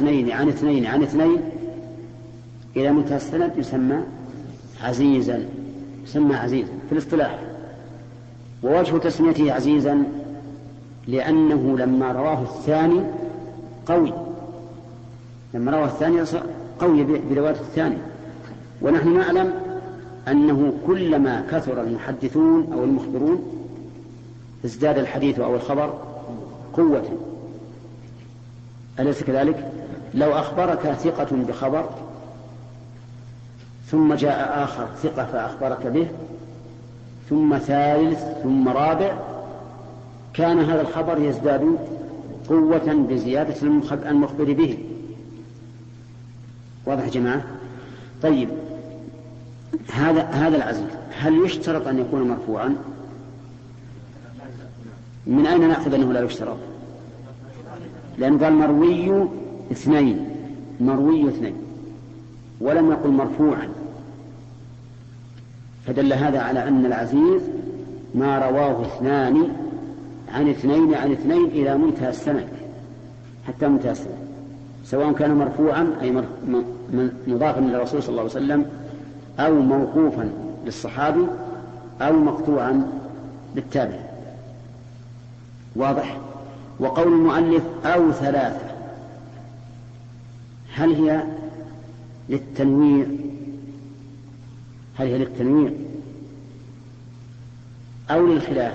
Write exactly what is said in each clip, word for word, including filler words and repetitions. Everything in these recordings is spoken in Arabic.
اثنين عن اثنين عن اثنين إلى منتهى السند يسمى عزيزا، يسمى عزيزا في الاصطلاح. ووجه تسميته عزيزا لأنه لما رواه الثاني قوي، لما رواه الثاني قوي برواية الثاني. ونحن نعلم أنه كلما كثر المحدثون أو المخبرون ازداد الحديث أو الخبر قوة، أليس كذلك؟ لو أخبرك ثقة بخبر ثم جاء آخر ثقة فأخبرك به ثم ثالث ثم رابع، كان هذا الخبر يزداد قوة بزيادة المخبر به. واضح يا جماعة؟ طيب، هذا هذا العزيز هل يشترط أن يكون مرفوعا؟ من أين نأخذ أنه لا يشترط؟ لأنه قال مروي اثنين، مروي اثنين، ولم يقل مرفوعا، فدل هذا على أن العزيز ما رواه اثنان عن اثنين عن اثنين إلى منتهى السند، حتى منتهى السند، سواء كان مرفوعا أي مضافا إلى الرسول صلى الله عليه وسلم أو موقوفا للصحابي أو مقطوعا بالتابع. واضح؟ وقول المؤلف أو ثلاثة، هل هي للتنويع؟ هل هي للتنويع أو للخلاف؟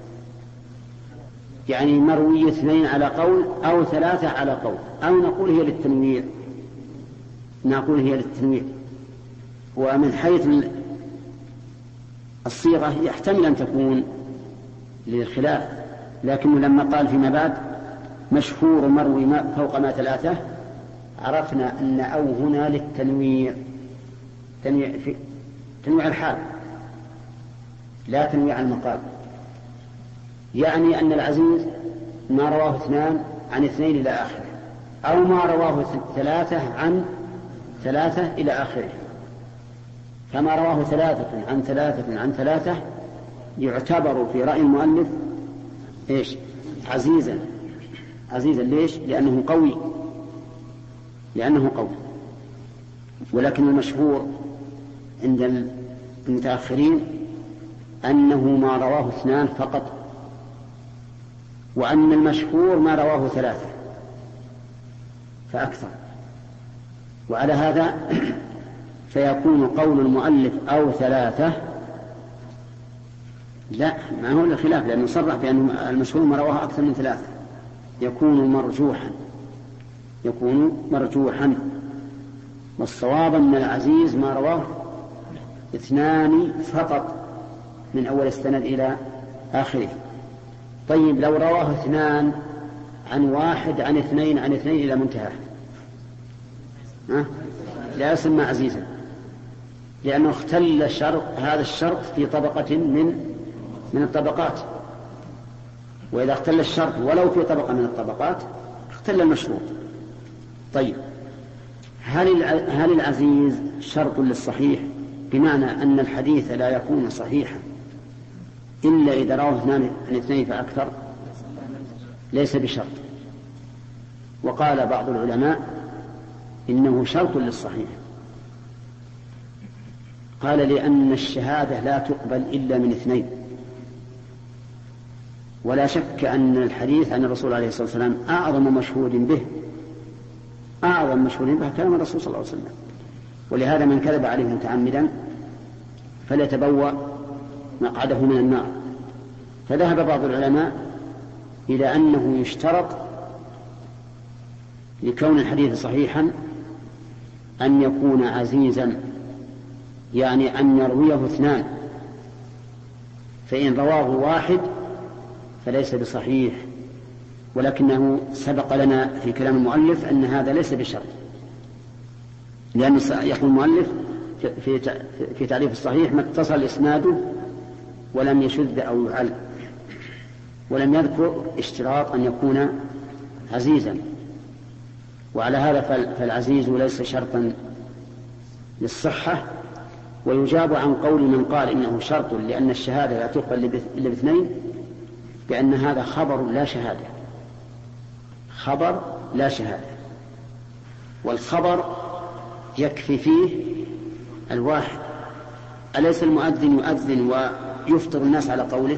يعني مروي اثنين على قول أو ثلاثة على قول، أو نقول هي للتنويع؟ نقول هي للتنويع. ومن حيث الصيغة يحتمل أن تكون للخلاف، لكنه لما قال فيما بعد مشهور مروي ما فوق ما ثلاثة، عرفنا أن أو هنا للتنويع، تنويع في تنويع الحال لا تنويع المقال. يعني أن العزيز ما رواه اثنان عن اثنين إلى آخره، أو ما رواه ثلاثة عن ثلاثة إلى آخره. فما رواه ثلاثة عن ثلاثة عن ثلاثة يعتبر في رأي المؤلف إيش؟ عزيزا. عزيزا ليش؟ لأنه قوي، لأنه قوي. ولكن المشهور عند المتأخرين أنه ما رواه اثنان فقط، وأن المشهور ما رواه ثلاثة فأكثر. وعلى هذا فيكون قول المؤلف أو ثلاثة لا، ما هو الخلاف، لأنه صرح بأن المشهور ما رواه أكثر من ثلاثة، يكون مرجوحا، يكون مرجوحا. والصواب أن العزيز ما رواه اثنان فقط من أول السند إلى آخره. طيب، لو رواه اثنان عن واحد عن اثنين عن اثنين إلى منتهى لا يسمى عزيزا، لأنه اختل الشرط، هذا الشرط في طبقة من من الطبقات، وإذا اختل الشرط ولو في طبقة من الطبقات اختل المشروط. طيب، هل هل العزيز شرط للصحيح؟ بمعنى أن الحديث لا يكون صحيحا إلا إذا رواه اثنان عن اثنين فأكثر؟ ليس بشرط. وقال بعض العلماء إنه شرط للصحيح. قال لأن الشهادة لا تقبل إلا من اثنين، ولا شك أن الحديث عن الرسول عليه الصلاة والسلام أعظم مشهود به، أعظم مشهود به كلام الرسول صلى الله عليه وسلم. ولهذا من كذب عليه متعمدا فليتبوأ مقعده من النار. فذهب بعض العلماء إلى أنه يشترط لكون الحديث صحيحا أن يكون عزيزا، يعني أن يرويه اثنان، فإن رواه واحد فليس بصحيح. ولكنه سبق لنا في كلام المؤلف أن هذا ليس بشرط، لأن يقول المؤلف في في تعريف الصحيح ما اتصل إسناده ولم يشذ أو يعل، ولم يذكر اشتراط أن يكون عزيزا. وعلى هذا فالعزيز ليس شرطا للصحة. ويجاب عن قول من قال إنه شرط لأن الشهادة لا تقبل إلا باثنين بأن هذا خبر لا شهادة، خبر لا شهادة. والخبر يكفي فيه الواحد. أليس المؤذن يؤذن ويفطر الناس على قوله؟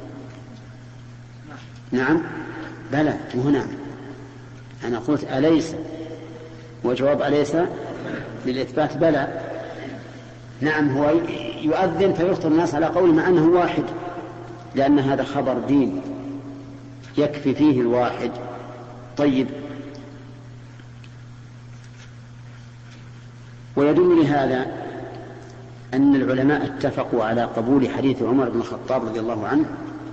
نعم بلى وهنا أنا قلت أليس، وجواب أليس للإثبات بلى. نعم هو يؤذن فيفطر الناس على قوله مع أنه واحد، لأن هذا خبر دين يكفي فيه الواحد. طيب، ويدل لهذا أن العلماء اتفقوا على قبول حديث عمر بن الخطاب رضي الله عنه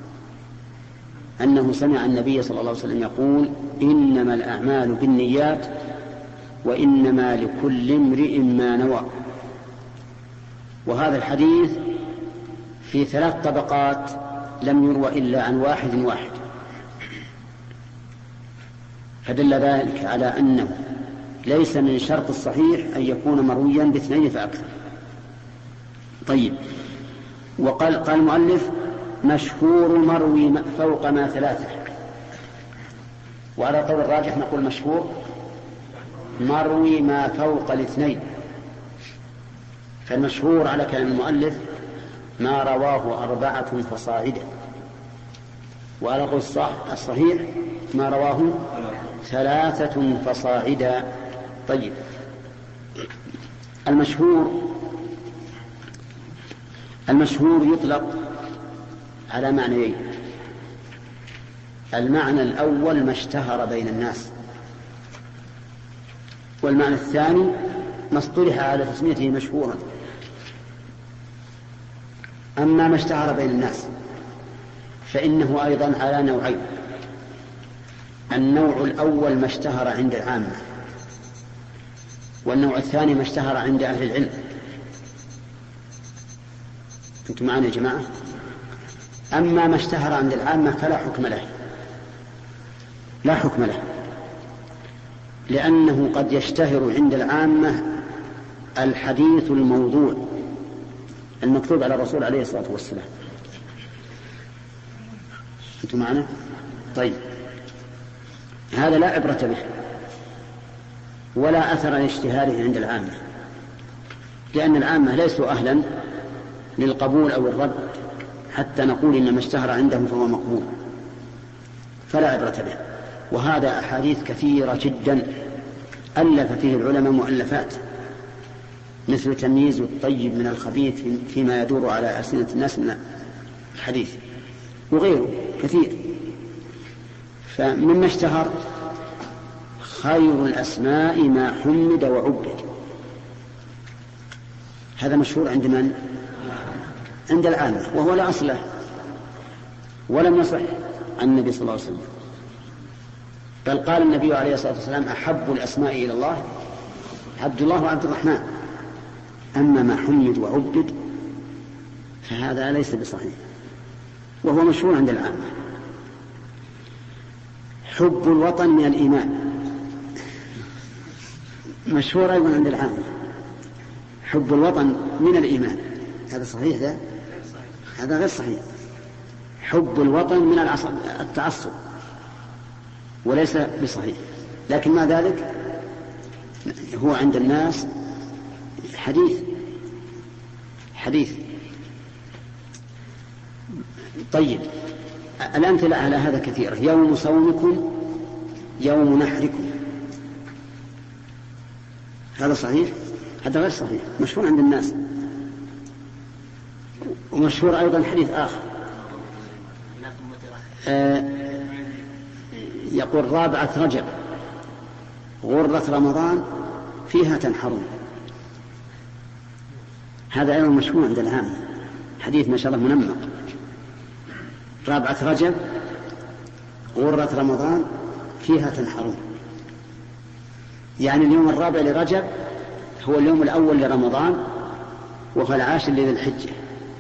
أنه سمع النبي صلى الله عليه وسلم يقول: إنما الأعمال بالنيات وإنما لكل امرئ ما نوى. وهذا الحديث في ثلاث طبقات لم يروى إلا عن واحد واحد، فدل ذلك على أنه ليس من شرط الصحيح أن يكون مرويا باثنين فأكثر. طيب، وقال قال المؤلف: مشهور مروي فوق ما ثلاثة. وعلى قول الراجح نقول مشهور مروي ما فوق الاثنين. فالمشهور على كلام المؤلف ما رواه أربعة فصاعدا، وعلى قول الصحيح ما رواه ثلاثة فصاعدا. طيب، المشهور المشهور يطلق على معنيين: المعنى الأول ما اشتهر بين الناس، والمعنى الثاني ما اصطلح على تسميته مشهورا. أما ما اشتهر بين الناس فإنه أيضا على نوعين: النوع الأول ما اشتهر عند العامة، والنوع الثاني ما اشتهر عند أهل العلم. أنتم معنا يا جماعة؟ أما ما اشتهر عند العامة فلا حكم له، لا حكم له، لأنه قد يشتهر عند العامة الحديث الموضوع المكتوب على الرسول عليه الصلاة والسلام. أنتم معنا؟ طيب، هذا لا عبرة به ولا أثر لاشتهاره عند العامة، لأن العامة ليسوا أهلا للقبول أو الرد حتى نقول إن ما اشتهر عندهم فهو مقبول، فلا عبرة به. وهذا أحاديث كثيرة جدا ألف فيه العلماء مؤلفات، مثل تمييز الطيب من الخبيث فيما يدور على ألسنة الناس من الحديث، وغيره كثير. فمما اشتهر خير الأسماء ما حمد وعبد، هذا مشهور عند من؟ عند العامة، وهو لا أصل له ولم يصح عن النبي صلى الله عليه وسلم. بل قال النبي عليه الصلاة والسلام: أحب الأسماء إلى الله عبد الله وعبد الرحمن. أما ما حمد وعبد فهذا ليس بصحيح، وهو مشهور عند العامة. حب الوطن من الإيمان مشهور أيضا عند العامة. حب الوطن من الإيمان، هذا صحيح؟ ده هذا غير صحيح. حب الوطن من التعصب وليس بصحيح، لكن مع ذلك هو عند الناس حديث حديث طيب، الأمثلة على هذا كثيرة: يوم صومكم يوم نحركم، هذا صحيح؟ هذا غير صحيح، مشهور عند الناس. ومشهور أيضا حديث آخر آه يقول: رابعة رجب غرة رمضان فيها تنحرون، هذا أيضا مشهور عند العامة، حديث ما شاء الله منمق. رابعة رجب غرة رمضان فيها تنحرون، يعني اليوم الرابع لرجب هو اليوم الأول لرمضان، وهو العاشر لذي الحجة،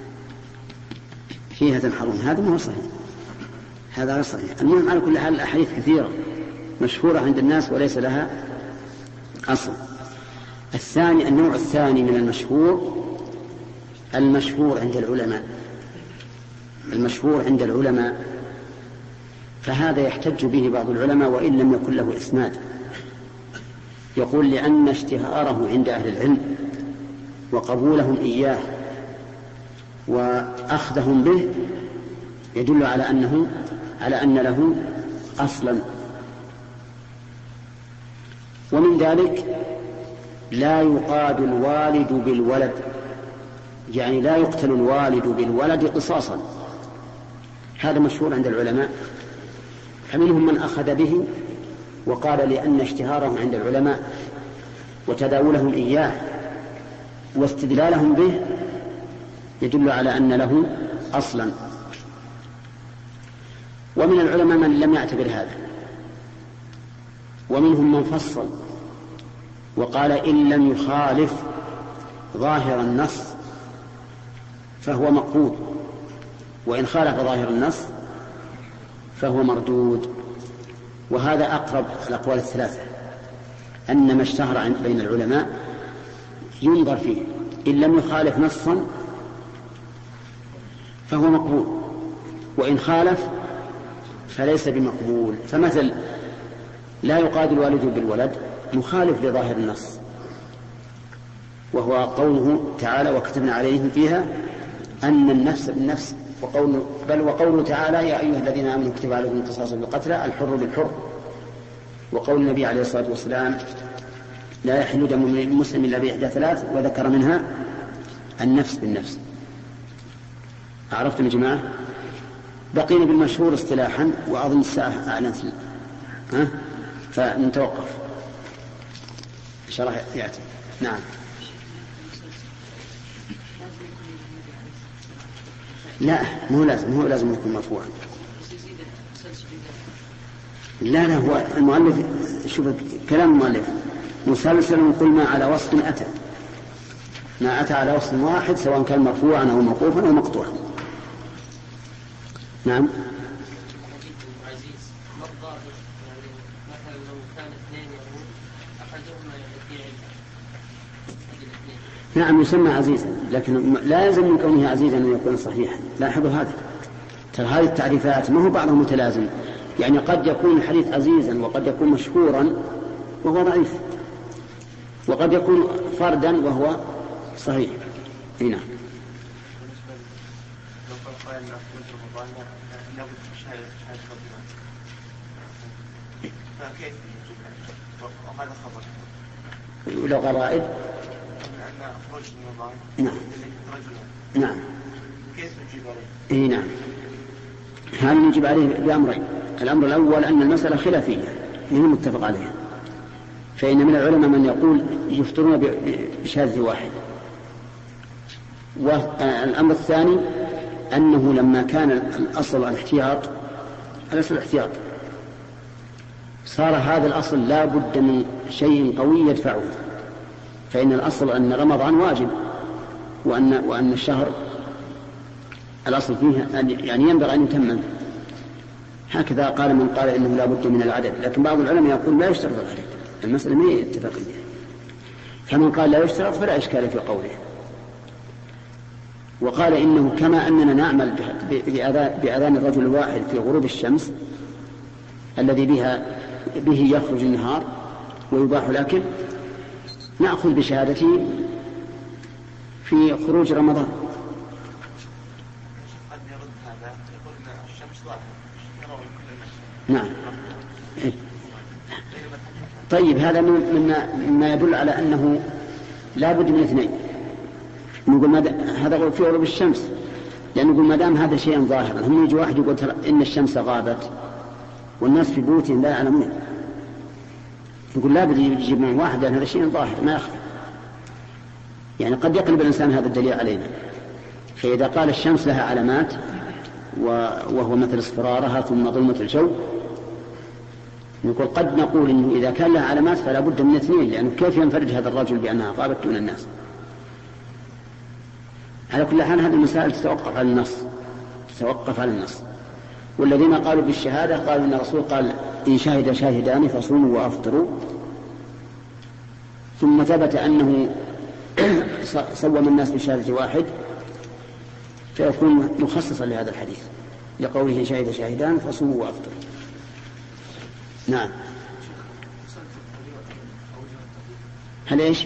فيها تنحرون، هذا ما هو صحيح، هذا غير صحيح. المهم على كل حال الأحاديث كثيرة مشهورة عند الناس وليس لها أصل. الثاني، النوع الثاني من المشهور المشهور عند العلماء، المشهور عند العلماء فهذا يحتج به بعض العلماء وإن لم يكن له إسناد، يقول لأن اشتهاره عند أهل العلم وقبولهم إياه وأخذهم به يدل على أنه على أن له أصلا. ومن ذلك لا يقاد الوالد بالولد، يعني لا يقتل الوالد بالولد قصاصا، هذا مشهور عند العلماء. فمنهم من أخذ به وقال لأن اشتهاره عند العلماء وتداولهم إياه واستدلالهم به يدل على أن له أصلا. ومن العلماء من لم يعتبر هذا، ومنهم من فصل وقال إن لم يخالف ظاهر النص فهو مقبول، وإن خالف ظاهر النص فهو مردود. وهذا أقرب الأقوال الثلاثة، أن ما اشتهر بين العلماء ينظر فيه، إن لم يخالف نصا فهو مقبول، وإن خالف فليس بمقبول. فمثل لا يقاد الوالد بالولد مخالف لظاهر النص، وهو قوله تعالى وكتبنا عليهم فيها أن النفس بالنفس، وقول بل وقوله تعالى يا أيها الذين آمنوا كتب عليكم القصاص بالقتلى الحر بالحر، وقول النبي عليه الصلاة والسلام لا يحل دم المسلم إلا بإحدى ثلاث، وذكر منها النفس بالنفس. عرفتم يا جماعة؟ بقينا بالمشهور اصطلاحا، وأظن الساعة أعلن ها فنتوقف إن شاء الله يأتي. نعم. لا مو لازم مو لازم يكون مرفوعا. لا لا هو المؤلف، شوف كلام المؤلف مسلسل قل ما على وصف أتى، ما أتى على وصف واحد سواء كان مرفوعا أو موقوفا أو مقطوعا. نعم. نعم يسمى عزيزا، لكن لا يلزم من كونه عزيزا أن يكون صحيحا. لاحظوا هذا، ترى هذه التعريفات ما هو بعضها متلازم، يعني قد يكون الحديث عزيزا وقد يكون مشهورا وهو ضعيف، وقد يكون فردا وهو صحيح. هنا لو غرائب نعم نعم كيف نجيب عليه؟ نعم هذا نجيب عليه بأمرين. الأمر الأول أن المسألة خلافية من المتفق عليها، فإن من العلماء من يقول يفطرون بشاذ واحد. والأمر الثاني أنه لما كان الأصل الاحتياط الأصل الاحتياط صار هذا الأصل لا بد من شيء قوي يدفعه، فإن الأصل أن رمضان واجب، وأن, وأن الشهر الأصل فيه يعني ينبغي أن يتمم. هكذا قال من قال إنه لا بد من العدد، لكن بعض العلماء يقول لا يشترط العدد، المسألة ما هي اتفاقية. فمن قال لا يشترط فلا إشكال في قوله. وقال إنه كما أننا نعمل بأذان الرجل الواحد في غروب الشمس الذي بها به يخرج النهار ويباح الأكل، نأخذ بشهادته في خروج رمضان. نعم. طيب هذا مما, مما يدل على أنه لا بد من اثنين. نقول هذا في غروب الشمس، لأن نقول ما دام هذا شيء ظاهرا، هم يجي واحد يقول إن الشمس غابت والناس في بيوتهم لا يعلمون، يقول لا بد يجيب من واحد، لأن هذا شيء ظاهر ما يخفى. يعني قد يقلب الإنسان هذا الدليل علينا. فإذا قال الشمس لها علامات وهو مثل اصفرارها ثم ظلمة الجو، نقول قد نقول إنه إذا كان لها علامات فلا بد من اثنين، لأنه كيف ينفرد هذا الرجل بأنها غابت دون الناس؟ على كل حال هذه المسائل تتوقف على النص، تتوقف على النص. والذين قالوا بالشهادة قالوا إن الرسول قال إن شهد شاهدان فصوموا وأفطروا، ثم ثبت أنه صوم الناس بشهادة واحد، فيكون مخصصا لهذا الحديث لقوله شهد شاهدان فصوموا وأفطروا. نعم. هل إيش؟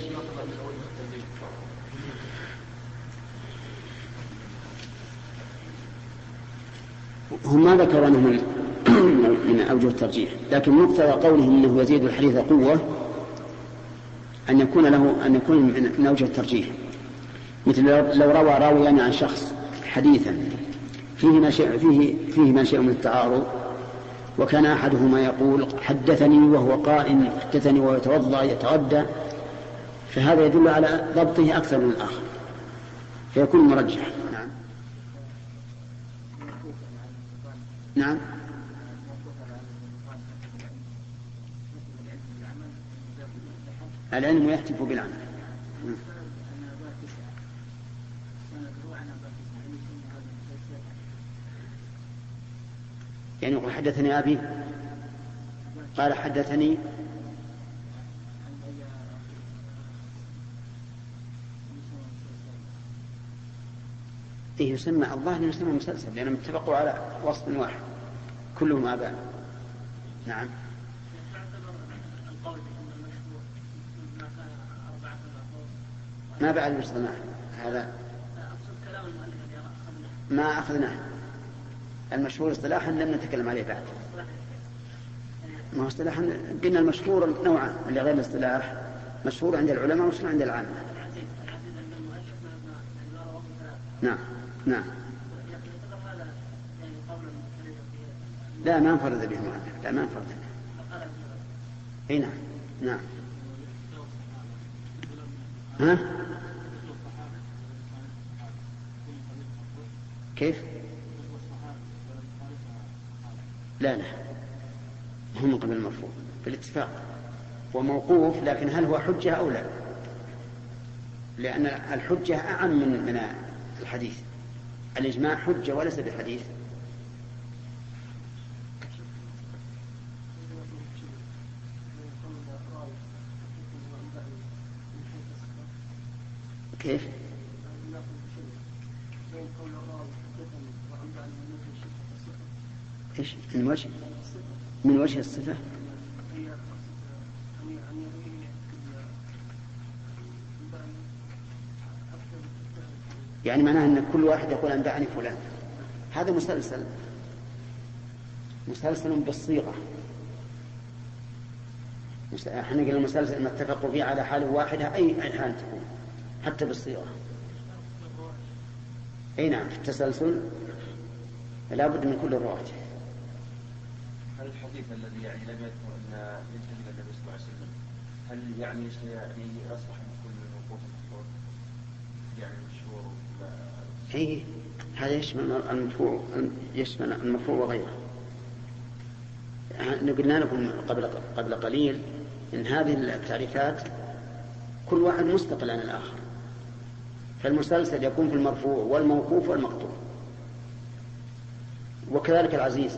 هم ما ذكروا أنه من من أوجه الترجيح، لكن مقتضى قولهم أنه يزيد الحديث قوة أن يكون له أن يكون من أوجه الترجيح. مثل لو روى راويان عن شخص حديثا فيه ما شيء فيه فيه ما شيء من التعارض، وكان أحدهما يقول حدثني وهو قائم، حدثني وهو يتوضأ يتغدى، فهذا يدل على ضبطه أكثر من الآخر فيكون مرجح. نعم نعم العلم يهتف بالعمل. يعني يقول حدثني أبي قال حدثني إيه يسمى الله يسمى مسلسل لأنهم اتفقوا على وصف واحد كلهم آباء. نعم ما بعد المصطلح هذا ما أخذناه المشهور اصطلاحا لم نتكلم عليه بعد. ما هو اصطلاحا قلنا المشهور نوعان اللي غير الاصطلاح مشهور عند العلماء ومشهور عند العامة. نعم نعم لا ما انفرد به المؤلف لا ما انفرد به. اي نعم نعم ها كيف لا لا هم قبل المرفوع بالاتفاق وموقوف، لكن هل هو حجة أو لا؟ لأن الحجة أعم من من الحديث. الإجماع حجة وليس بحديث. كيف؟ إيش؟ من وجه من وجه الصفة. يعني معناه أن كل واحد يقول أنبأني فلان، هذا مسلسل مسلسل بالصيغة. احنا قلنا المسلسل ما اتفقوا فيه على حال واحدة أي حال تكون حتى بالصيغة. أي نعم في التسلسل لا بد من كل الرواة. هل الحديث الذي يعني لم يذكر أن ينتهي النبي صلى الله عليه وسلم هل يعني يعني يصلح من كل الوقوف المحفوظ يعني المشهور؟ إيه هذا يشمل المرفوع يشمل المرفوع وغيره. قلنا لكم قبل قبل قليل إن هذه التعريفات كل واحد مستقل عن الآخر، فالمسلسل يكون في المرفوع والموقوف والمقطوع، وكذلك العزيز.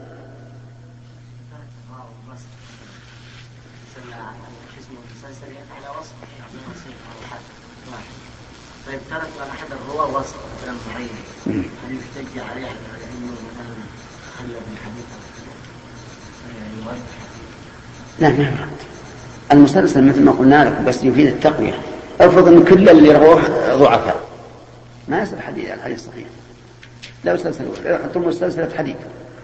طيب ترك أحد الرواة وصف كلام معين هل يحتج عليه على العلم وأنه خلى بالحديث يعني لا ما يرد. المسلسل مثل ما قلنا لكم بس يفيد التقوية. افرض ان كل اللي رواه ضعفاء ما يصير حديث الحديث صحيح. لا مسلسل يحطون مسلسلة حديث،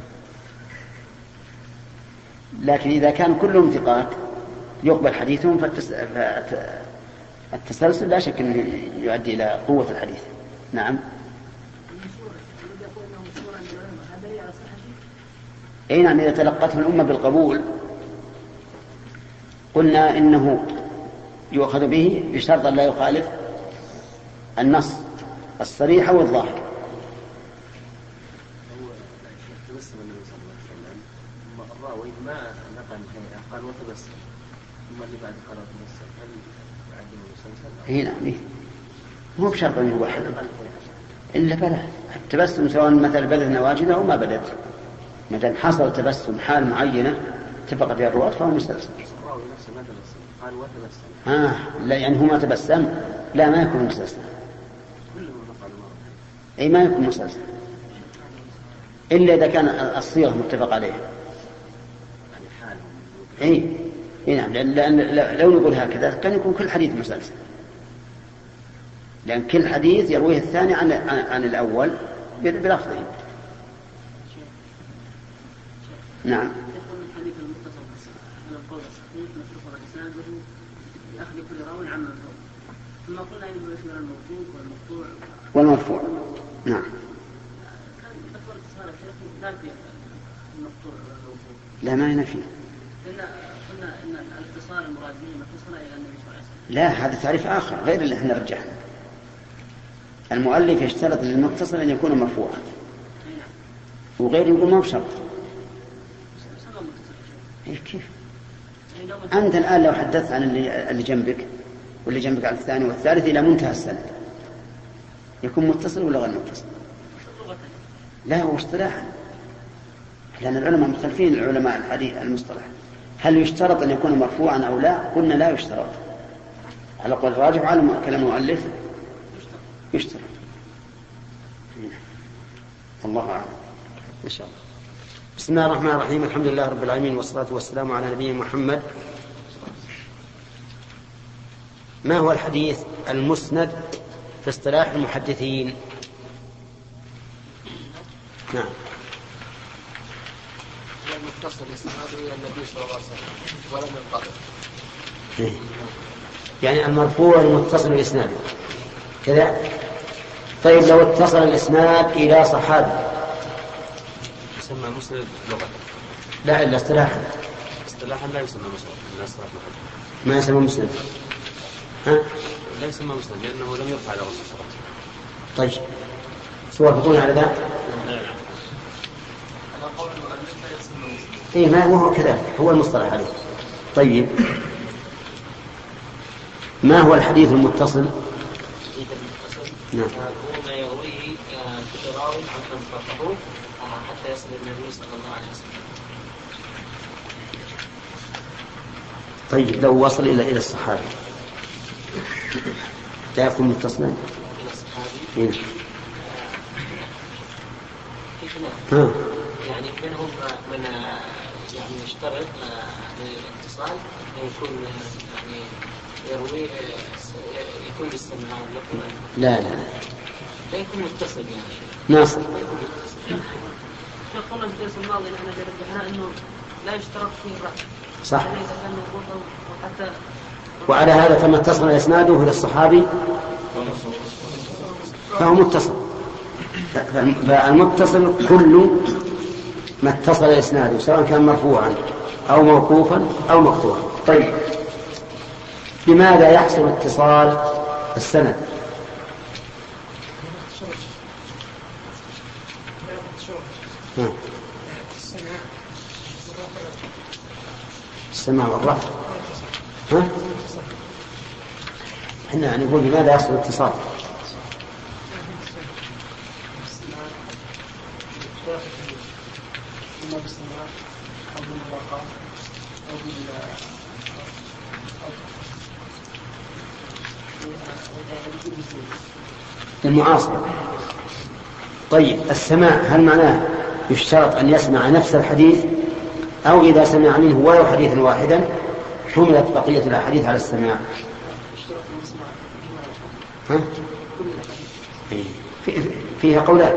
لكن إذا كان كلهم ثقات يقبل حديثهم فالتس... فالتسلسل لا شك أنه يؤدي إلى قوة الحديث. نعم أي نعم إذا تلقته الأمة بالقبول قلنا إنه يؤخذ به بشرط لا يخالف النص الصريح والظاهر. الراوي ما نقل هيئة قال وتبسم ثم اللي بعد قال وتبسم هل يعدل المسلسل؟ هنا إيه مو بشرط أن يوحد إلا بلا التبسم سواء مثل بدت نواجذه أو ما بدت ما دام حصل تبسم حال معينة اتفق فيها الرواة فهو مسلسل. الراوي نفسه ما تبسم قال وتبسم آه لا يعني هو ما تبسم لا ما يكون مسلسل. أي ما يكون مسلسل إلا إذا كان الصيغة متفق عليها. أي نعم، لأن لو نقول هكذا كان يكون كل حديث مسلسل، لأن كل حديث يرويه الثاني عن عن الأول بلفظه. نعم. الحديث المتصل من القول الصحيح متصل إسناده بأخذ كل راوي عن من فوق، ثم قلنا إنه يشمل الموجود والمقطوع والمرفوع. نعم. كان ذكر اتصال الشيخ لا في المقطوع والموجود. لا ما ينفي. قلنا قلنا إن الاتصال المراد به متصل إلى النبي صلى الله عليه وسلم. لا، هذا تعريف آخر غير اللي احنا رجحنا. المؤلف يشترط للمتصل أن يكون مرفوعا، وغير يقول ما بشرط. إيه كيف؟ أنت الآن لو حدثت عن اللي, اللي جنبك واللي جنبك على الثاني والثالث إلى منتهى السند يكون متصل ولا غير متصل؟ لا، هو اصطلاحا، لأن العلماء مختلفين العلماء الحديث المصطلح. هل يشترط أن يكون مرفوعا أو لا؟ قلنا لا يشترط، على قول الراجح على كلام المؤلف يشترط. الله أعلم إن شاء الله. بسم الله الرحمن الرحيم، الحمد لله رب العالمين، والصلاة والسلام على نبينا محمد. ما هو الحديث المسند في اصطلاح المحدثين؟ نعم. المتصل إسناده إلى النبي صلى الله عليه وسلم ولم ينقطع. يعني المرفوع المتصل الإسناد كذا. طيب لو اتصل الإسناد إلى صحابي يسمى مسند لغة؟ لا، إلا اصطلاحا. اصطلاحا لا يسمى مسند، لا اصطلاح ما يسمى مسند. ها؟ لا يسمى مسند لأنه لم يرفع إلى رسول الله صلى الله عليه وسلم. طيب توافقون على ذا؟ إيه، ما هو كذلك، هو المصطلح عليه. طيب ما هو الحديث المتصل؟ نعم. هو ما يرويه كل راوي عن من فقهه حتى يصل النبي صلى الله عليه وسلم. طيب لو وصل إلى إلى الصحابي لا يكون متصلا؟ إلى الصحابي؟ إيه؟ ها. يعني منهم من يعني يشترط للاتصال أن يكون يعني يروي يكون باستمرار. لا لا لا يكون متصل يعني. ناصر. قلنا في الدرس الماضي نحن رجحنا انه لا يشترط فيه الرفع. صح. اذا كان موجود وحتى وعلى هذا فما اتصل اسناده الى الصحابي فهو متصل. فالمتصل كل ما اتصل اسناده سواء كان مرفوعا او موقوفا او مقطوعا. طيب لماذا يحصل اتصال السند؟ السماع والرفع. ها؟ احنا نقول لماذا يحصل اتصال؟ المعاصرة. طيب السماع هل معناه يشترط أن يسمع نفس الحديث أو إذا سمع منه ولو حديثا واحدا حملت بقية الأحاديث على السماع؟ ها؟ فيها قولان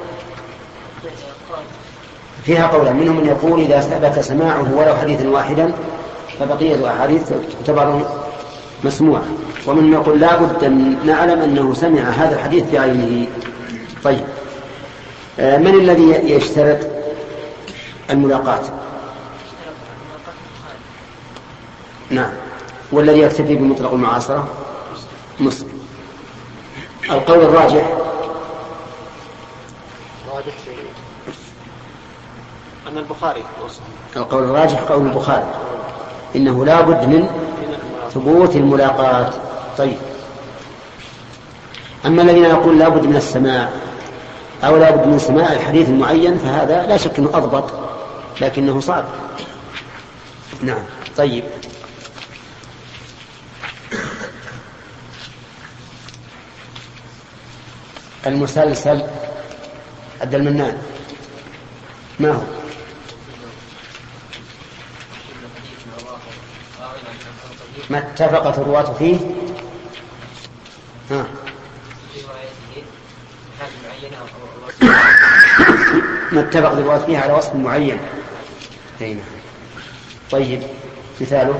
فيها قولان منهم من يقول إذا ثبت سماعه ولو حديثا واحدا فبقية الأحاديث تعتبر مسموعة، ومن يقول لا بد أن نعلم أنه سمع هذا الحديث بعينه. طيب من الذي يشترط الملاقات؟ نعم. والذي يكتفي بمطلق المعاصرة مسلم. القول الراجح أن البخاري. القول الراجح قول البخاري إنه لا بد من ثبوت الملاقات. طيب أما الذين يقول لا بد من السماع أو لا بد من سماع الحديث المعين فهذا لا شك أنه أضبط لكنه صعب. نعم. طيب المسلسل عبد المنان ما هو؟ ما اتفقت الرواة فيه ها. ما اتفق الرواة فيه على وصف معين. هنا. طيب مثاله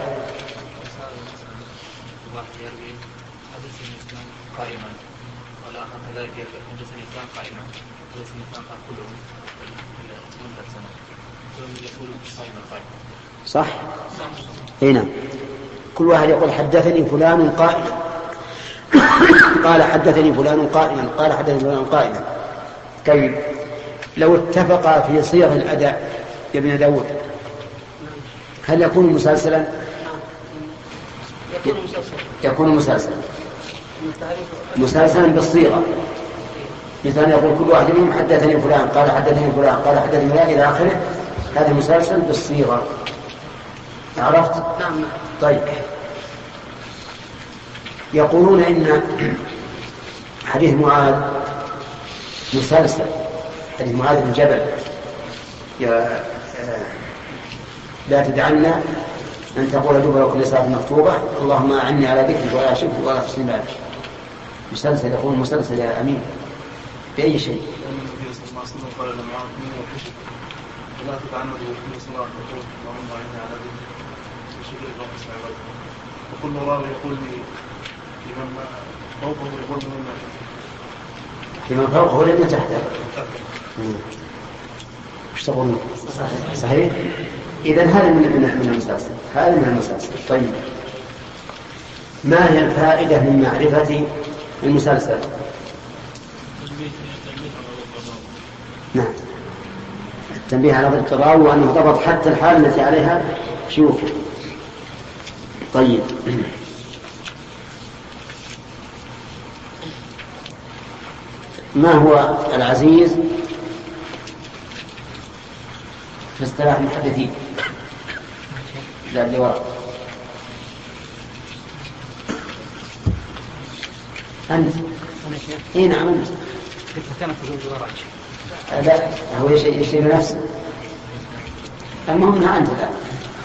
قائما والآخر كذلك حدثني فلان قائما حدثني فلان قال كلهم مدة سنة كلهم يقولون قائما قائما صح؟ هنا كل واحد يقول حدثني فلان قائما قال حدثني فلان قائما قال حدثني فلان قائما. طيب لو اتفقا في صيغ الأداء يا ابن داود هل يكون مسلسلا؟ يكون مسلسلا مسلسلا بالصيغة. مثلا يقول كل واحد منهم حدثني فلان قال حدثني فلان قال حدثني فلان إلى آخره. هذا مسلسل بالصيغة. عرفت؟ نعم. طيب يقولون إن حديث معاذ مسلسل. حديث معاذ بن جبل يا لا تدعنا أن تقول دبر كل صلاة مكتوبة اللهم أعني على ذكرك ولا شكرك ولا حسن عبادتك. مسلسل يقول مسلسل يا أمين بأي شيء. النبي صلى الله عليه وسلم قال لمعاذ لا تتعمد كل صلاة مكتوبة اللهم أعني على ذكرك وشكرك وحسن عبادتك. وكل راوي يقول لي لمن فوقه يقول لمن لمن فوقه لمن تحته. وش تقول؟ صحيح. إذن هذا من من المسلسل. هذا من المسلسل. طيب ما هي الفائدة من معرفة المسلسل؟ نعم التنبيه على ضبط الراوي وأنه ضبط حتى الحال التي عليها شيوخه. طيب ما هو العزيز في اصطلاح المحدثين؟ لا اللي وراء أنت. إيه نعم أنت. كانت تقول وراء لا هو يشير نفسه. المهم أنها أنت الآن.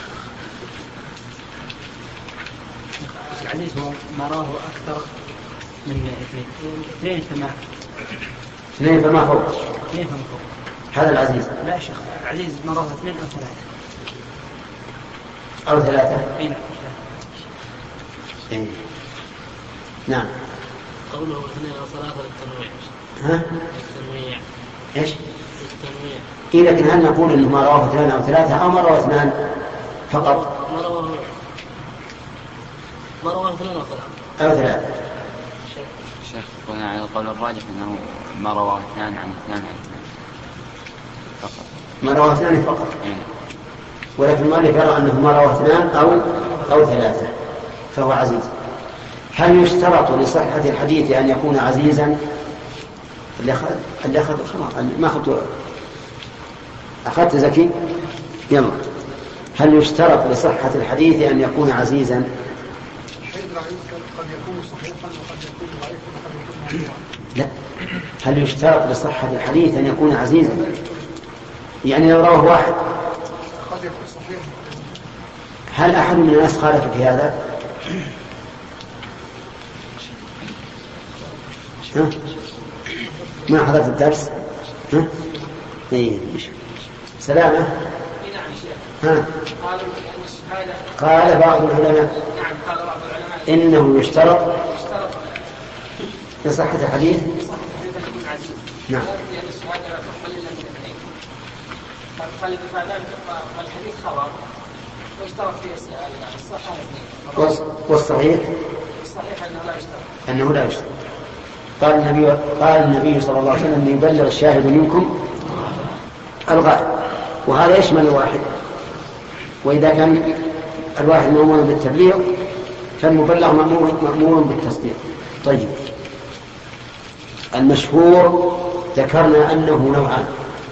العزيز هو ما راه أكثر من اثنين اثنين فما اثنين فما فوق. اثنين فما فوق. هذا العزيز. لا شيخ العزيز ما راه اثنين أو ثلاثة. أو ثلاثة. أي نعم. إيه. نعم. قوله اثنين أو ثلاثة للتنويع. ها؟ التنويع. إيش؟ التنويع. إيه لكن هل نقول إنه ما رواه اثنان أو ثلاثة أو ما رواه اثنان فقط؟ ما رواه ما رواه اثنين أو ثلاثة. أو ثلاثة. شيخ قلنا على القول الراجح أنه ما رواه اثنان عن اثنان عن اثنان فقط. ما رواه اثنان فقط. إيه. ولكن المؤلف يرى أنه ما رواه اثنان أو أو ثلاثة فهو عزيز. هل يشترط لصحة الحديث أن يكون عزيزا؟ اللي أخذ اللي أخذ ما أخذت أخذت زكي يلا. هل يشترط لصحة الحديث أن يكون عزيزا؟ قد يكون صحيحا وقد يكون ضعيفا وقد يكون موضوعا. لا. هل يشترط لصحة الحديث أن يكون عزيزا؟ يعني لو رواه واحد قد يكون صحيحا. هل أحد من الناس خالف في هذا؟ ها؟ ما حضرت الدرس؟ ها؟ إيه مش سلامة. ها؟ قال بعض العلماء إنه يشترط لصحة الحديث. نعم. فالحديث خبر واشترط فيه الصحة والصحيح الصحيح أنه لا يشترط. أنه لا يشترط. قال النبي قال النبي صلى الله عليه وسلم يبلغ الشاهد منكم الغائب وهذا يشمل الواحد. وإذا كان الواحد مأمور بالتبليغ فالمبلغ مأمور بالتصديق. طيب المشهور ذكرنا أنه نوعان.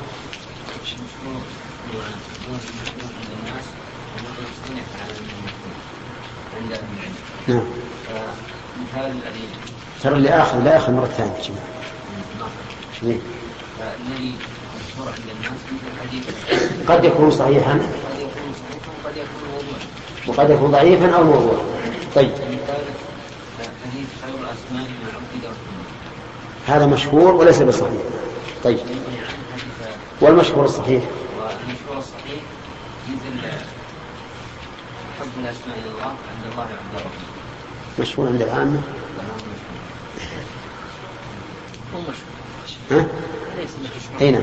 نعم. ترى اللي آخر لا آخر مرة ثانية شوي. الذي مشهور عند الناس مثل حديث قد يكون صحيحا قد يكون صحيحا وقد يكون موضوعا وقد يكون ضعيفا أو موضوعا. طيب حديث خير الأسماء ما عبد والرحمن هذا مشهور وليس بصحيح. طيب والمشهور الصحيح والمشهور الصحيح مثل حب الأسماء إلى الله عند الله وعند الرحمن. مشهور عند العامة هو مشهور. ها؟ ليس مشهور. أين؟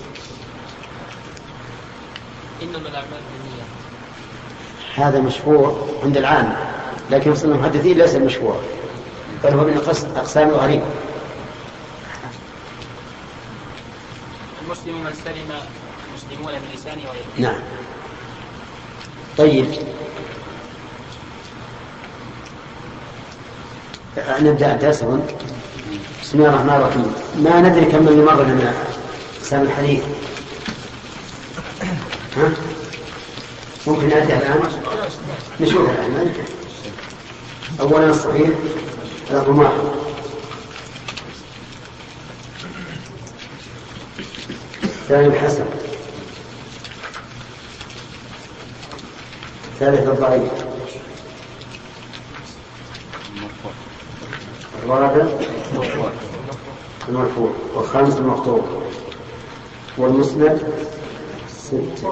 إنما الأعمال بالنيات. هذا مشهور عند العامة، لكن في المحدثين ليس مشهور، بل هو من أقسام الغريب. المسلم من سلم المسلمون من لسانه ويده. نعم. طيب نبدأ درسا. بسم الله الرحمن الرحيم. ما ندري كم من مرة لنا أقسام الحديث. ها؟ ممكن نأتي الآن نشوف الآن. أولا الصحيح الرماح، ثاني الحسن، ثالث الضعيف، الرابع المرفوع، والخامس المقطوع، والمسند ستة،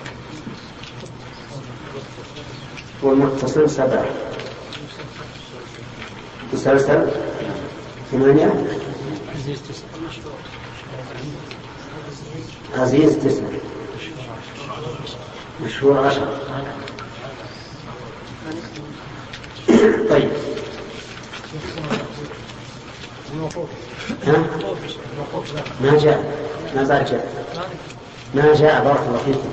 والمتصل سبعة، مسلسل ثمانية، عزيز تسعة، مشهور عشرة. طيب ها؟ ما جاء ما بعد جاء ما جاء بارك الله فيكم.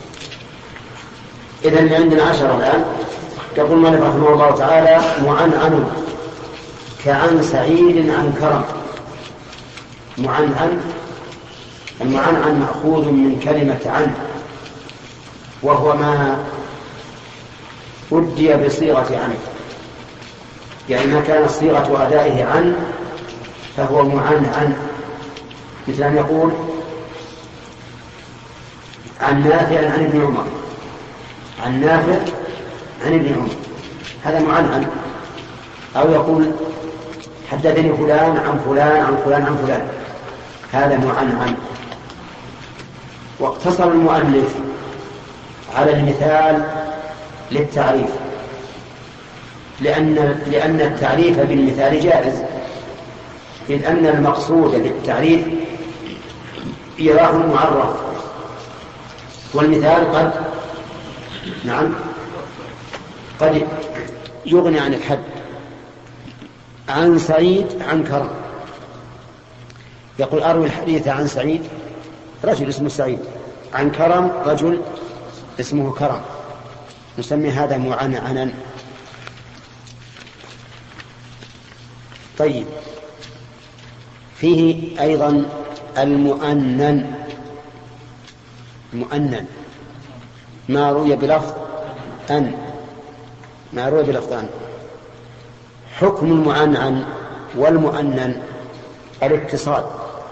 إذن عندنا عشرة الآن. يقول المؤلف رحمه الله تعالى: معنعن كعن سعيد عن كرم. معنعن، المعنعن مأخوذ من كلمة عن، وهو ما أدي بصيغة عن، يعني ما كانت صيغة أدائه عن فهو معنعن. مثل أن يقول عن نافع عن ابن عمر، عن نافع عن ابن عمر، هذا معنعن. أو يقول حدثني فلان عن فلان عن فلان عن فلان، هذا معنعن. واقتصر المؤلف على المثال للتعريف، لأن, لأن التعريف بالمثال جائز، إذ أن المقصود بالتعريف إيراه المعرف، والمثال قد نعم قد يغني عن الحد. عن سعيد عن كرم، يقول أروي الحديث عن سعيد رجل اسمه سعيد، عن كرم رجل اسمه كرم، نسمي هذا معنعنا. طيب فيه أيضا المؤنن. المؤنن ما روي بلفظ أن، ما روي بلفظ أن. حكم المعنعن والمؤنن الاتصال،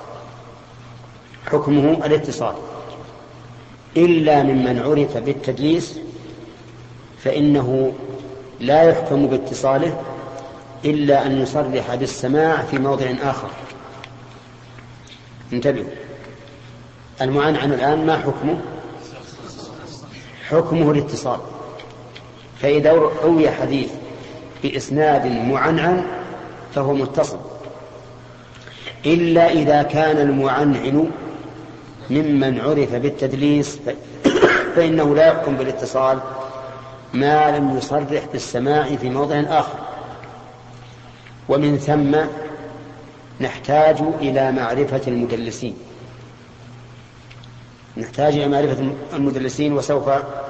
حكمه الاتصال، إلا ممن عرف بالتدليس فإنه لا يحكم باتصاله إلا أن يصرح بالسماع في موضع آخر. انتبهوا، المعنعن الآن ما حكمه؟ حكمه الاتصال. فإذا روي حديث بإسناد معنعن فهو متصل، إلا إذا كان المعنعن ممن عرف بالتدليس فإنه لا يحكم بالاتصال ما لم يصرح بالسماع في موضع آخر. ومن ثم نحتاج إلى معرفة المدلسين، نحتاج إلى معرفة المدلسين، وسوف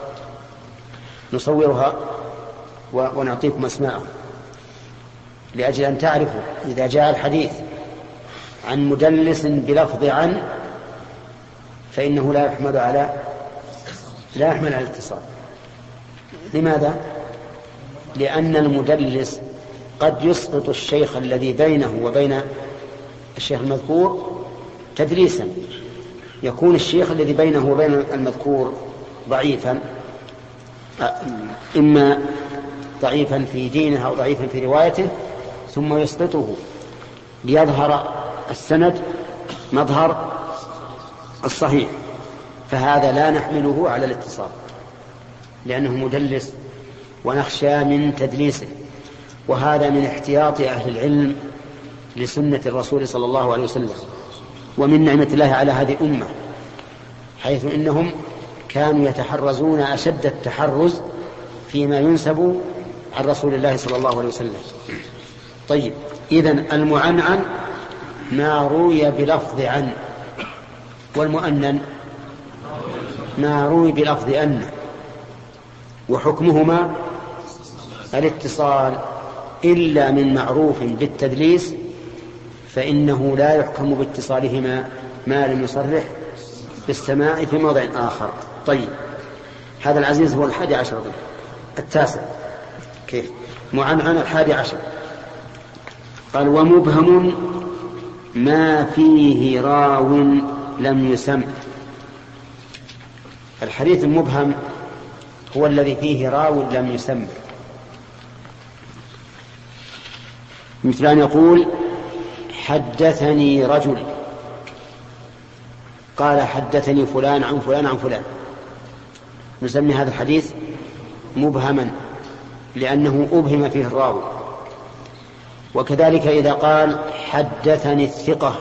نصورها ونعطيكم أسماءهم لأجل أن تعرفوا إذا جاء الحديث عن مدلس بلفظ عن فإنه لا يحمل على لا يحمل على الاتصال. لماذا؟ لأن المدلس قد يسقط الشيخ الذي بينه وبين الشيخ المذكور تدليسا، يكون الشيخ الذي بينه وبين المذكور ضعيفا، إما ضعيفا في دينه أو ضعيفا في روايته ثم يسقطه ليظهر السند مظهر الصحيح، فهذا لا نحمله على الاتصال لأنه مدلس ونخشى من تدليسه. وهذا من احتياط أهل العلم لسنة الرسول صلى الله عليه وسلم، ومن نعمة الله على هذه الأمة، حيث إنهم كانوا يتحرزون أشد التحرز فيما ينسب عن رسول الله صلى الله عليه وسلم. طيب، إذن المعنعن ما روي بلفظ عن، والمؤنن ما روي بلفظ أن، وحكمهما الاتصال إلا من معروف بالتدليس فإنه لا يحكم باتصالهما ما لم يصرح بالسماع في موضع آخر. طيب، هذا العزيز هو الحادي عشر، التاسع كيف معنعن الحادي عشر. قال ومبهم ما فيه راو لم يسم. الحديث المبهم هو الذي فيه راو لم يسم، مثل أن يقول حدثني رجل، قال حدثني فلان عن فلان عن فلان، نسمي هذا الحديث مبهما لأنه أبهم فيه الراوي. وكذلك إذا قال حدثني الثقة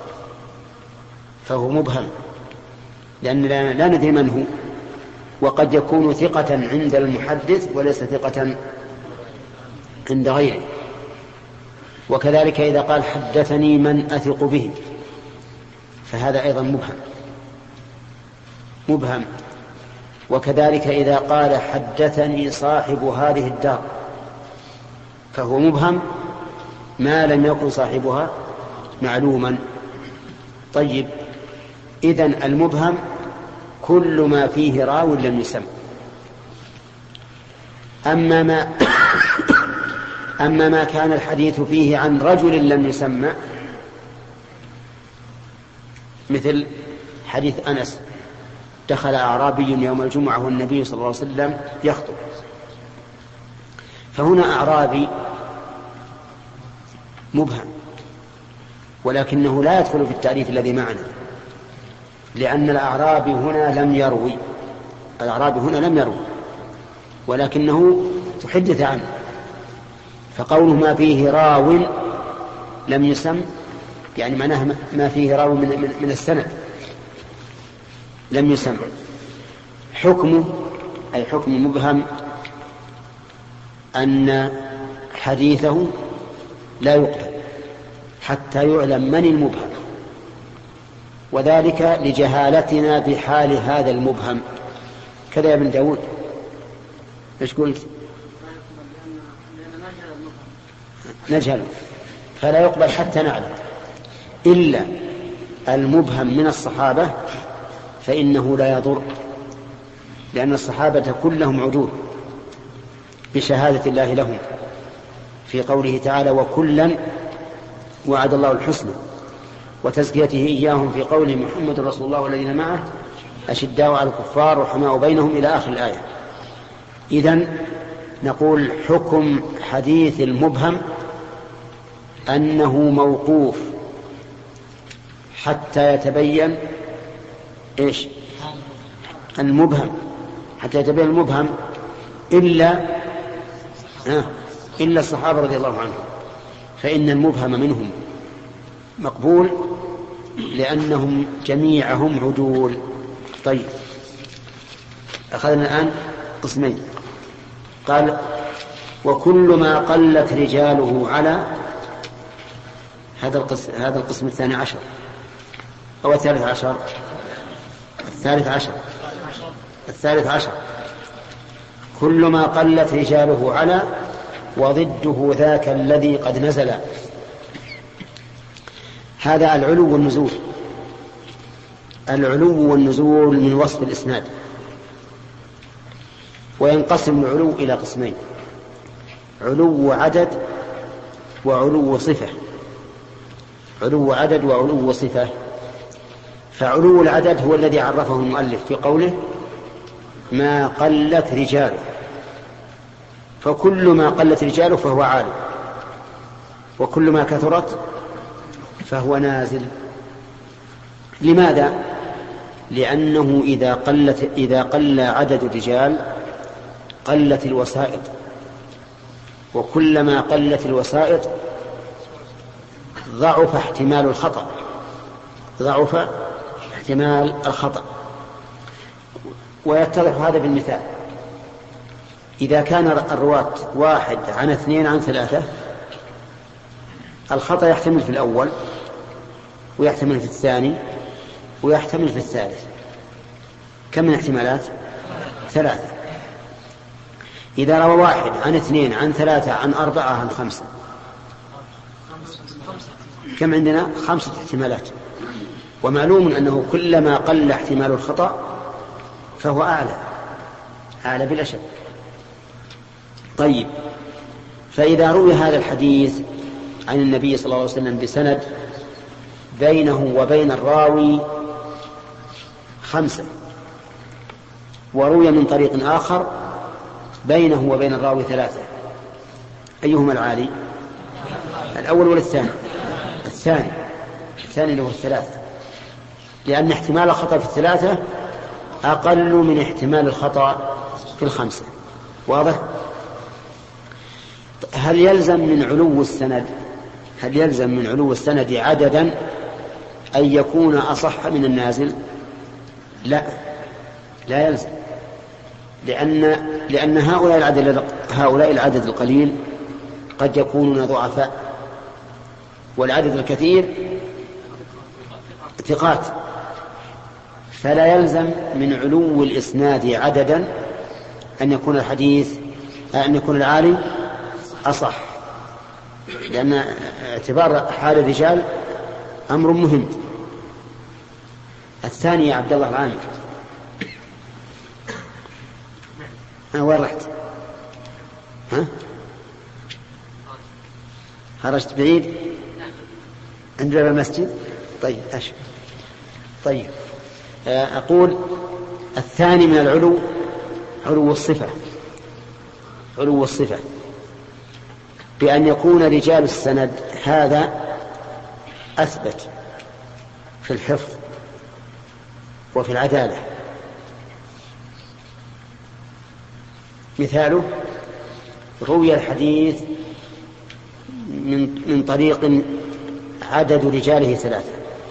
فهو مبهم لأننا لا ندري من هو، وقد يكون ثقة عند المحدث وليس ثقة عند غيره. وكذلك إذا قال حدثني من أثق به فهذا أيضا مبهم مبهم وكذلك إذا قال حدثني صاحب هذه الدار فهو مبهم ما لم يكن صاحبها معلوما. طيب، إذن المبهم كل ما فيه راو لم يسم. أما ما أما ما كان الحديث فيه عن رجل لم يسمى، مثل حديث أنس دخل أعرابي يوم الجمعة والنبي صلى الله عليه وسلم يخطب، فهنا أعرابي مبهم ولكنه لا يدخل في التعريف الذي معنا، لأن الأعرابي هنا لم يروي الأعرابي هنا لم يروي ولكنه تحدث عنه، فقوله ما فيه راو لم يسم يعني معناه ما فيه راو من, من, من السند لم يسم. حكمه أي حكم مبهم أن حديثه لا يقبل حتى يعلم من المبهم، وذلك لجهالتنا بحال هذا المبهم. كذا يا ابن داود، ايش قلت؟ نجهل فلا يقبل حتى نعلم، إلا المبهم من الصحابة فإنه لا يضر، لأن الصحابة كلهم عدول بشهادة الله لهم في قوله تعالى وكلا وعد الله الحسنى، وتزكيته إياهم في قوله محمد رسول الله والذين معه أشداء على الكفار رحماء بينهم إلى آخر الآية. إذن نقول حكم حديث المبهم أنه موقوف حتى يتبين إيش المبهم حتى يتبين المبهم إلا آه إلا الصحابة رضي الله عنهم، فإن المبهم منهم مقبول لأنهم جميعهم عدول. طيب، أخذنا الآن قسمين. قال وكل ما قلت رجاله على هذا القسم هذا القسم الثاني عشر أو الثالث عشر الثالث عشر الثالث عشر كل ما قلت رجاله على وضده ذاك الذي قد نزل. هذا العلو والنزول العلو والنزول من وصف الإسناد، وينقسم العلو إلى قسمين: علو عدد وعلو صفة. علو عدد وعلو صفة. فعلو العدد هو الذي عرفه المؤلف في قوله ما قلت رجاله، فكل ما قلت رجاله فهو عالي، وكل ما كثرت فهو نازل. لماذا؟ لأنه إذا قلت إذا قل عدد الرجال قلت الوسائط، وكلما قلت الوسائط ضعف احتمال الخطأ ضعف احتمال الخطأ ويتضح هذا بالمثال. إذا كان الرواة واحد عن اثنين عن ثلاثة، الخطأ يحتمل في الأول ويحتمل في الثاني ويحتمل في الثالث. كم من احتمالات؟ ثلاثة. إذا روى واحد عن اثنين عن ثلاثة عن أربعة عن خمسة، كم عندنا؟ خمسة احتمالات. ومعلوم أنه كلما قل احتمال الخطأ فهو أعلى أعلى بلا شك. طيب، فإذا روي هذا الحديث عن النبي صلى الله عليه وسلم بسند بينه وبين الراوي خمسة، وروي من طريق آخر بينه وبين الراوي ثلاثة، أيهما العالي؟ الأول ولا الثاني؟ الثاني الثاني اللي هو الثلاثة، لأن احتمال الخطأ في الثلاثة أقل من احتمال الخطأ في الخمسة. واضح؟ هل يلزم من علو السند هل يلزم من علو السند عددا أن يكون أصح من النازل؟ لا، لا يلزم، لأن لأن هؤلاء العدد هؤلاء العدد القليل قد يكونون ضعفاء، والعدد الكثير ثقات، فلا يلزم من علو الإسناد عددا أن يكون الحديث أن يكون العالي أصح، لأن اعتبار حال الرجال أمر مهم. الثاني يا عبد الله العامر، أنا وين رحت؟ ها؟ خرجت بعيد عند باب المسجد؟ طيب أشوف. طيب، أقول الثاني من العلو علو الصفة علو الصفة بأن يكون رجال السند هذا أثبت في الحفظ وفي العدالة. مثاله روي الحديث من من طريق عدد رجاله ثلاثة،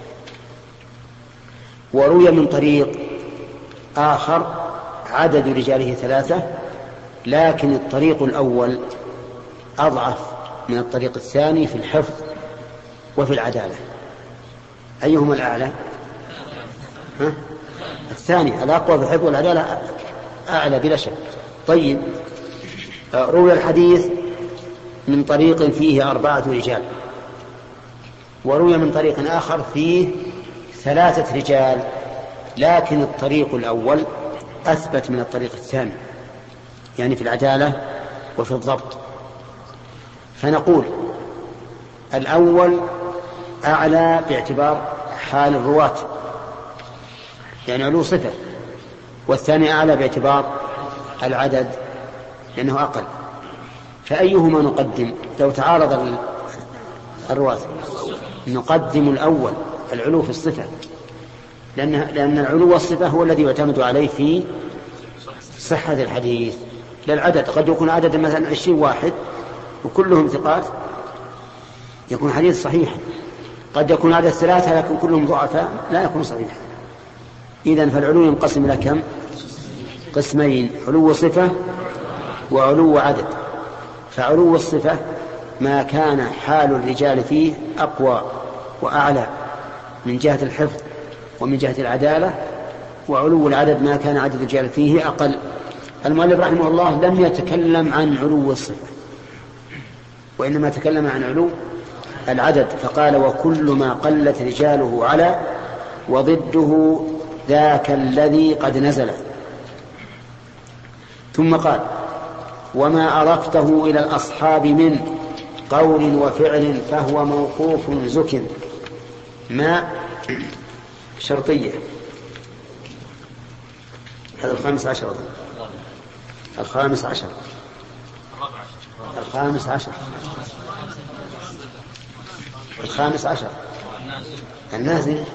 وروي من طريق آخر عدد رجاله ثلاثة، لكن الطريق الأول أضعف من الطريق الثاني في الحفظ وفي العدالة. أيهما الأعلى؟ ها؟ الثاني الأقوى في الحفظ والعدالة أعلى بلا شك. طيب، روي الحديث من طريق فيه أربعة رجال، وروي من طريق آخر فيه ثلاثة رجال، لكن الطريق الأول أثبت من الطريق الثاني، يعني في العدالة وفي الضبط. فنقول الأول أعلى باعتبار حال الرواة، يعني علو صفة، والثاني أعلى باعتبار العدد لأنه أقل. فأيهما نقدم لو تعارض الرواة؟ نقدم الأول، العلو في الصفة، لأن لأن العلو الصفة هو الذي يعتمد عليه في صحة الحديث، للعدد. قد يكون عدد مثلا عشرين واحد وكلهم ثقات يكون حديث صحيح، قد يكون عدد ثلاثة لكن كلهم ضعفاء لا يكون صحيح. إذن فالعلو ينقسم إلى كم؟ قسمين: علو صفة وعلو عدد. فعلو الصفة ما كان حال الرجال فيه أقوى وأعلى من جهة الحفظ ومن جهة العدالة، وعلو العدد ما كان عدد الرجال فيه أقل. المؤلف رحمه الله لم يتكلم عن علو الصفة، وإنما تكلم عن علو العدد، فقال: وكل ما قلت رجاله على، وضده ذاك الذي قد نزل. ثم قال: وما عرفته إلى الأصحاب من قول وفعل فهو موقوف زك. ما شرطية، هذا الخامس عشر الخامس عشر الخامس عشر الخامس عشر النازل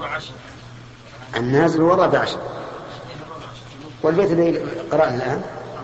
النازل هو الرابع عشر، والبيت اللي قرأنا الآن.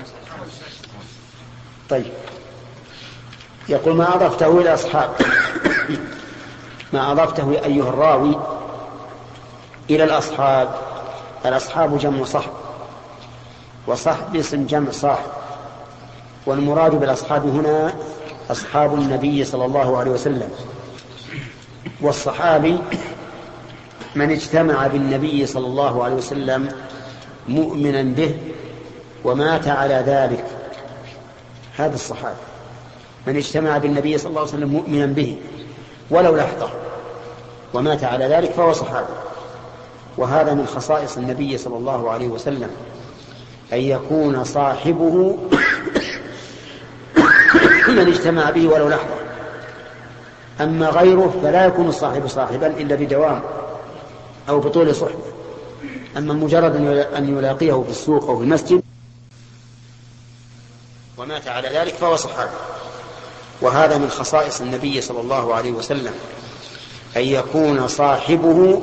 طيب، يقول ما أضفته إلى أصحاب ما أضفته أيها الراوي إلى الأصحاب. الأصحاب جمع صحب، وصحب اسم جمع صاحب، والمراد بالأصحاب هنا أصحاب النبي صلى الله عليه وسلم. والصحابي من اجتمع بالنبي صلى الله عليه وسلم مؤمنا به ومات على ذلك، هذا الصحابي من اجتمع بالنبي صلى الله عليه وسلم مؤمنا به ولو لحظة ومات على ذلك فهو صحابي. وهذا من خصائص النبي صلى الله عليه وسلم أن يكون صاحبه من اجتمع به ولو لحظة. أما غيره فلا يكون الصاحب صاحبا إلا بدوام أو بطول صحبة. أما مجرد أن يلاقيه في السوق أو في المسجد ومات على ذلك فهو صحابي. وهذا من خصائص النبي صلى الله عليه وسلم أن يكون صاحبه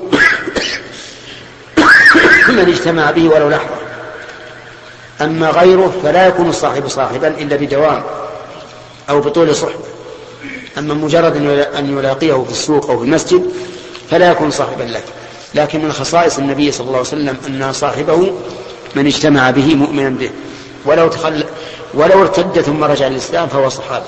من اجتمع به ولو لحظة. أما غيره فلا يكون الصاحب صاحبا إلا بدوام أو بطول صحبة. أما مجرد أن يلاقيه في السوق أو في المسجد فلا يكون صاحبا له. لكن من خصائص النبي صلى الله عليه وسلم أن صاحبه من اجتمع به مؤمنا به ولو تخل ولو ارتد ثم رجع الإسلام فهو صحابي.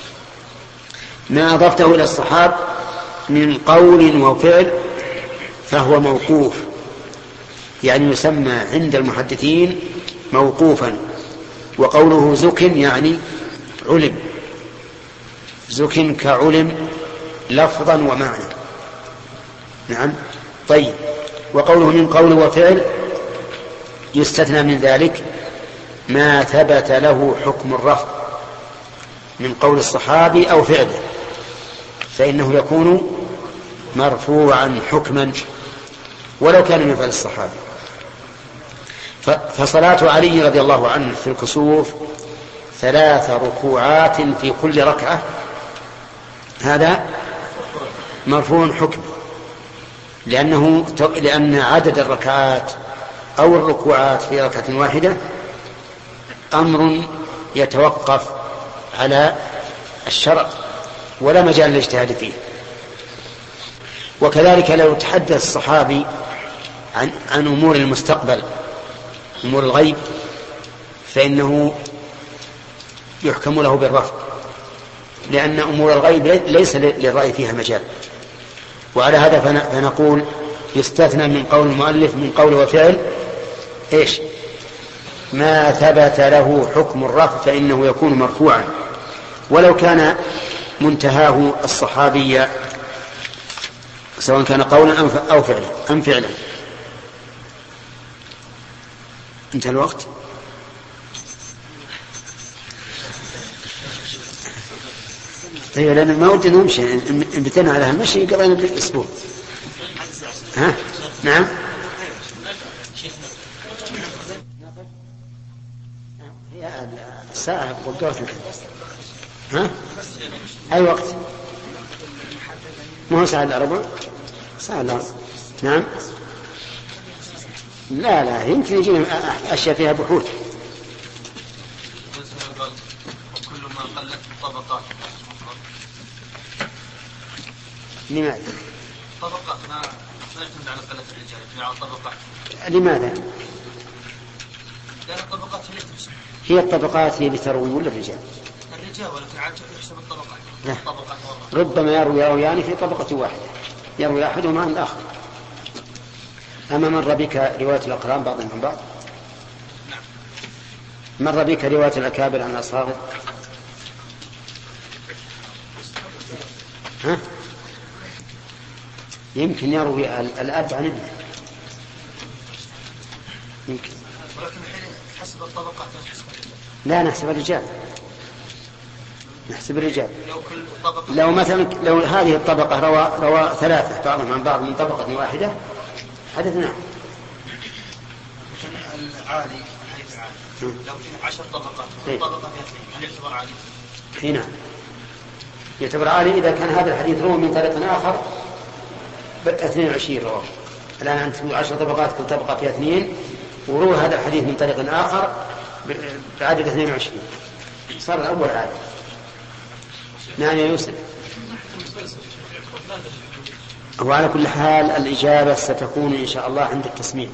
ما أضفته إلى الصحاب من قول وفعل فهو موقوف، يعني يسمى عند المحدثين موقوفا. وقوله زك يعني علم، زك كعلم لفظا ومعنى. نعم. طيب، وقوله من قول وفعل يستثنى من ذلك ما ثبت له حكم الرفع من قول الصحابي أو فعله، فإنه يكون مرفوعا حكما ولو كان من فعل الصحابي. فصلاة علي رضي الله عنه في الكسوف ثلاث ركوعات في كل ركعة، هذا مرفوع حكم، لأنه لأن عدد الركعات أو الركوعات في ركعة واحدة أمر يتوقف على الشرع ولا مجال للاجتهاد فيه. وكذلك لو تحدث الصحابي عن, عن أمور المستقبل، أمور الغيب، فإنه يحكم له بالرفع، لأن أمور الغيب ليس للرأي فيها مجال. وعلى هذا فنقول يستثنى من قول المؤلف من قول وفعل إيش؟ ما ثبت له حكم الرفع فإنه يكون مرفوعا ولو كان منتهاه الصحابية، سواء كان قولا أو فعلا أم فعلا. انتهى الوقت. طيب، لأن ما ودنا نمشي، نبتنا على هالمشي قبل بالأسبوع. ها؟ نعم. هي الساعة وقوت. ها؟ أي وقت؟ ما هو ساعة إلا ربع؟ ساعة إلا ربع. نعم. لا لا يمكن يجينا أشياء فيها بحوث. وكل ما قلت الطبقات. لماذا؟ طبقات ما ما يعتمد على قلة الرجال، يعتمد على الطبقات. لماذا؟ لأن الطبقات هي تحسب. هي الطبقات هي اللي تروي ولا الرجال؟ الرجال، ولكن عاد يحسب الطبقات. لا. الطبقات ربما يروي راويان في طبقة واحدة، يروي أحدهما عن الآخر. أما مر بك رواية الأقران بعضهم عن بعض؟ نعم. مر بك رواية الأكابر عن الأصغر؟ ها؟ يمكن يروي الأب عن ابنه، يمكن. ولكن حسب الطبقات لا نحسب الرجال، نحسب الرجال. لو كل طبقة لو مثلا لو هذه الطبقة روى روى ثلاثة بعضهم عن بعض من طبقة واحدة حدثنا. العالي حيث العالي لو في عشر طبقات إيه؟ طبقة فيها هل يعتبر عالي؟ هنا يعتبر عالي إذا كان هذا الحديث روى من طريق آخر اثنين وعشرين رواه. الآن أنت عشر طبقات كل طبقة فيها اثنين، وروى هذا الحديث من طريق آخر بعدد اثنين وعشرين، صار الأول عالي. نعم يا يوسف. وعلى كل حال الإجابة ستكون إن شاء الله عند التسميع.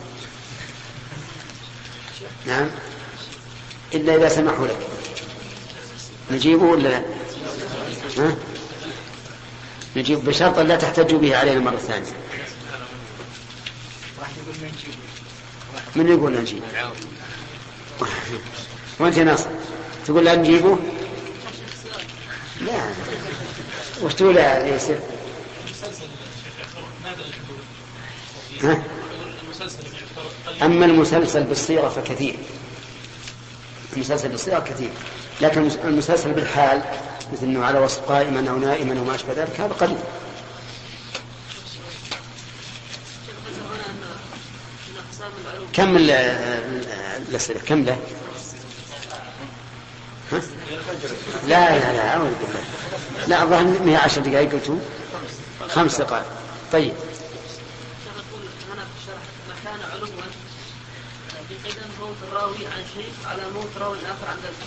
نعم، إلا إذا سمحوا لك. نجيبه ولا لا؟ ها؟ نجيب بشرط لا تحتجوا به علينا مرة ثانية. من يقول نجيب؟ وانت ناصر تقول لا نجيبه؟ لا، وش تقول يا يوسف؟ ها؟ أما المسلسل بالصيغة فكثير، المسلسل بالصيغة كثير، لكن المسلسل بالحال مثل أنه على وصف قائما أو نائما وما أشبه ذلك هذا قليل. كم الأسئلة؟ كم له؟ ها؟ لا لا لا أعوذ بالله، لا الظاهر مئة عشر دقائق قلتوا خمس دقائق. طيب كان علوا بقدم موت الراوي عن شيء على موت راوي آخر عن ذلك.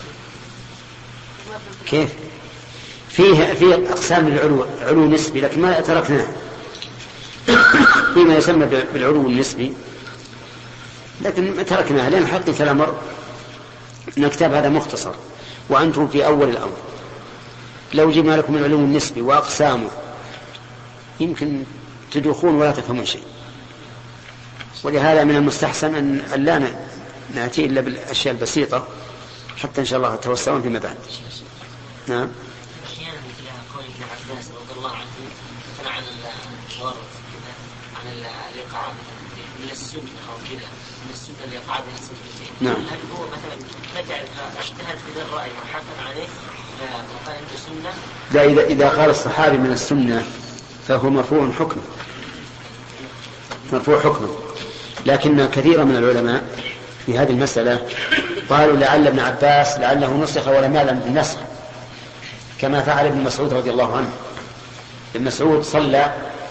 كيف؟ فيه فيه أقسام العلو، علو نسبي لكن ما تركناه. فيما يسمى بالعلو النسبي لكن تركناه لأن حقيقة الأمر أن كتاب هذا مختصر وأنتم في أول الأمر. لو جبنا لكم العلو النسبي وأقسامه يمكن تدخون ولا تفهمون شيء. ولهذا من المستحسن أن لا نأتي إلا بالأشياء البسيطة حتى إن شاء الله توسعون فيما بعد. نعم. أحيانا مثل قول ابن عباس رضي الله عنه مثلا عن الورد عن الإيقاع من السنة أو كذا من السنة الإيقاع بين السنتين. نعم. هل هو مثلا فتعرف اجتهد في ذا الرأي وحكم عليه فقال أنه سنة؟ لا، إذا إذا قال الصحابي من السنة فهو مرفوع حكمه، مرفوع حكمه. لكن كثيرا من العلماء في هذه المسألة قالوا لعل ابن عباس لعله نسخ ولم يعلم بالنسخ، كما فعل ابن مسعود رضي الله عنه. ابن مسعود صلى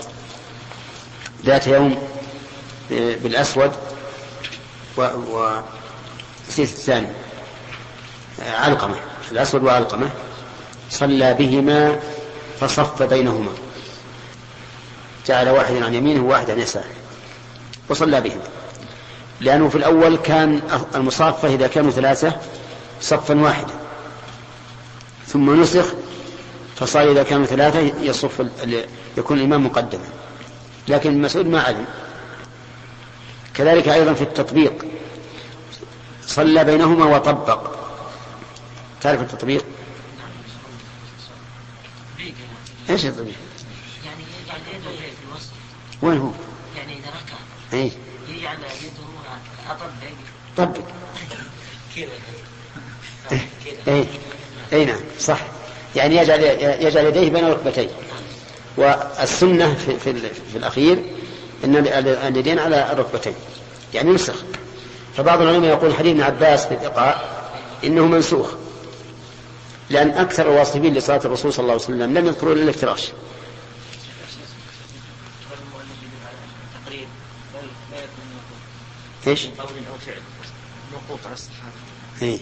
ذات يوم بالأسود وسيس الثاني علقمة، الأسود وعلقمة، صلى بهما فصف بينهما، جعل واحدا عن يمينه وواحدا عن يساره وصلى بهم، لأنه في الأول كان المصافة إذا كانوا ثلاثة صفا واحدا، ثم نسخ فصار إذا كانوا ثلاثة يصف يكون الإمام مقدما، لكن المسعود ما علم. كذلك أيضا في التطبيق صلى بينهما وطبق. تعرف التطبيق؟ ايش التطبيق؟ يعني يجعل يده في الوسط. وين هو؟ يعني إذا ركع اي يجعل يده أطبق. طبق كذا كذا. اي اي نعم صح، يعني يجعل يجعل يديه بين ركبتيه. والسنة في, في, في الأخير أن اليدين على الركبتين، يعني نسخ. فبعض العلماء يقول حديث ابن عباس في الإيقاع إنه منسوخ، لأن أكثر الواصفين لصلاة الرسول صلى الله عليه وسلم لم يذكروا إلا الافتراش. إيش؟ إيه؟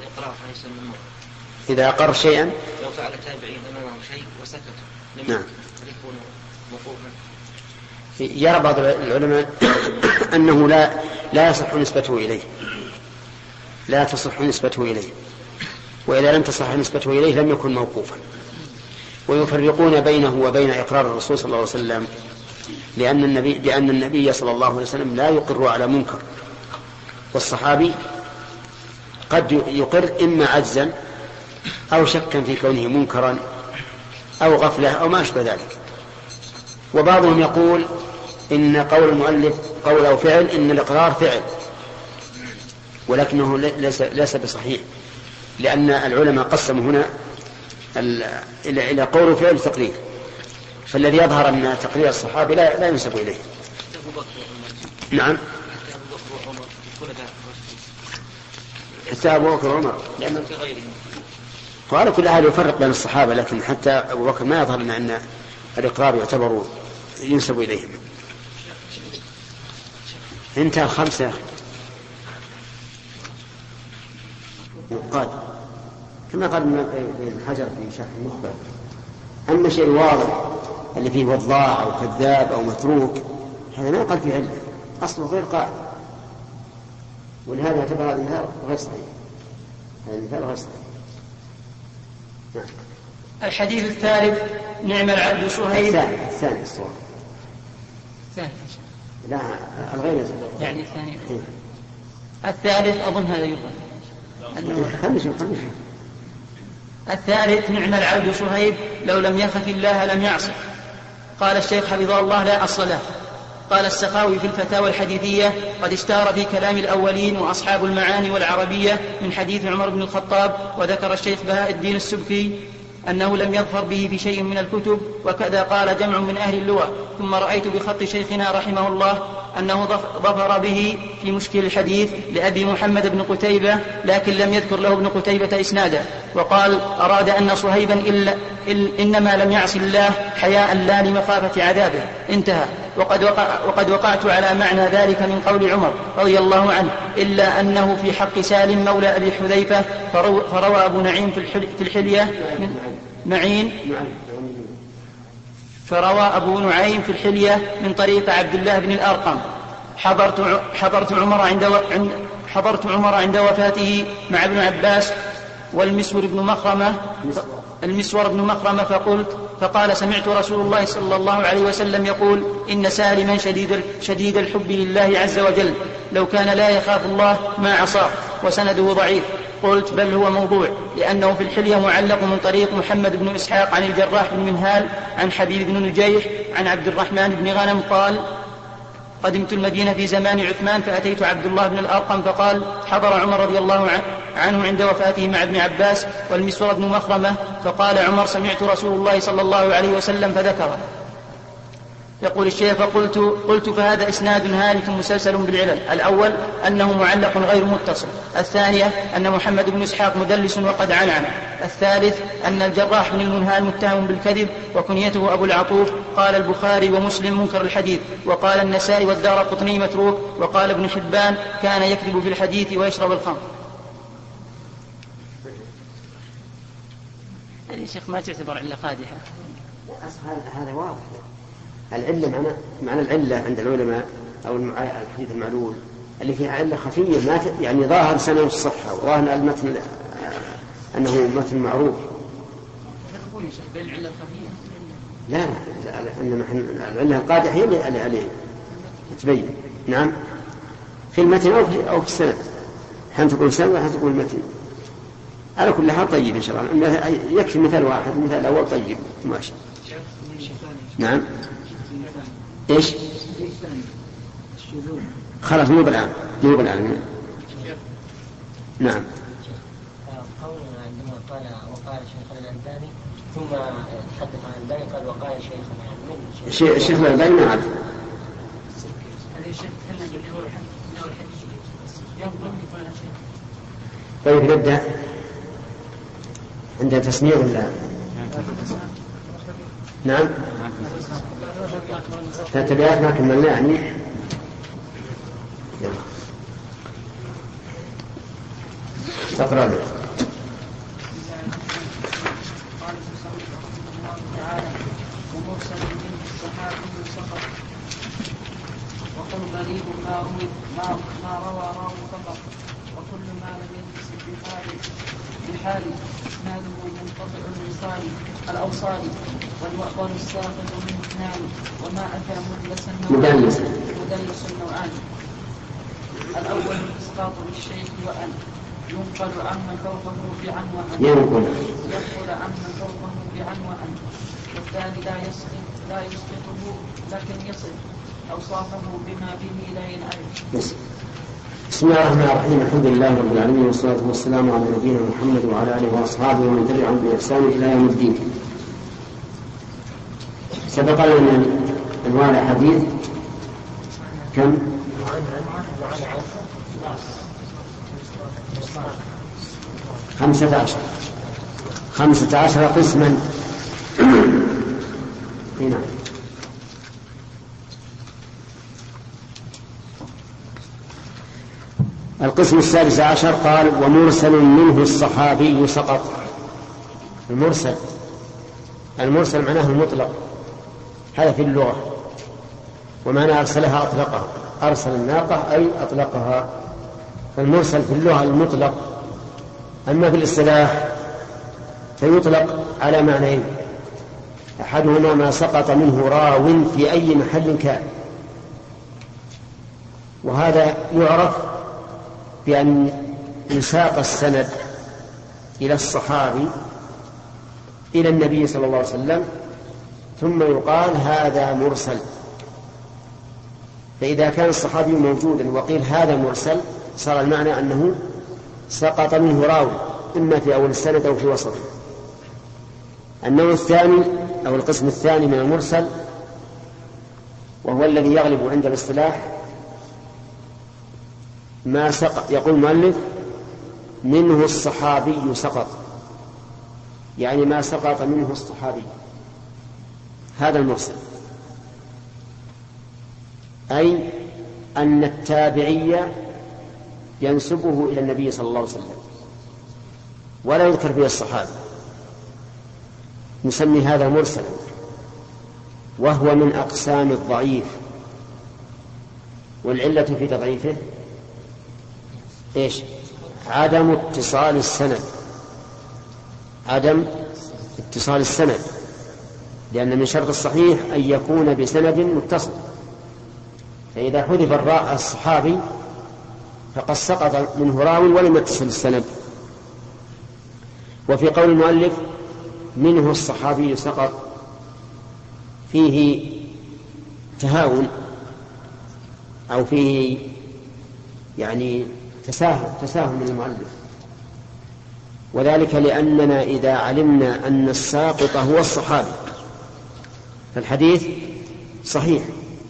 إذا أقر شيئا لو فعل تابعين أمامه شيء وسكتوا لم نعم يكون موقوفا. يرى بعض العلماء أنه لا لا يصح نسبته إليه، لا تصح نسبته إليه، وإذا لم تصح نسبته إليه لم يكن موقوفا. ويفرقون بينه وبين إقرار الرسول صلى الله عليه وسلم، لأن النبي لأن النبي صلى الله عليه وسلم لا يقر على منكر، والصحابي قد يقر إما عجزا أو شكا في كونه منكرا أو غفلة أو ما أشبه ذلك. وبعضهم يقول إن قول المؤلف قول أو فعل إن الإقرار فعل، ولكنه ليس, ليس بصحيح، لأن العلماء قسموا هنا إلى قول وفعل تقرير، فالذي يظهر أن تقرير الصحابي لا, لا ينسب إليه. نعم حتى أبو بكر وعمر، لأن وعلى كل حال يفرق بين الصحابة، لكن حتى أبو بكر ما يظهر لنا أن الإقرار يعتبر ينسب إليهم. انتهى الخمسة قال كما قال ابن حجر في شرح المخبر، أما الشيء الواضح اللي فيه وضاع أو كذاب أو متروك هذا ما قال فيه علة، أصله غير قائل، ولهذا يعتبر هذا المثال غير صحيح. هذا المثال غير صحيح. نعم. الحديث الثالث نعم العبد صهيب. الثاني الثاني الصواب. الثاني لا الغير يعني الثاني. الثالث أظن هذا يقال. خلنا نشوف خلنا نشوف. الثالث نعم العبد صهيب لو لم يخف الله لم يعصه. قال الشيخ حفظه الله لا أصل له. قال السخاوي في الفتاوى الحديثية قد اشتهر في كلام الأولين وأصحاب المعاني والعربية من حديث عمر بن الخطاب، وذكر الشيخ بهاء الدين السبكي أنه لم يظفر به في شيء من الكتب، وكذا قال جمع من أهل اللغة. ثم رأيت بخط شيخنا رحمه الله أنه ظفر به في مشكل الحديث لأبي محمد بن قتيبة، لكن لم يذكر له ابن قتيبة إسنادا، وقال أراد أن صهيبا إلا إل إنما لم يعص الله حياء لا لمخافة عذابه. انتهى. وقد, وقع وقد وقعت على معنى ذلك من قول عمر رضي الله عنه، إلا أنه في حق سالم مولى أبي حذيفة فرو فروى أبو نعيم في, الحل في الحلية من معين فروى أبو نعيم في الحلية من طريق عبد الله بن الأرقم. حضرت, حضرت, عمر عند و... حضرت عمر عند وفاته مع ابن عباس والمسور بن مخرمة المسور بن مخرمة فقلت فقال سمعت رسول الله صلى الله عليه وسلم يقول إن سالما شديد, شديد الحب لله عز وجل، لو كان لا يخاف الله ما عصاه، وسنده ضعيف. قلت بل هو موضوع، لأنه في الحلية معلق من طريق محمد بن إسحاق عن الجراح بن منهال عن حبيب بن نجيح عن عبد الرحمن بن غنم قال قدمت المدينة في زمان عثمان فأتيت عبد الله بن الأرقم فقال حضر عمر رضي الله عنه عند وفاته مع ابن عباس والمسور بن مخرمة، فقال عمر سمعت رسول الله صلى الله عليه وسلم فذكره. يقول الشيخ فقلت قلت فهذا إسناد هالك مسلسل بالعلل. الأول أنه معلق غير متصل، الثانية أن محمد بن إسحاق مدلس وقد عنعن، الثالث أن الجراح بن المنهال متهم بالكذب وكنيته أبو العطوف. قال البخاري ومسلم منكر الحديث، وقال النسائي والدارقطني متروك، وقال ابن حبان كان يكذب في الحديث ويشرب الخمر. يعني شيخ ما تعتبر علة قادحة؟ هذا واضح. العلة معنى, معنى العلة عند العلماء أو الحديث المعلول اللي فيها علة خفية ما يعني ظاهر سنة الصحة وظاهر المتن أنه متن معروف. لا إنما العلة القادحة هي اللي عليه تبين. نعم في المتن أو في, أو في السنة، حين تقول سنة وحين تقول متن. على كل حال طيب إن شاء الله، يكفي مثال واحد، مثال الأول طيب ماشي. نعم إيش خلاص مو بالآن مو بالآن. نعم قولنا عندما قال وقال شيخنا الألباني ثم تحدث عن الألباني قال وقال شيخنا الشيخ الألباني ما عرف. طيب نبدأ. عندها تسمية ولا نعم تتبعات ما كملنا يعني. تقرأ له وقل غريب ما روي ما روى راوي فقط، وكل ما لم ينتسب بحال اسناده منقطع الوصال الاوصال والوأقل الساقط من اثنان، وما اتى مدلسا مدلس مدلس نوعان. الاول الاسقاط للشيخ وان ينقل عمن فوقه بعن وان ينقل ينقل عمن فوقه بعن وان والثاني لا يسقط لا يسقطه لكن يصف أوصافه بما به لا ينعرف. بسم الله الرحمن الرحيم. الحمد لله رب العالمين، والصلاة والسلام على نبينا محمد وعلى آله وأصحابه ومن تبعهم بإحسان إلى يوم الدين. سبق لنا من أنواع الحديث كم؟ خمسة عشر. خمسة عشر قسما. هنا القسم السادس عشر قال ومرسل منه الصحابي سقط. المرسل المرسل معناه المطلق، هذا في اللغة، ومعنى أرسلها أطلقها، أرسل الناقة أي أطلقها، فالمرسل في اللغة المطلق. أما في الاصطلاح فيطلق على معنيين، أحدهما ما سقط منه راو في أي محل كان، وهذا يعرف بأن يساق السند إلى الصحابي إلى النبي صلى الله عليه وسلم ثم يقال هذا مرسل. فإذا كان الصحابي موجودا وقيل هذا مرسل صار المعنى أنه سقط منه راوي إما في أول السند أو في وسطه. النوع الثاني أو القسم الثاني من المرسل وهو الذي يغلب عند الاصطلاح ما سقط، يقول المؤلف منه الصحابي سقط، يعني ما سقط منه الصحابي، هذا المرسل، أي أن التابعي ينسبه إلى النبي صلى الله عليه وسلم ولا يذكر فيه الصحابي، نسمي هذا مرسلا، وهو من أقسام الضعيف. والعلة في تضعيفه إيش؟ عدم اتصال السند، عدم اتصال السند، لأن من شرط الصحيح أن يكون بسند متصل، فإذا حذف الراء الصحابي فقد سقط منه راوي ولم يتصل السند. وفي قول المؤلف منه الصحابي سقط فيه تهاون أو فيه يعني تساهل تساهل من المؤلف، وذلك لأننا إذا علمنا أن الساقط هو الصحابي فالحديث صحيح،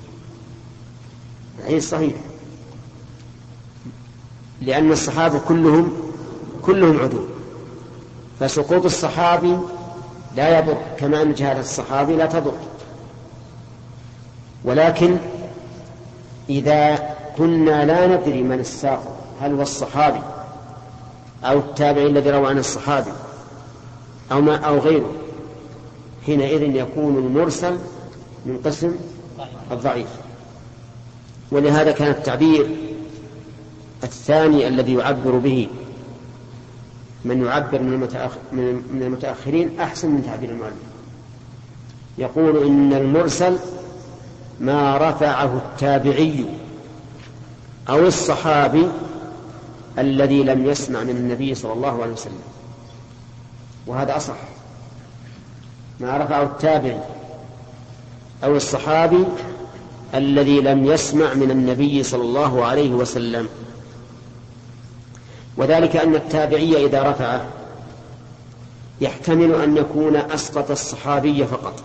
الحديث صحيح، لأن الصحابة كلهم كلهم عدول، فسقوط الصحابي لا يضر كما أن جهالة الصحابي لا تضر. ولكن إذا كنا لا ندري من الساقط هل هو الصحابي أو التابعي الذي روى عن الصحابي أو ما أو غيره، حينئذ يكون المرسل من قسم الضعيف. ولهذا كان التعبير الثاني الذي يعبر به من يعبر من المتأخرين أحسن من تعبير المؤلف، يقول إن المرسل ما رفعه التابعي أو الصحابي الذي لم يسمع من النبي صلى الله عليه وسلم، وهذا أصح، ما رفعه التابعي أو الصحابي الذي لم يسمع من النبي صلى الله عليه وسلم. وذلك أن التابعي إذا رفعه يحتمل أن يكون أسقط الصحابي فقط،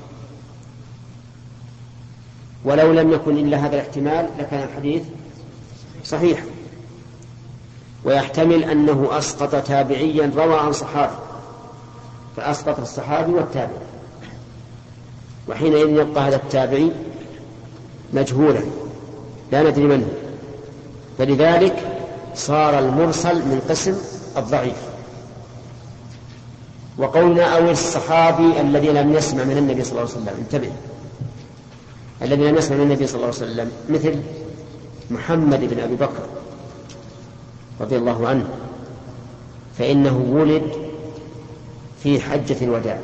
ولو لم يكن إلا هذا الاحتمال لكان الحديث صحيح. ويحتمل أنه أسقط تابعيا روى عن صحابي فأسقط الصحابي والتابعي، وحينئذ يبقى هذا التابعي مجهولا لا ندري من هو، فلذلك صار المرسل من قسم الضعيف. وقولنا أو الصحابي الذي لم يسمع من النبي صلى الله عليه وسلم، انتبه، الذي لم يسمع من النبي صلى الله عليه وسلم مثل محمد بن أبي بكر رضي الله عنه، فإنه ولد في حجة الوداع،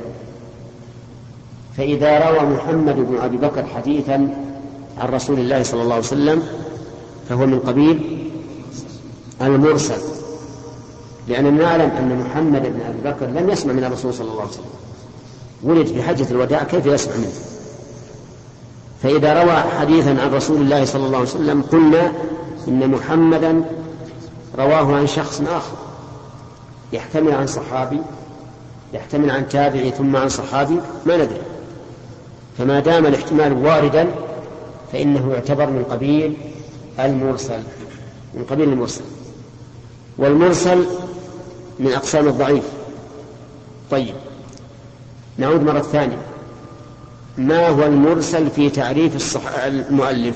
فإذا روى محمد بن أبي بكر حديثا عن رسول الله صلى الله عليه وسلم فهو من قبيل المرسل، لأننا نعلم أن محمد بن أبي بكر لم يسمع من الرسول صلى الله عليه وسلم، ولد في حجة الوداع، كيف يسمع منه؟ فإذا روى حديثا عن رسول الله صلى الله عليه وسلم قلنا إن محمدا رواه عن شخص آخر، يحتمل عن صحابي، يحتمل عن تابعي ثم عن صحابي، ما ندري. فما دام الاحتمال واردا فإنه يعتبر من قبيل المرسل، من قبيل المرسل. والمرسل من أقسام الضعيف. طيب، نعود مرة ثانية. ما هو المرسل في تعريف الصح... المؤلف؟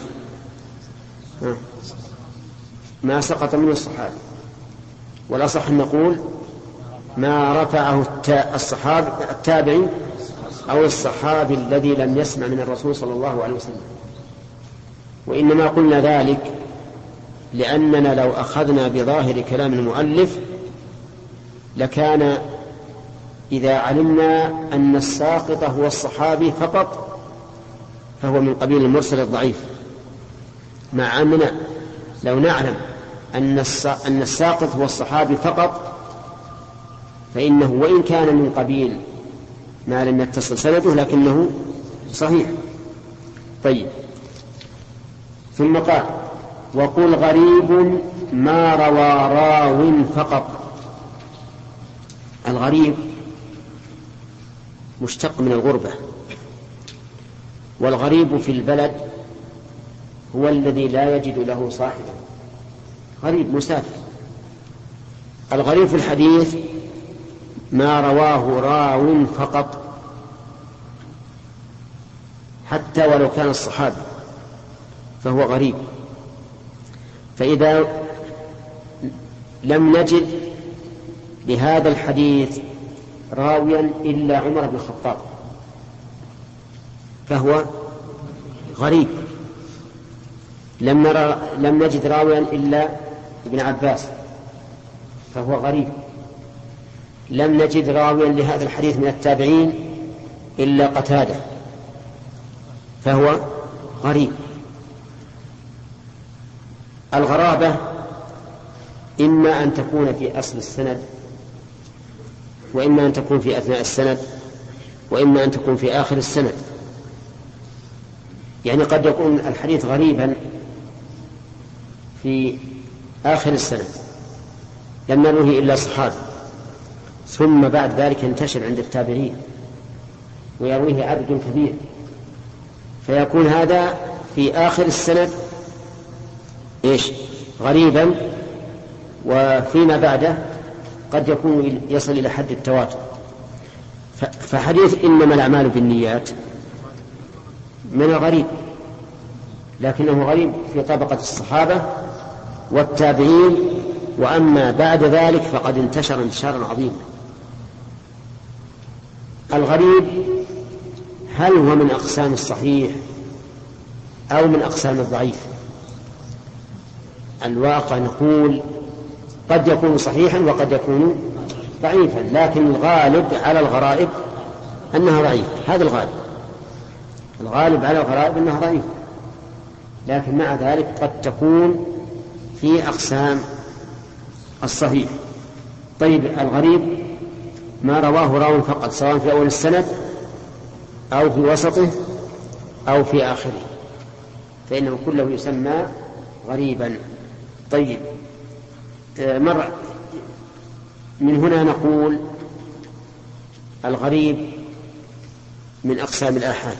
ما سقط منه الصحابي، والأصح أن نقول ما رفعه الصحابي التابعي أو الصحابي الذي لم يسمع من الرسول صلى الله عليه وسلم. وإنما قلنا ذلك لأننا لو أخذنا بظاهر كلام المؤلف لكان إذا علمنا أن الساقط هو الصحابي فقط فهو من قبيل المرسل الضعيف، مع أننا لو نعلم أن الساقط هو الصحابي فقط فإنه وإن كان من قبيل ما لم يتصل سنده لكنه صحيح. طيب، ثم قال وقل غريب ما روى راو فقط. الغريب مشتق من الغربة، والغريب في البلد هو الذي لا يجد له صاحبا، غريب مسافر. الغريب في الحديث ما رواه راو فقط حتى ولو كان الصحابي فهو غريب. فإذا لم نجد لهذا الحديث راويا إلا عمر بن الخطاب فهو غريب. لم, نرى لم نجد راويا إلا ابن عباس فهو غريب. لم نجد راويا لهذا الحديث من التابعين إلا قتادة فهو غريب. الغرابة إما أن تكون في أصل السند، وإما أن تكون في أثناء السند، وإما أن تكون في آخر السند. يعني قد يكون الحديث غريبا في آخر السند لم نروه إلا صحابي، ثم بعد ذلك ينتشر عند التابعين ويرويه عدد كبير، فيكون هذا في آخر السند إيش غريبا، وفيما بعده قد يكون يصل إلى حد التواتر. فحديث إنما الأعمال بالنيات من الغريب، لكنه غريب في طبقة الصحابة والتابعين، وأما بعد ذلك فقد انتشر انتشارا عظيما. الغريب هل هو من أقسام الصحيح أو من أقسام الضعيف؟ الواقع نقول قد يكون صحيحا وقد يكون ضعيفا، لكن الغالب على الغرائب أنها ضعيف. هذا الغالب الغالب على الغرائب أنها ضعيف، لكن مع ذلك قد تكون في أقسام الصحيح. طيب، الغريب ما رواه راو فقط سواء في أول السند أو في وسطه أو في آخره فإنه كله يسمى غريبا. طيب، مرة من هنا نقول الغريب من أقسام الآحاد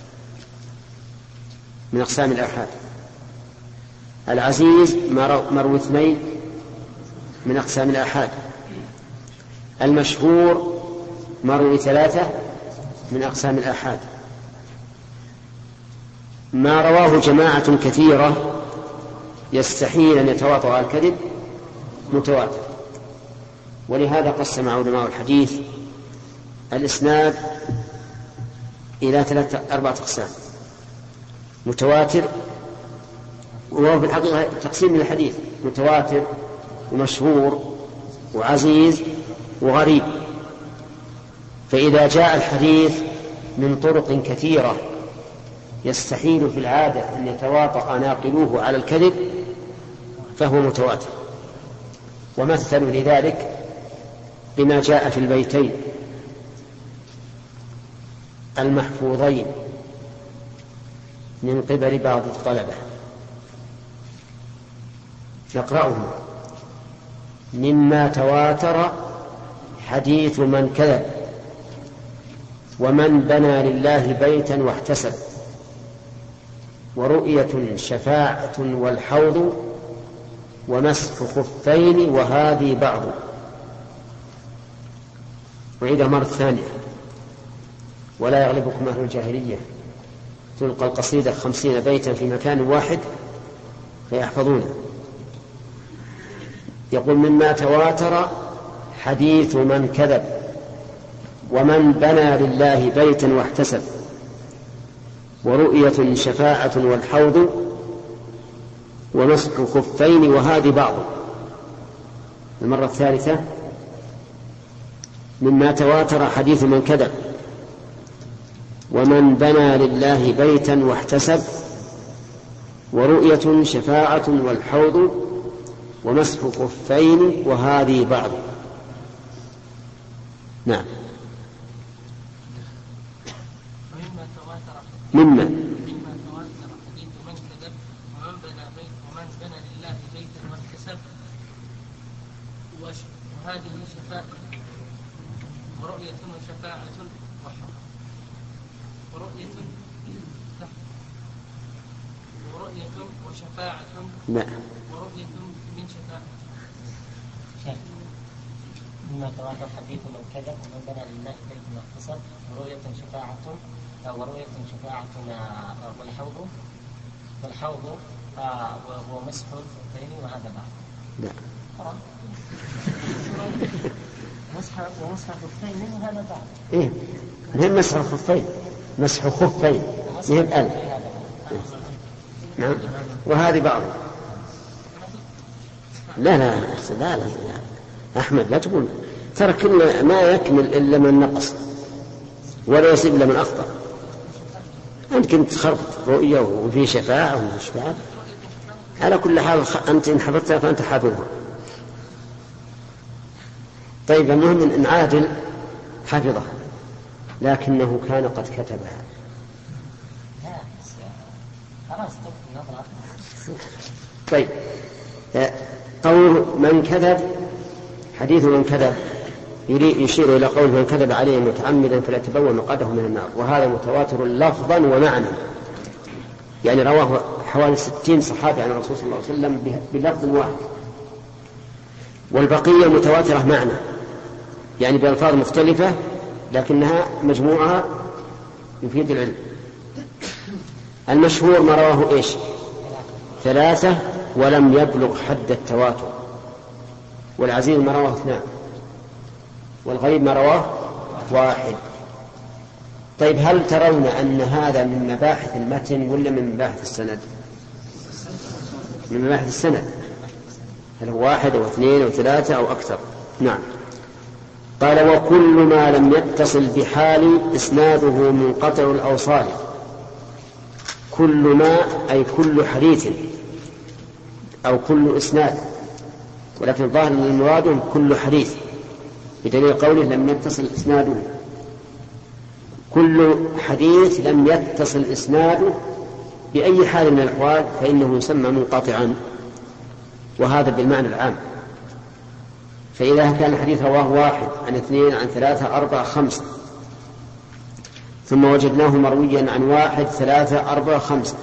من أقسام الآحاد العزيز مروي اثنين من أقسام الآحاد، المشهور مروي ثلاثة من أقسام الآحاد، ما رواه جماعة كثيرة يستحيل أن يتواطؤ على الكذب متواتر. ولهذا قسم علماء الحديث الإسناد إلى ثلاثة أربعة أقسام: متواتر، وهو في الحقيقة تقسيم من الحديث: متواتر ومشهور وعزيز وغريب. فإذا جاء الحديث من طرق كثيرة يستحيل في العادة أن يتواطأ ناقلوه على الكذب فهو متواتر. ومثلوا لذلك بما جاء في البيتين المحفوظين من قبل بعض الطلبة، نقرأهم: مما تواتر حديث من كذب، ومن بنى لله بيتا واحتسب، ورؤية شفاعة والحوض، ومسح خفين وهذه بعض. وعيدها مرة ثانية: ولا يغلبكم أهل الجاهلية تلقى القصيدة خمسين بيتا في مكان واحد فيحفظونه. يقول مما تواتر حديث من كذب ومن بنى لله بيتا واحتسب ورؤية شفاعة والحوض ومسح خفين وهذه بعض. المرة الثالثة مما تواتر حديث من كذب ومن بنى لله بيتا واحتسب ورؤية شفاعة والحوض ومسح خفين وهذه بعض. نعم. مما مما تواتر حديث من كذب ومن بنى بيت ومن بنى لله بيتا واحتسب وهذه شفاعة ورؤية وشفاعة ورؤية ورؤية وشفاعة لا ورؤية من شفاعة. مما تواتر حديث من كذب ومن بنى لله بيتا واحتسب ورؤية شفاعة ورؤية شفاعة والحوض والحوض وهو مسح الخفين وهذا بعض. لا مسح ومسح الخفين وهذا بعض. إيه مهم مسح الخفين مسح خفين مهم ألف. نعم وهذه بعض. لا لا لا لا, لا. أحمد لا تقول ترى كل ما يكمل إلا من نقص ولا يصيب إلا من أخطأ. أنت كنت خربت رؤية وفي شفاعة وفي شفاعة. على كل حال أنت إن حفظتها فأنت حافظها. طيب المهم إن عادل حفظها لكنه كان قد كتبها. طيب قول من كذب حديث من كذب يشير إلى قول من كذب عليه متعمدا فليتبوأ مقعده من النار وهذا متواتر لفظا ومعنى يعني رواه حوالي ستين صحابي عن الرسول صلى الله عليه وسلم بلفظ واحد والبقية متواترة معنى يعني بألفاظ مختلفة لكنها مجموعها يفيد العلم. المشهور ما رواه إيش ثلاثة ولم يبلغ حد التواتر والعزيز ما رواه اثنان والغريب ما رواه واحد. طيب هل ترون أن هذا من مباحث المتن ولا من مباحث السند؟ من مباحث السند. هل هو واحد أو اثنين أو ثلاثة أو أكثر؟ نعم. قال وكل ما لم يتصل بحال إسناده منقطع الأوصال. كل ما أي كل حديث أو كل إسناد ولكن ظاهر من المراد كل حديث بدليل قوله لم يتصل إسناده. كل حديث لم يتصل إسناده بأي حال من الأحوال فإنه يسمى منقطعا وهذا بالمعنى العام. فإذا كان الحديث رواه واحد عن اثنين عن ثلاثة أربعة خمسة ثم وجدناه مرويا عن واحد ثلاثة أربعة خمسة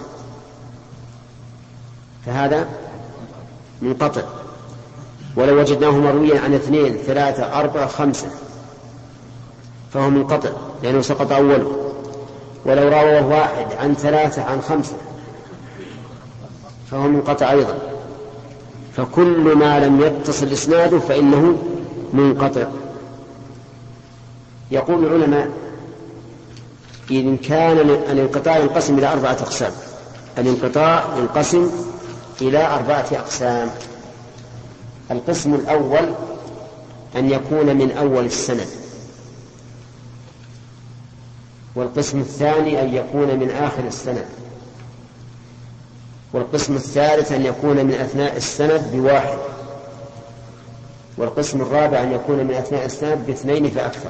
فهذا منقطع. ولو وجدناه مرويا عن اثنين ثلاثة أربعة خمسة فهو منقطع لأنه سقط أوله. ولو رواه واحد عن ثلاثة عن خمسة فهو منقطع أيضا. فكل ما لم يتصل إسناده فإنه منقطع. يقول العلماء إن كان الانقطاع ينقسم إلى أربعة أقسام. الانقطاع ينقسم إلى أربعة أقسام. القسم الأول أن يكون من أول السند والقسم الثاني أن يكون من آخر السند والقسم الثالث أن يكون من أثناء السند بواحد والقسم الرابع أن يكون من أثناء السند باثنين فأكثر.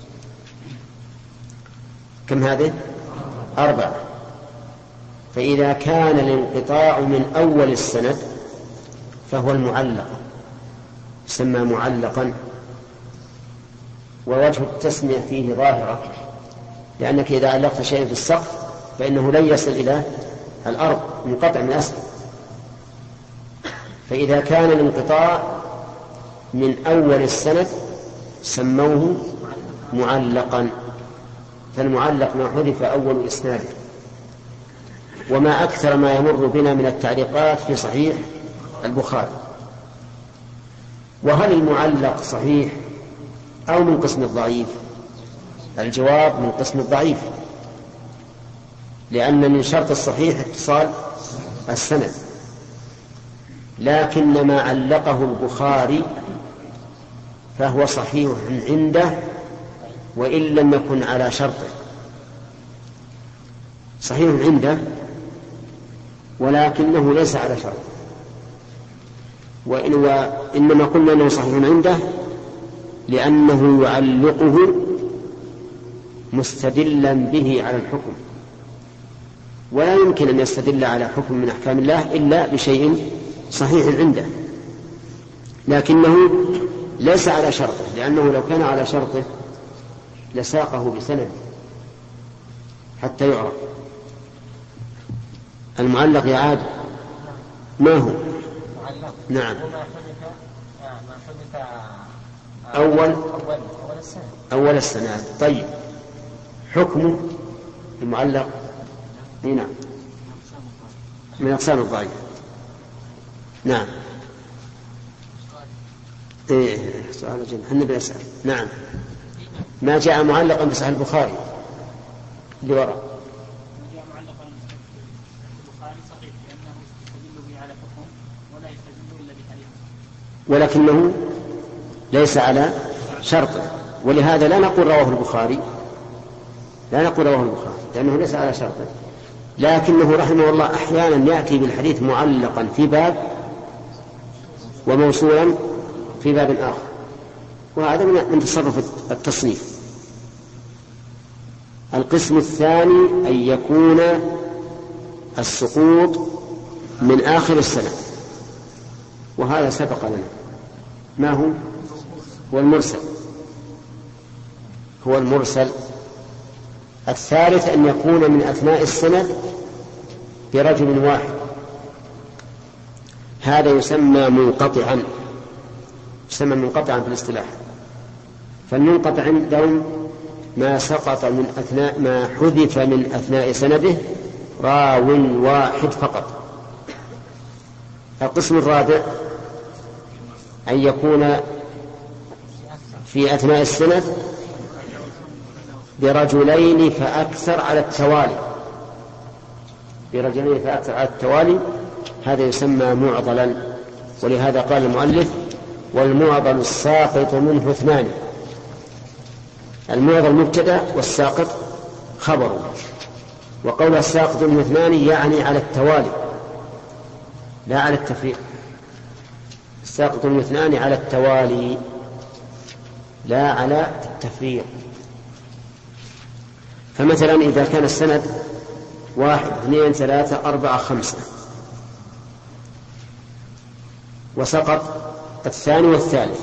كم هذه؟ أربعة. فإذا كان الانقطاع من أول السند فهو المعلق يسمى معلقا ووجه التسمية فيه ظاهرة لأنك إذا علقت شيئا في السقف فإنه لن يصل إلى الأرض منقطع من أسفل. فإذا كان الانقطاع من أول السند سموه معلقا فالمعلق ما حذف أول إسناده. وما أكثر ما يمر بنا من التعليقات في صحيح البخاري. وهل المعلق صحيح أو من قسم الضعيف؟ الجواب من قسم الضعيف، لأن من شرط الصحيح اتصال السند، لكن ما علقه البخاري فهو صحيح عنده وإن لم يكن على شرطه. صحيح عنده ولكنه ليس على شرطه، وإن وإنما قلنا أنه صحيح عنده لأنه يعلقه مستدلا به على الحكم، ولا يمكن أن يستدل على حكم من أحكام الله إلا بشيء صحيح عنده، لكنه ليس على شرطه، لأنه لو كان على شرطه لساقه بسند حتى يعرف. المعلق يا عاد ما هو؟ نعم، أول أول السند. طيب، حكمه المعلق نعم من أقسام الضعيف. نعم، إيه سؤال جميل، هل نبي أسأل؟ نعم، ما جاء معلقا في صحيح البخاري اللي وراء ولكنه ليس على شرطه، ولهذا لا نقول رواه البخاري، لا نقول رواه البخاري لأنه ليس على شرطه، لكنه رحمه الله أحيانا يأتي بالحديث معلقا في باب وموصولا في باب آخر، وهذا من تصرف التصنيف. القسم الثاني أن يكون السقوط من آخر السنة، وهذا سبق لنا. ما هو؟ هو المرسل، هو المرسل. الثالث أن يكون من أثناء السند برجل واحد، هذا يسمى منقطعا، يسمى منقطعا في الاصطلاح. فالمنقطع عندهم ما سقط من أثناء ما حذف من أثناء سنده راو واحد فقط. القسم الرابع أن يكون في أثناء السند برجلين فأكثر على التوالي، برجلين فأكثر على التوالي، هذا يسمى معضلا. ولهذا قال المؤلف: والمعضل الساقط منه اثنان. المعضل مبتدأ والساقط خبره، وقول الساقط منه اثنان يعني على التوالي لا على التفريق. الساقط منه اثنان على التوالي لا على التفريق. فمثلا إذا كان السند واحد اثنين ثلاثة أربعة خمسة وسقط الثاني والثالث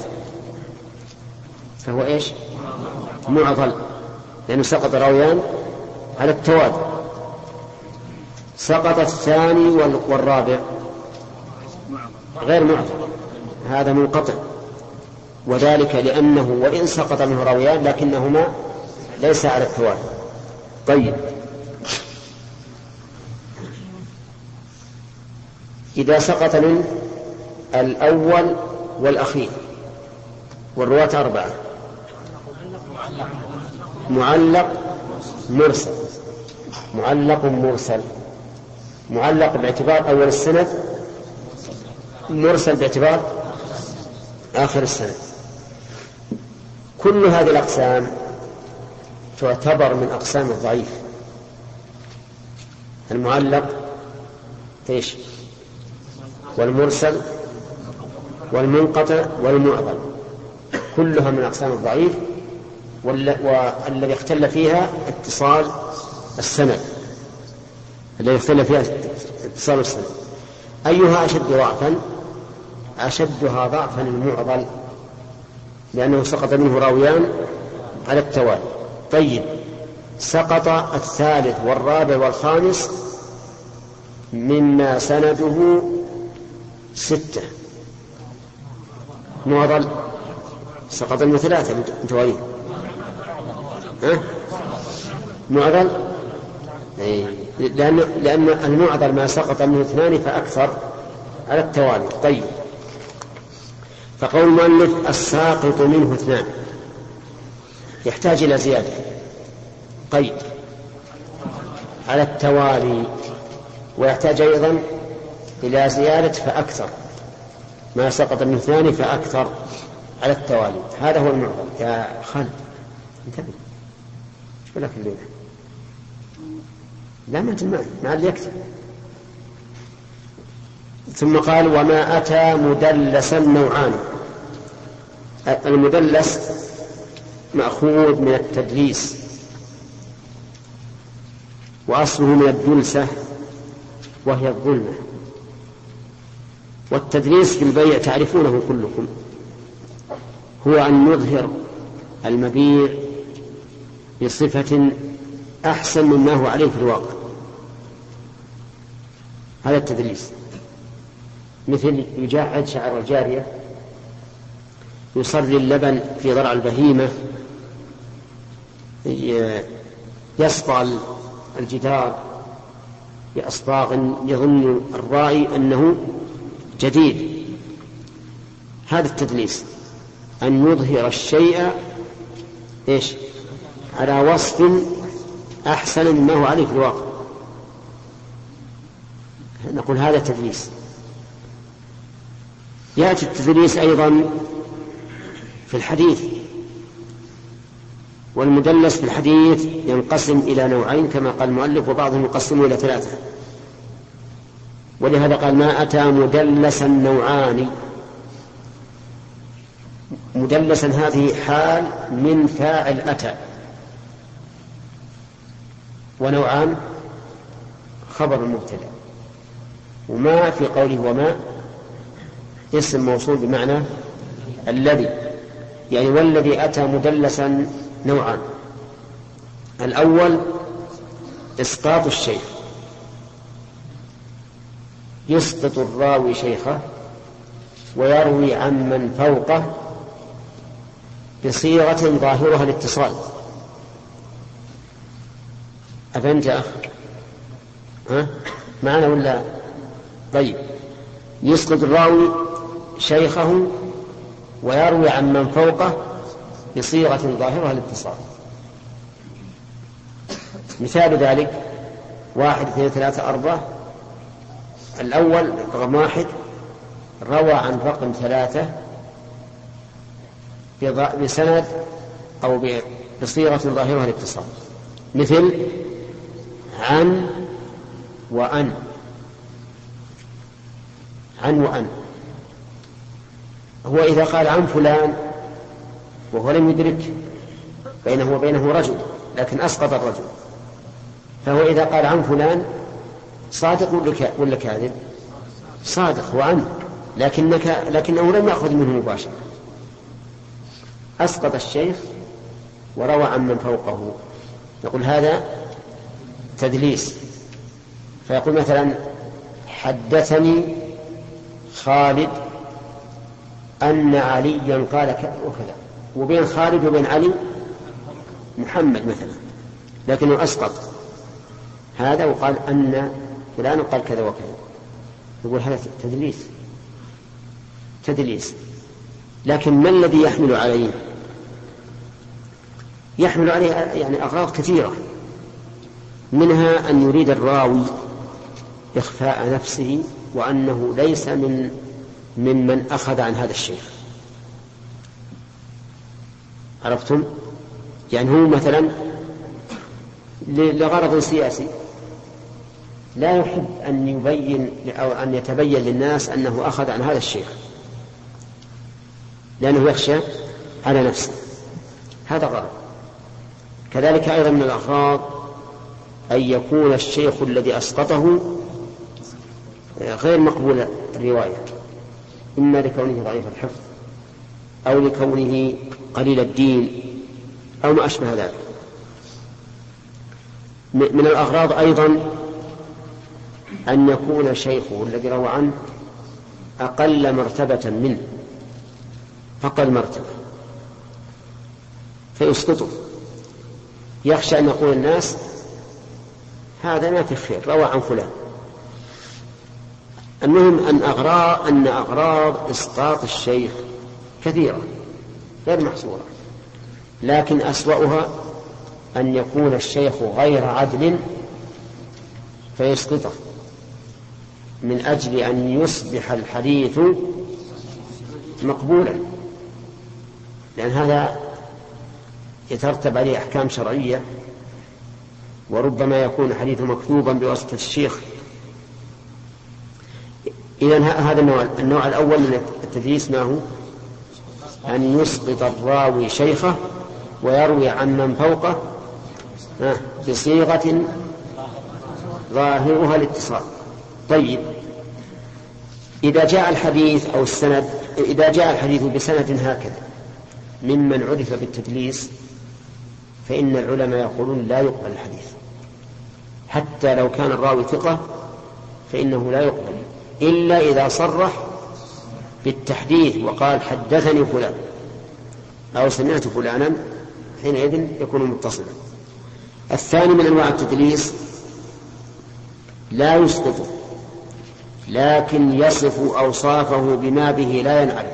فهو إيش؟ معضل، لأنه سقط راويان على التوالي. سقط الثاني والرابع غير معضل، هذا منقطع، وذلك لأنه وإن سقط منه راويان لكنهما ليس على التوالي. طيب، إذا سقط من الأول والأخير والرواة أربعة، معلق مرسل، معلق مرسل، معلق باعتبار أول السند، مرسل باعتبار آخر السند. كل هذه الأقسام تعتبر من أقسام الضعيف. المعلق إيش؟ والمرسل والمنقطع والمعضل كلها من أقسام الضعيف، والذي اختل فيها اتصال السند، الذي اختل فيها اتصال السند. أيها أشد ضعفا؟ أشدها ضعفا المعضل، لأنه سقط منه راويان على التوالي. طيب، سقط الثالث والرابع والخامس مما سنده ستة، معضل. سقط من ثلاثة متوالين، ها؟ معضل إيه. لأن, لأن المعضل ما سقط منه اثنان فأكثر على التوالي. طيب، فقول المؤلف الساقط منه اثنان يحتاج إلى زيادة قيد على التوالي، ويحتاج أيضا إلى زيادة فأكثر، ما سقط منه اثنان فأكثر على التوالي. هذا هو المعضل. يا خالد انتبه، شو لك الليلة؟ لا ما تلمع مع اللي يكتب. ثم قال وما أتى مدلسا نوعان. المدلس مأخوذ من التدليس، وأصله من الدلسة وهي الظلمة. والتدليس في البيع تعرفونه كلكم، هو أن يظهر المبيع بصفة أحسن مما هو عليه في الواقع. هذا التدليس. مثل يجعد شعر الجارية، يصري اللبن في ضرع البهيمة، يصفى الجدار بأصباغ يظن الرائي أنه جديد. هذا التدليس، أن يظهر الشيء إيش على وصف أحسن مما هو عليه في الواقع. نقول هذا تدليس. يأتي التدليس أيضا في الحديث، والمدلس في الحديث ينقسم إلى نوعين كما قال المؤلف، وبعضهم يقسم إلى ثلاثة، ولهذا قال ما أتى مدلسا نوعان. مدلسا هذه حال من فاعل أتى، ونوعان خبر المبتدأ. وما في قوله وما اسم موصول بمعنى الذي، يعني والذي أتى مدلسا نوعان. الأول إسقاط الشيخ، يسقط الراوي شيخه ويروي عمن فوقه بصيغة ظاهرها الاتصال. أفهمت يا أخ؟ ها؟ معنا ولا؟ طيب، يسقط الراوي شيخه ويروي عمن فوقه بصيغة ظاهرها الاتصال. مثال ذلك واحد اثنين ثلاثة أربعة. الأول رقم واحد روى عن رقم ثلاثة بسند أو بصيغة ظاهرها الاتصال، مثل عن وأن. عن وأن هو إذا قال عن فلان وهو لم يدرك بينه وبينه رجل لكن أسقط الرجل، فهو إذا قال عن فلان صادق ولا كاذب؟ صادق وعن، لكنك لكنه لم يأخذ منه مباشرة، أسقط الشيخ وروى عن من فوقه. يقول هذا تدليس. فيقول مثلا حدثني خالد أن عليا قال كذا وكذا، وبين خالد وبين علي محمد مثلا، لكنه أسقط هذا وقال أن فلان قال كذا وكذا. يقول هذا تدليس تدليس. لكن ما الذي يحمل عليه؟ يحمل عليه يعني أغراض كثيرة، منها أن يريد الراوي إخفاء نفسه وأنه ليس من ممن أخذ عن هذا الشيخ. عرفتم؟ يعني هو مثلا لغرض سياسي لا يحب أن يبين أو أن يتبين للناس أنه أخذ عن هذا الشيخ لأنه يخشى على نفسه، هذا غرض. كذلك أيضا من الأغراض أن يكون الشيخ الذي أسقطه غير مقبول الرواية، إما لكونه ضعيف الحفظ أو لكونه قليل الدين أو ما أشبه ذلك. من الأغراض أيضا أن يكون شيخه الذي روى عنه أقل مرتبة منه، أقل مرتبة، فيسقطه. يخشى أن يقول الناس هذا ما في خير روى عن فلان. المهم أن أغراض, أن أغراض إسقاط الشيخ كثيرة غير محصورة، لكن أسوأها أن يكون الشيخ غير عدل فيسقطه من أجل أن يصبح الحديث مقبولا، لأن هذا يترتب عليه أحكام شرعية، وربما يكون حديث مكتوبا بواسطة الشيخ. إذن هذا النوع, النوع الأول من التدليس ما هو؟ أن يسقط الراوي شيخه ويروي عن من فوقه بصيغة ظاهرها الاتصال. طيب، إذا جاء الحديث أو السند إذا جاء الحديث بسند هكذا ممن عرف بالتدليس فإن العلماء يقولون لا يقبل الحديث، حتى لو كان الراوي ثقة فإنه لا يقبل إلا إذا صرح بالتحديث وقال حدثني فلان أو سمعت فلانا، حينئذ يكون متصلا. الثاني من أنواع التدليس لا يسقطه لكن يصف أوصافه بما به لا ينعرف.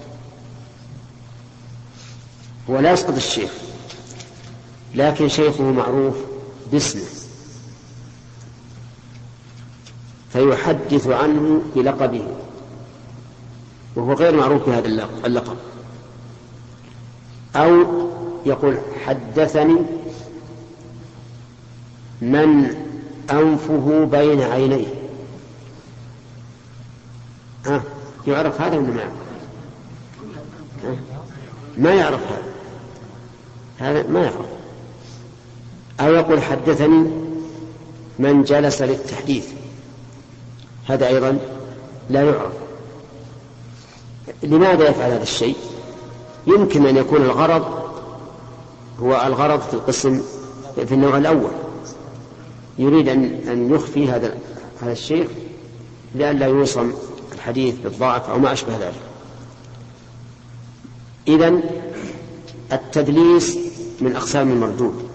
هو لا يسقط الشيخ لكن شيخه معروف باسمه فيحدث عنه بلقبه وهو غير معروف بهذا اللقب، أو يقول حدثني من أنفه بين عينيه. ها يعرف هذا ولا ما يعرف؟ ما يعرف هذا هذا ما يعرف. أو يقول حدثني من جلس للتحديث، هذا أيضا لا يعرف. لماذا يفعل هذا الشيء؟ يمكن أن يكون الغرض هو الغرض في القسم في النوع الأول، يريد أن يخفي هذا هذا الشيء لئلا يوصم الحديث بالضعف أو ما أشبه ذلك. إذن التدليس من أقسام المردود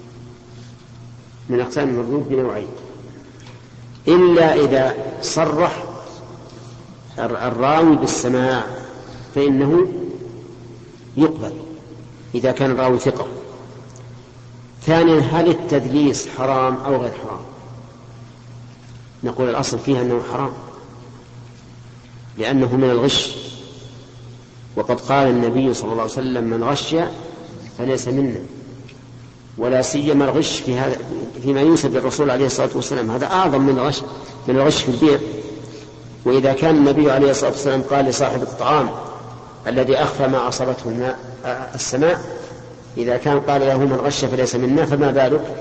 من أقسام المردود بنوعين، إلا إذا صرح الراوي بالسماع فإنه يقبل إذا كان الراوي ثقة. ثانيا، هل التدليس حرام أو غير حرام؟ نقول الأصل فيها أنه حرام لأنه من الغش، وقد قال النبي صلى الله عليه وسلم من غش فليس منا، ولا سيما الغش في هذا فيما ينسب للرسول عليه الصلاة والسلام، هذا أعظم من الغش من الغش في البيع. وإذا كان النبي عليه الصلاة والسلام قال لصاحب الطعام الذي أخفى ما أصابته الماء السماء إذا كان قال له من غش فليس منا، فما بالك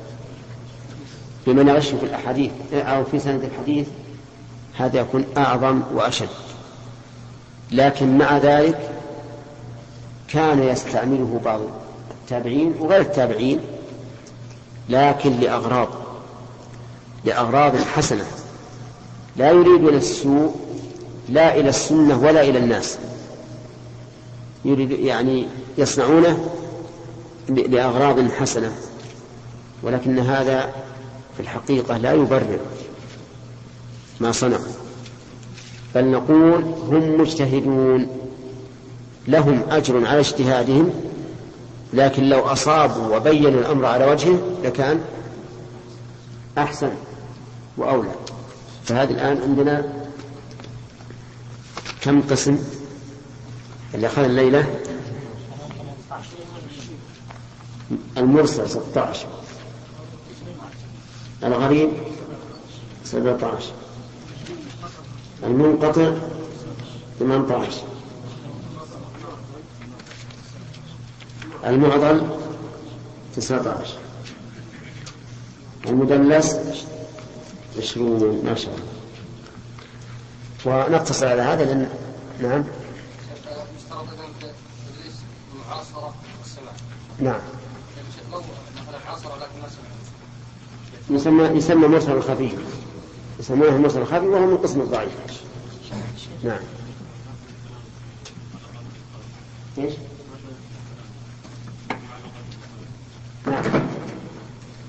بمن غش في الأحاديث أو في سند الحديث؟ هذا يكون أعظم وأشد. لكن مع ذلك كان يستعمله بعض التابعين وغير التابعين، لكن لأغراض لأغراض حسنة، لا يريدون السوء لا إلى السنة ولا إلى الناس، يريد يعني يصنعونه لأغراض حسنة، ولكن هذا في الحقيقة لا يبرر ما صنعوا، بل نقول هم مجتهدون لهم أجر على اجتهادهم، لكن لو أصابوا وبينوا الأمر على وجهه لكان أحسن وأولى. فهذه الآن عندنا كم قسم اللي أخذ الليلة؟ المرسل ستة عشر، الغريب سبعة عشر، المنقطع ثمانية عشر، المعضل تسعة عشر، المدلس عشرون. ما شاء الله. ونقتصر على هذا لأن نعم نعم يسمى يسمى مرسل خفي، يسمونه مرسل خفي وهو من قسم الضعيف. نعم. ايش؟ نعم.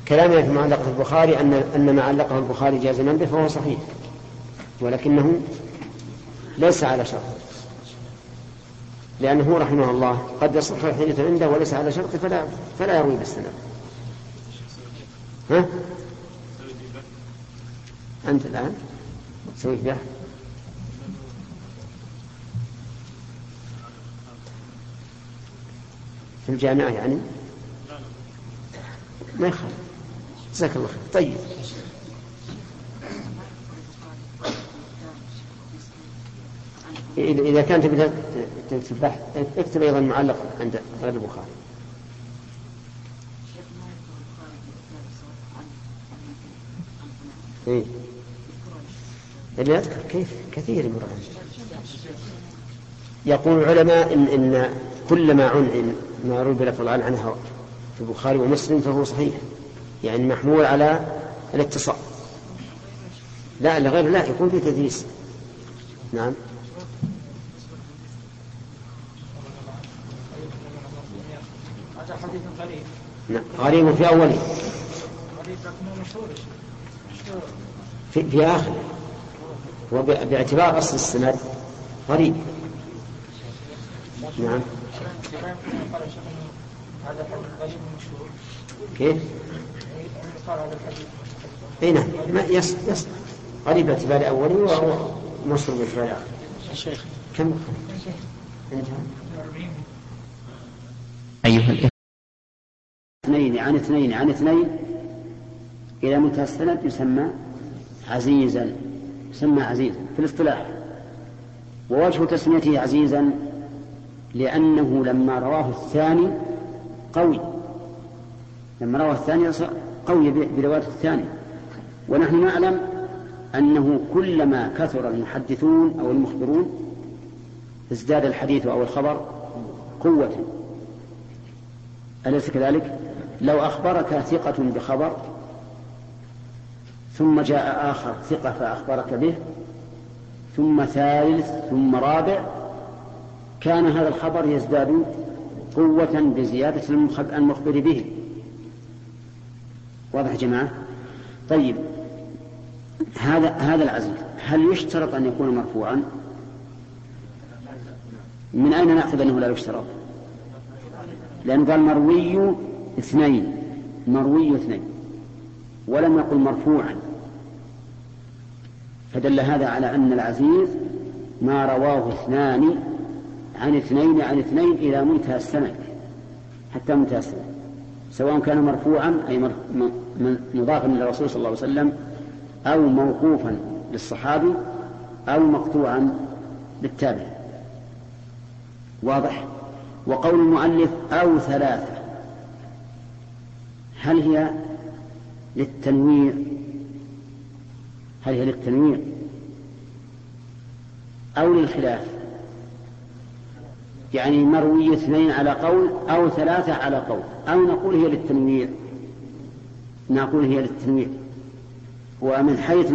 كلامنا في معلقة البخاري أن أن ما علقه البخاري جازما به فهو صحيح، ولكنه ليس على شرط، لأنه رحمه الله قد يصح الحديث عنده وليس على شرط فلا فلا يروي بالسند. ها؟ أنت الآن سويت به في الجامعة يعني ما يخالف. جزاك الله خير. طيب إذا كانت تبدأ تكتب بحث اكتب أيضا معلق عند غير البخاري. إيه اللي أذكر كيف كثير مرة. يقول العلماء إن, إن كل ما عنعن ما روي بلفظ عنها في البخاري ومسلم فهو صحيح، يعني محمول على الاتصال. لا لغير لا يكون في تدريس. نعم هذا حديث غريب. نعم غريب في أوله في, في آخره، وباعتبار أصل السند غريب. نعم هذا حديث غريب مشهور. كيف؟ قال هذا الحديث اي نعم ما يص يص غريب باعتبار أولي وهو مشهور باعتبار آخر. الشيخ كم انت أيها الإخوة اثنين عن اثنين عن اثنين إلى منتهى السند يسمى عزيزا، يسمى عزيزا في الاصطلاح. ووجه تسميته عزيزا لأنه لما رواه الثاني قوي، لما رواه الثاني قوي برواية الثاني. ونحن نعلم أنه كلما كثر المحدثون أو المخبرون ازداد الحديث أو الخبر قوة، أليس كذلك؟ لو أخبرك ثقة بخبر ثم جاء آخر ثقة فأخبرك به ثم ثالث ثم رابع، كان هذا الخبر يزداد قوة بزيادة المخبر به. واضح يا جماعة؟ طيب هذا هذا العزيز هل يشترط أن يكون مرفوعا؟ من أين نأخذ أنه لا يشترط؟ لأنه قال مروي اثنين، مروي اثنين ولم يقل مرفوعا، فدل هذا على أن العزيز ما رواه اثنان عن اثنين عن اثنين إلى منتهى السند، حتى منتهى السند، سواء كان مرفوعا أي مضافا إلى الرسول صلى الله عليه وسلم أو موقوفا للصحابي أو مقطوعا للتابع. واضح؟ وقول المؤلف أو ثلاثة هل هي للتنويع؟ هل هي للتنويع أو للخلاف؟ يعني مروي اثنين على قول أو ثلاثة على قول، أو نقول هي للتنويع؟ نقول هي للتنويع. ومن حيث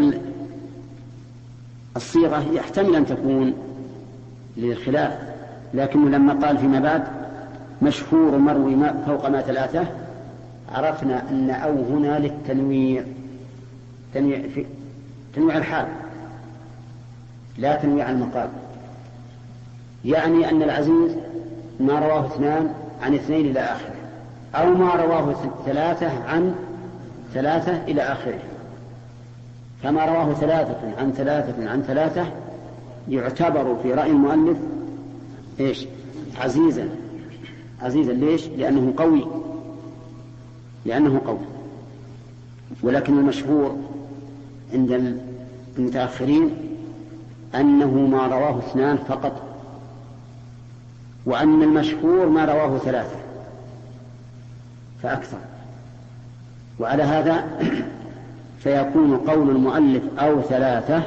الصيغة يحتمل أن تكون للخلاف، لكنه لما قال فيما بعد مشهور مروي ما فوق ما ثلاثة عرفنا أن أو هنا للتنويع، تنويع, في تنويع الحال لا تنويع المقال. يعني أن العزيز ما رواه اثنان عن اثنين إلى آخره، أو ما رواه ثلاثة عن ثلاثة إلى آخره. فما رواه ثلاثة عن ثلاثة عن ثلاثة يعتبر في رأي المؤلف إيش؟ عزيزا. عزيزا ليش؟ لأنه قوي، لأنه قوي. ولكن المشهور عند المتأخرين أنه ما رواه اثنان فقط، وأن المشهور ما رواه ثلاثة فأكثر. وعلى هذا فيكون قول المؤلف أو ثلاثة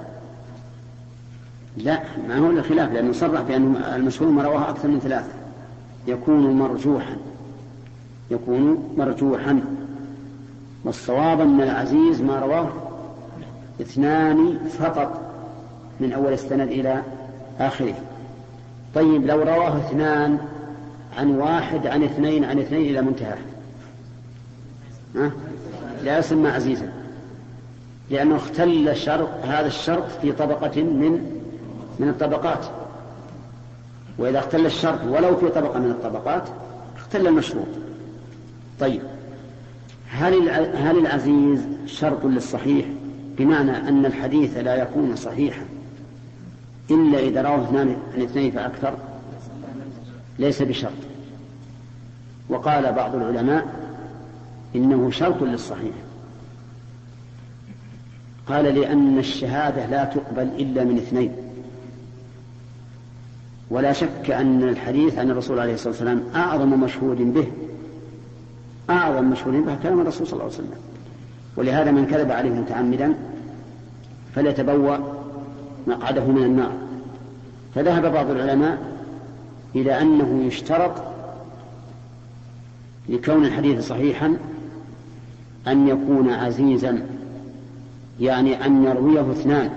لا ما هو الخلاف، لأنه صرح بأن المشهور ما رواه أكثر من ثلاثة، يكون مرجوحا، يكون مرجوحا. والصواب أن العزيز ما رواه اثنان فقط من أول السند إلى آخره. طيب لو رواه اثنان عن واحد عن اثنين عن اثنين إلى منتهى ها؟ لا يسمى عزيزا، لأنه اختل شرط هذا الشرط في طبقة من من الطبقات، وإذا اختل الشرط ولو في طبقة من الطبقات اختل المشروط. طيب، هل هل العزيز شرط للصحيح؟ بمعنى أن الحديث لا يكون صحيحا إلا إذا رواه اثنان عن اثنين فأكثر؟ ليس بشرط. وقال بعض العلماء إنه شرط للصحيح، قال لأن الشهادة لا تقبل إلا من اثنين، ولا شك أن الحديث عن الرسول عليه الصلاة والسلام أعظم مشهود به أعظم مشهود به كلام الرسول صلى الله عليه وسلم، ولهذا من كذب عليه متعمدا فليتبوأ مقعده من النار. فذهب بعض العلماء إلى أنه يشترط لكون الحديث صحيحا أن يكون عزيزا، يعني أن يرويه اثنان،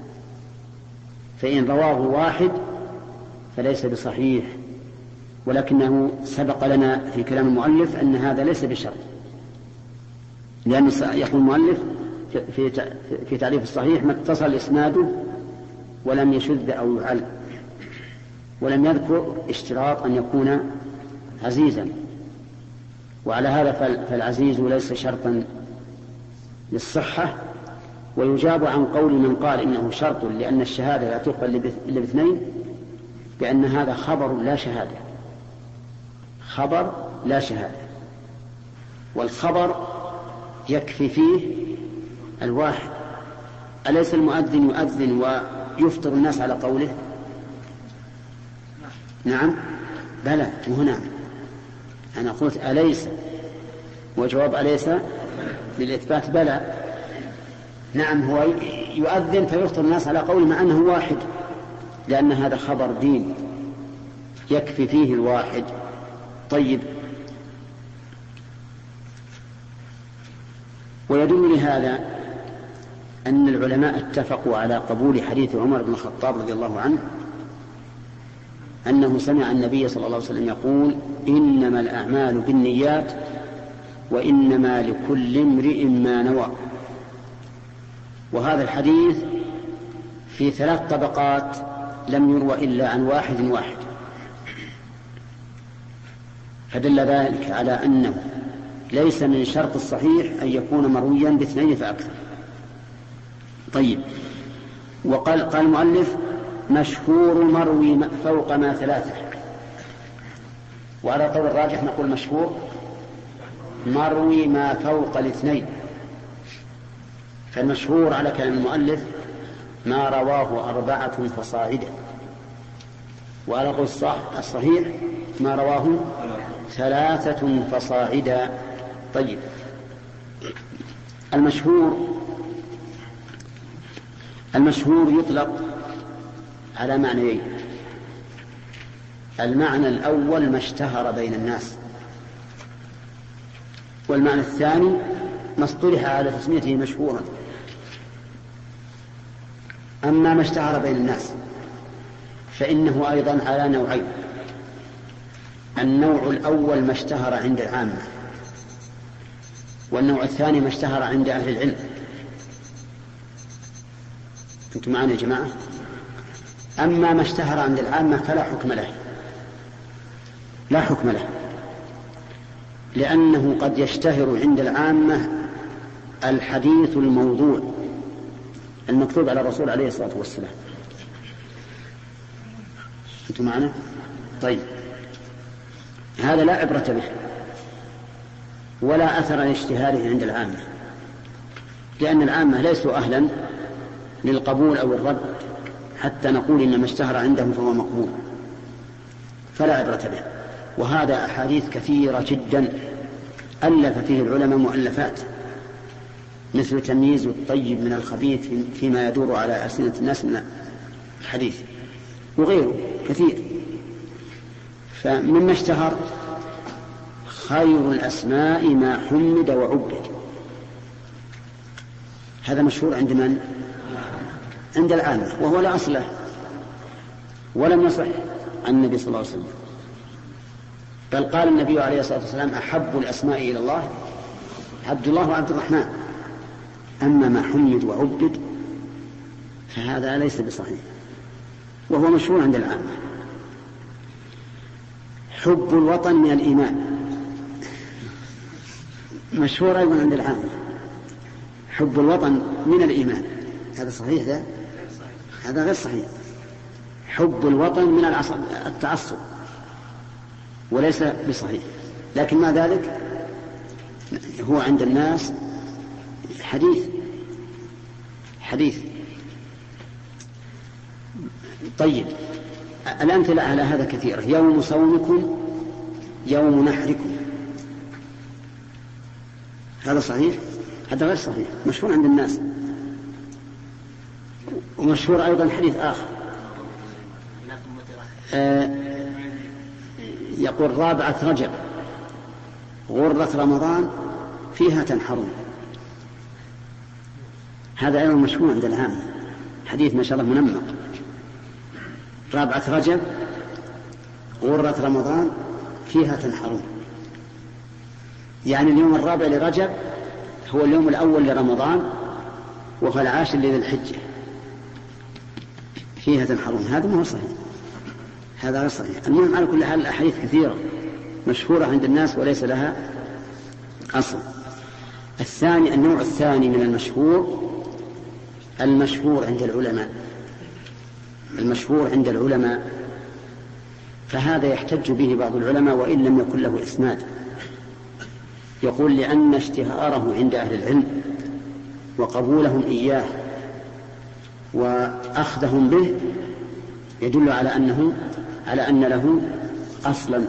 فإن رواه واحد فليس بصحيح، ولكنه سبق لنا في كلام المؤلف أن هذا ليس بشرط، لأن يقول المؤلف في في تعريف الصحيح ما اتصل إسناده ولم يشذ أو يعل، ولم يذكر اشتراط أن يكون عزيزا. وعلى هذا فالعزيز ليس شرطا للصحة. ويجاب عن قول من قال إنه شرط لأن الشهادة لا تقبل إلا باثنين بأن هذا خبر لا شهادة، خبر لا شهادة، والخبر يكفي فيه الواحد. أليس المؤذن يؤذن ويفطر الناس على قوله؟ نعم، بلى، وهنا أنا قلت أليس، وجواب أليس للإثبات بلى. نعم، هو يؤذن فيفطر الناس على قوله مع أنه واحد، لأن هذا خبر دين يكفي فيه الواحد. طيب، ويدل لهذا أن العلماء اتفقوا على قبول حديث عمر بن الخطاب رضي الله عنه أنه سمع النبي صلى الله عليه وسلم يقول: إنما الأعمال بالنيات وإنما لكل امرئ ما نوى. وهذا الحديث في ثلاث طبقات لم يروى إلا عن واحد واحد، فدل ذلك على أنه ليس من شرط الصحيح أن يكون مرويا باثنين فأكثر. طيب، وقال قال المؤلف: مشهور مروي فوق ما ثلاثة. وعلى قول الراجح نقول مشهور مروي ما فوق الاثنين. فالمشهور على كلام المؤلف ما رواه أربعة فصاعدا، وعلى قول الصحيح ما رواه ثلاثة فصاعدا. طيب، المشهور المشهور يطلق على معنيين: المعنى الأول ما اشتهر بين الناس، والمعنى الثاني ما اصطلح على تسميته مشهورا. أما ما اشتهر بين الناس فإنه أيضا على نوعين: النوع الأول ما اشتهر عند العامة، والنوع الثاني ما اشتهر عند أهل العلم. أنتم معنا يا جماعة؟ أما ما اشتهر عند العامة فلا حكم له، لا حكم له، لأنه قد يشتهر عند العامة الحديث الموضوع المكتوب على الرسول عليه الصلاة والسلام. أنتم معنا؟ طيب، هذا لا عبرة به ولا أثر لاشتهاره عند العامة، لأن العامة ليسوا أهلا للقبول أو الرد حتى نقول إن ما اشتهر عندهم فهو مقبول، فلا عبرة به. وهذا أحاديث كثيرة جدا ألف فيه العلماء مؤلفات، مثل تمييز الطيب من الخبيث فيما يدور على ألسنة الناس من الحديث، وغيره كثير. فمما اشتهر خير الأسماء ما حمد وعبد، هذا مشهور عند من؟ عند العامة، وهو لا أصل له ولم يصح عن النبي صلى الله عليه وسلم. بل قال النبي عليه الصلاة والسلام: أحب الأسماء إلى الله عبد الله وعبد الرحمن. أما ما حمد وعبد فهذا ليس بصحيح، وهو مشهور عند العامة. حب الوطن من الإيمان مشهور أيضا عند العامة. حب الوطن من الإيمان، هذا صحيح؟ ده هذا غير صحيح. حب الوطن من التعصب وليس بصحيح، لكن ما ذلك هو عند الناس حديث حديث طيب، الأمثلة على هذا كثيرة. يوم صومكم يوم نحركم، هذا صحيح؟ هذا غير صحيح، مشهور عند الناس. ومشهور أيضا حديث آخر آه يقول رابعة رجب غرة رمضان فيها تنحرون، هذا أيضا مشهور عند العامة، حديث ما شاء الله منمق. رابعة رجب غرة رمضان فيها تنحرون، يعني اليوم الرابع لرجب هو اليوم الأول لرمضان وهو العاشر لذي الحجة، فيها تنحرون، هذا ما هو صحيح، هذا غير صحيح. المهم على كل حال الأحاديث كثيرة مشهورة عند الناس وليس لها أصل. الثاني، النوع الثاني من المشهور، المشهور عند العلماء، المشهور عند العلماء فهذا يحتج به بعض العلماء وإن لم يكن له إسناد. يقول لأن اشتهاره عند أهل العلم وقبولهم إياه وأخذهم به يدل على أنه على أن له أصلا.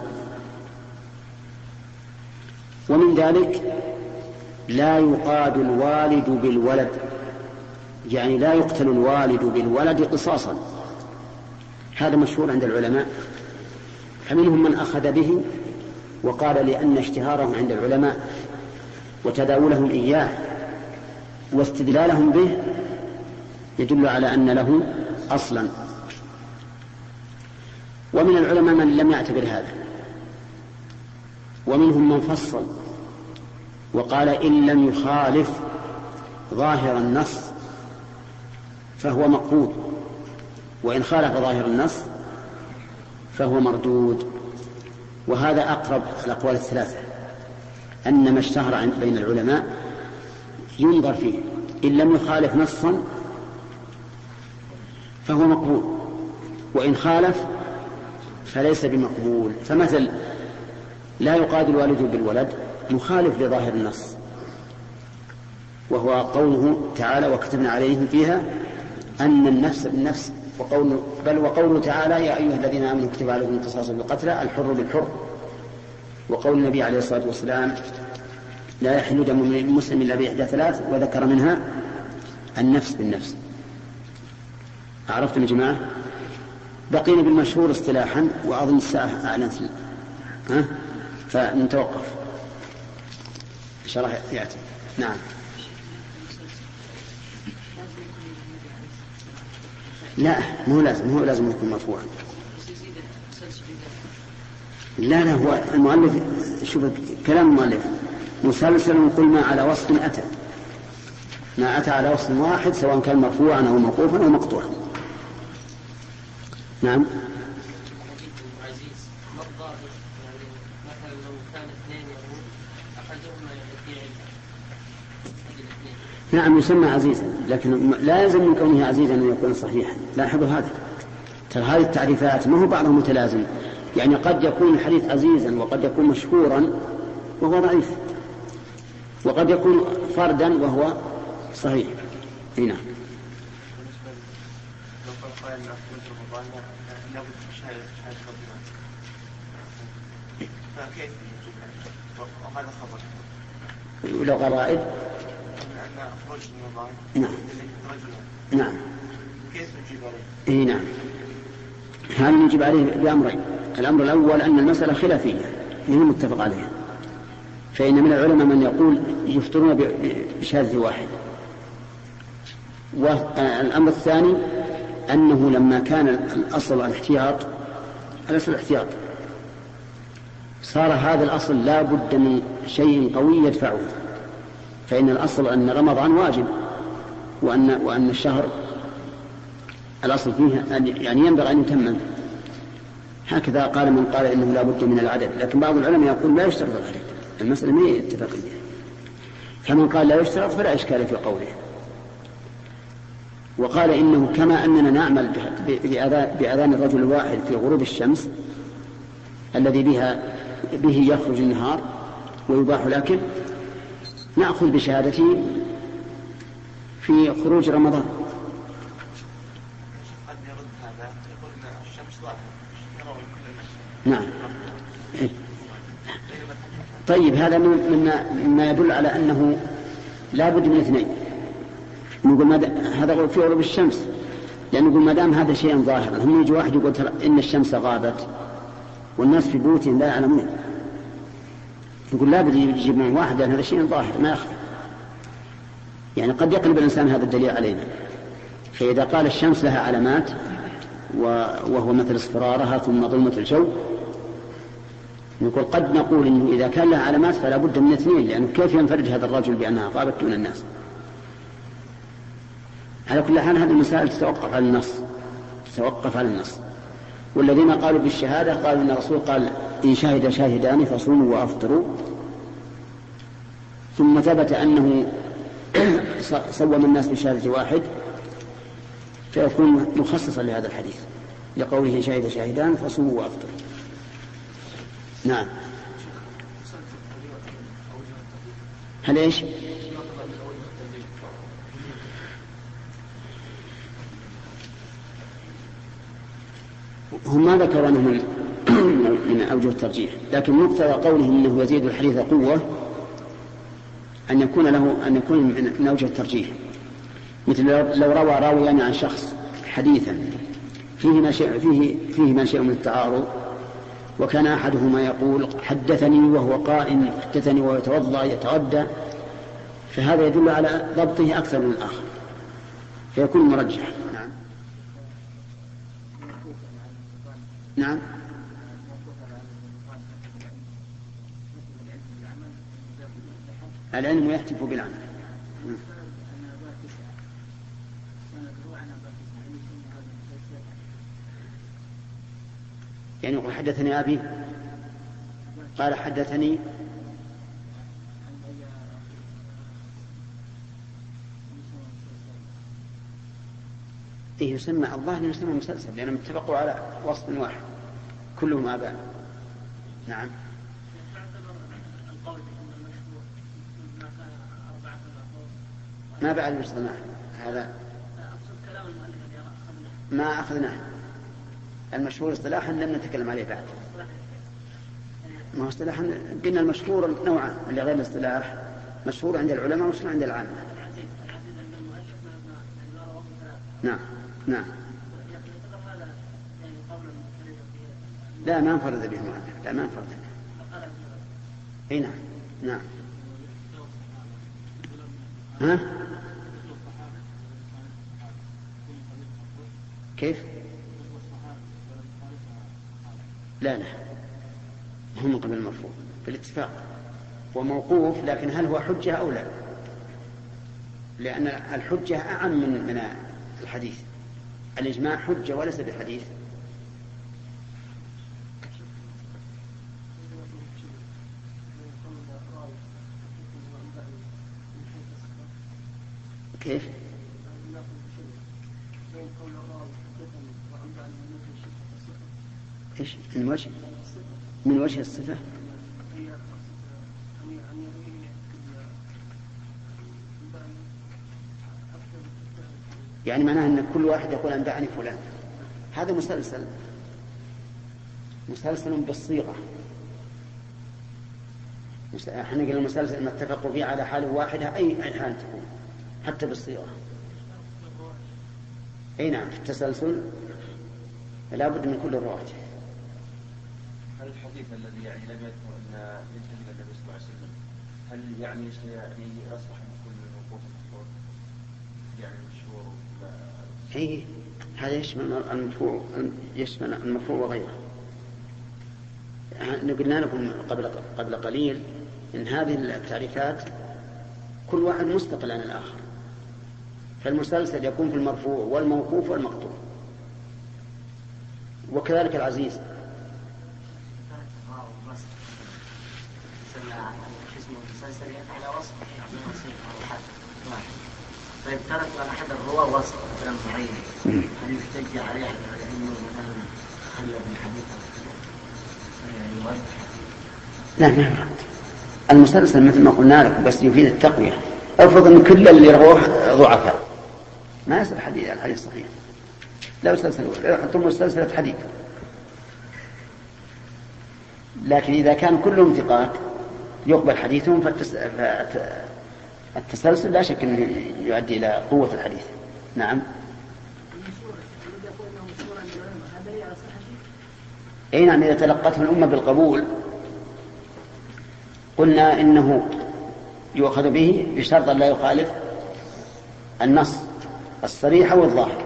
ومن ذلك لا يقاد الوالد بالولد، يعني لا يقتل الوالد بالولد قصاصا، هذا مشهور عند العلماء. فمنهم من أخذ به وقال لأن اشتهارهم عند العلماء وتداولهم إياه واستدلالهم به يدل على أن له أصلا. ومن العلماء من لم يعتبر هذا، ومنهم من فصل وقال إن لم يخالف ظاهر النص فهو مقبول، وإن خالف ظاهر النص فهو مردود. وهذا أقرب الأقوال الثلاثة، أن ما اشتهر بين العلماء ينظر فيه، إن لم يخالف نصا فهو مقبول، وإن خالف فليس بمقبول. فمثل لا يقاد الوالد بالولد مخالف لظاهر النص، وهو قوله تعالى وكتبنا عليهم فيها أن النفس بالنفس، وقول بل وقوله تعالى يا أيها الذين آمنوا كتب عليكم القصاص بالقتلى الحر بالحر، وقول النبي عليه الصلاة والسلام لا يحل دم المسلم إلا بإحدى ثلاث، وذكر منها النفس بالنفس. عرفتم يا جماعة؟ بقينا بالمشهور اصطلاحا، وأظن الساعة أعلنت ها؟ فنتوقف إن شاء الله يأتي. نعم. لا مو لازم مو لازم يكون مرفوعا. لا لا هو المؤلف، شوف كلام المؤلف مسلسل قل ما على وصف أتى، ما أتى على وصف واحد سواء كان مرفوعا أو موقوفا أو مقطوعا. نعم. نعم يسمى عزيزا، لكن لا يلزم من كونه عزيزا أن يكون صحيحا. لاحظوا هذا، ترى هذه التعريفات ما هو بعضها متلازم، يعني قد يكون الحديث عزيزا وقد يكون مشهورا وهو ضعيف، وقد يكون فردا وهو صحيح. هنا لو غرائب. نعم نعم كيف نجيب عليه؟ اي نعم، هذا نجيب عليه بأمرين. الأمر الأول أن المسألة خلافية هي متفق عليها، فإن من العلماء من يقول يفطرون بشاذ واحد. والأمر الثاني أنه لما كان الأصل الاحتياط، الأصل الاحتياط صار هذا الأصل لا بد من شيء قوي يدفعه، فإن الأصل أن رمضان واجب، وأن, وأن الشهر الأصل فيه يعني ينبغي أن يتمم. هكذا قال من قال إنه لا بد من العدد، لكن بعض العلماء يقول لا يشترط العدد، المسألة ما يتفق فيها. فمن قال لا يشترط فلا إشكال في قوله. وقال إنه كما أننا نعمل بأذان الرجل الواحد في غروب الشمس الذي بها به يخرج النهار ويباح الأكل، نأخذ بشهادته في خروج رمضان. نعم. طيب هذا مما, مما يدل على أنه لا بد من اثنين. نقول هذا في غروب الشمس، لأن نقول ما دام هذا شيء ظاهر، هم يجي واحد يقول إن الشمس غابت والناس في بيوتهم لا يعلمون، نقول لا بد يجيب من واحد، لأن هذا شيء ظاهر ما يخفى. يعني قد يقلب الإنسان هذا الدليل علينا. فإذا قال الشمس لها علامات وهو مثل اصفرارها ثم ظلمة الجو، نقول قد نقول إنه إذا كان لها علامات فلا بد من اثنين، لأنه كيف ينفرد هذا الرجل بأنها غابت دون الناس؟ على كل حال هذه المسائل تتوقف على النص، تتوقف على النص. والذين قالوا بالشهادة قالوا إن الرسول قال إن شهد شاهدان فصوموا وأفطروا، ثم ثبت أنه صوم الناس بشهادة واحد، فيكون مخصصا لهذا الحديث لقوله شهد شاهدان فصوموا وأفطروا. نعم. هل إيش؟ هم ما ذكروا أنه من, من أوجه الترجيح، لكن مقتضى قوله إنه يزيد الحديث قوة أن يكون له أن يكون من أوجه الترجيح. مثل لو روى راويان عن شخص حديثا فيه ما شيء فيه فيه ما شيء من التعارض، وكان أحدهما يقول حدثني وهو قائم، حدثني وهو يتوضأ يتغدى، فهذا يدل على ضبطه أكثر من الآخر فيكون مرجح. نعم. نعم. العلم يهتف بالعمل. يعني يقول حدثني أبي قال حدثني إيه يسمى الظاهر يسمى مسلسل، لأنهم اتفقوا على وصف واحد كلهم آباء. نعم. ما بعد الاصطلاح هذا ما أخذناه، المشهور اصطلاحا لم نتكلم عليه بعد. ما هو اصطلاحا قلنا المشهور نوعان، اللي غير الاصطلاح مشهور عند العلماء ومشهور عند العامة. نعم. نعم. لا ما انفرد به مؤلف، لا ما انفرد به. اي نعم. نعم. ها كيف؟ لا لا هم قبل المرفوع بالاتفاق، وموقوف لكن هل هو حجة أو لا؟ لأن الحجة أعم من من الحديث، الإجماع حجة وليس بحديث. كيف؟ إيش؟ من وجه من وجه الصفة. يعني معناه أن كل واحد يقول أنبأني فلان، هذا مسلسل مسلسل بالصيغة. احنا قلنا المسلسل ما اتفقوا فيه على حال واحدة أي أي حال تكون حتى بالصيغة. أي نعم في التسلسل لا بد من كل الرواة. هل الحديث الذي يعني لم يذكر أن ينتهي النبي صلى الله عليه وسلم هل يعني يعني يصلح من كل الوقوف المشهور يعني المشهور؟ إيه هذا يشمل المرفوع يشمل المرفوع وغيره. قلنا لكم قبل قبل قليل إن هذه التعريفات كل واحد مستقل عن الآخر، فالمسلسل يكون في المرفوع والموقوف والمقطوع، وكذلك العزيز. طيب ترك أحد الرواة وصف كلام معين، هل يحتج عليه على أنه مثلا خلى من حديثه يعني؟ لا ما يرد. المسلسل مثل ما قلنا لك بس يفيد التقوية. افرض ان كل اللي يروح ضعفاء ما يصير حديث الحديث صحيح، لا مسلسل يحطون مسلسلة حديث. لكن إذا كان كلهم ثقات يقبل حديثهم، فالتس... فالتسلسل لا شك أنه يؤدي إلى قوة الحديث. نعم. أي نعم، إذا تلقته الأمة بالقبول قلنا إنه يؤخذ به بشرط لا يخالف النص الصريح والظاهر.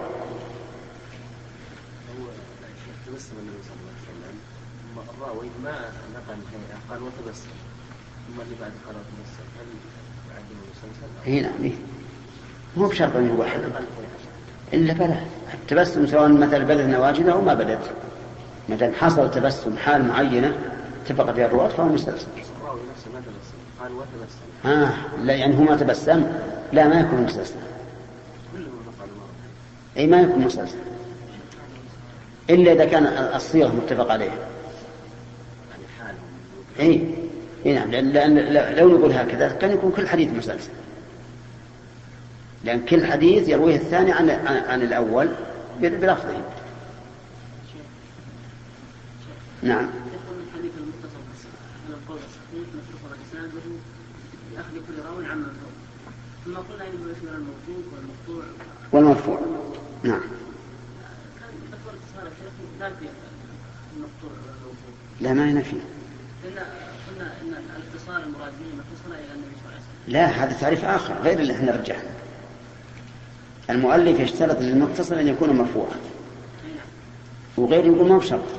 ما نقل قال وتبسم، ثم اللي بعد قال وتبسم، هل يعدل المسلسل؟ هنا إيه؟ مو بشرط أن يوحد إلا بلا التبسم، سواء مثل بدت نواجذه أو ما بدت، ما دام حصل تبسم حال معينة اتفق فيها الرواة فهو مسلسل. الراوي نفسه ما تبسم قال وتبسم. آه لا، يعني هو ما تبسم لا ما يكون مسلسل. أي ما يكون مسلسل إلا إذا كان الصيغة متفق عليها. اي اي نعم، لأن لو نقول هكذا كان يكون كل حديث مسلسل، لأن كل حديث يرويه الثاني عن عن الأول بلفظه. نعم. يقول الحديث المختصر على القول الصحيح مختصر إسناده لأخذ كل راوي عن الفوق، ثم قلنا إنه يشمل الموجود والمقطوع والمرفوع. نعم. كان أكبر اتصال الشيخ لا في المقطوع والموجود. لا ما ينفي. قلنا ان الاتصال المراد به متصل الى النبي صلى الله عليه وسلم. لا، هذا تعريف اخر غير اللي احنا رجحنا. المؤلف يشترط للمتصل ان يكون مرفوعا، وغير يقول ما بشرط.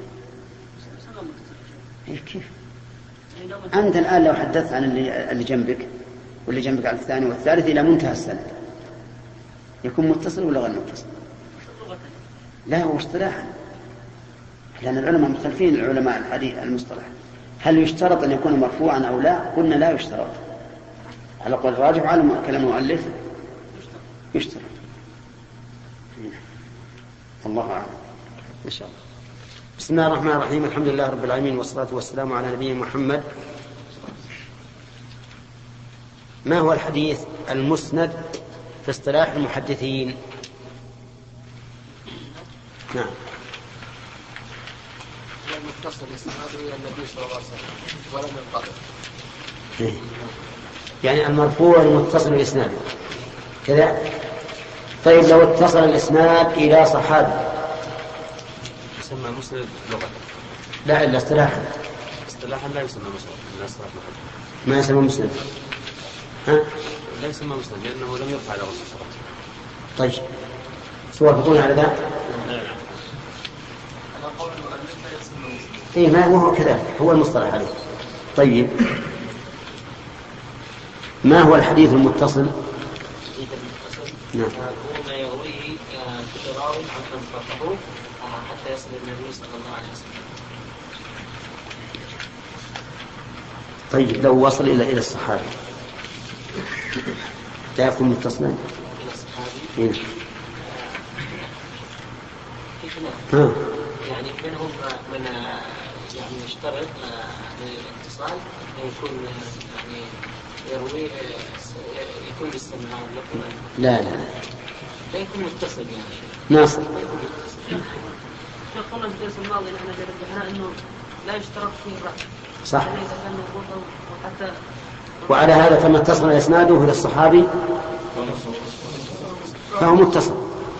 كيف انت الان لو حدثت عن اللي, اللي جنبك واللي جنبك على الثاني والثالث الى منتهى السند يكون متصل ولا غير متصل؟ لا، هو اصطلاحا، لأن العلماء مختلفين، العلماء الحديث المصطلح، هل يشترط أن يكون مرفوعا أو لا؟ قلنا لا يشترط، على قول الراجح على كلام المؤلف يشترط. الله أعلم إن شاء الله. بسم الله الرحمن الرحيم، الحمد لله رب العالمين، والصلاة والسلام على نبينا محمد. ما هو الحديث المسند في اصطلاح المحدثين؟ نعم. المتصل إسناده إلى النبي صلى الله عليه وسلم ولم ينقطع. يعني المرفوع المتصل الإسناد كذا. طيب لو اتصل الإسناد إلى صحابي يسمى مسند لغة؟ لا، إلا اصطلاحا. اصطلاحا لا يسمى مسند، لا اصطلاح ما يسمى مسند. ها؟ لا يسمى مسند لأنه لم يرفع على رسول الله. طيب توافقون على ذلك؟ إيه ما هو كذلك، هو المصطلح عليه. طيب ما هو الحديث المتصل؟ الحديث المتصل نعم. هو ما يرويه كل راوي عن من فرقه حتى يصل النبي صلى الله عليه وسلم. طيب لو وصل إلى إلى الصحابي لا يكون متصلا؟ إلى الصحابي؟ إيه؟ كيف ها؟ يعني منهم من يعني يشترط للاتصال أن يكون يعني يروي يكون بالسماع واللفظ. لا لا لا يكون متصل يعني. ناصر. قلنا في الدرس الماضي نحن رجحنا انه لا يشترط فيه الرفع. صح. اذا كان موجود وحتى وعلى هذا فما اتصل اسناده الى الصحابي فهو متصل.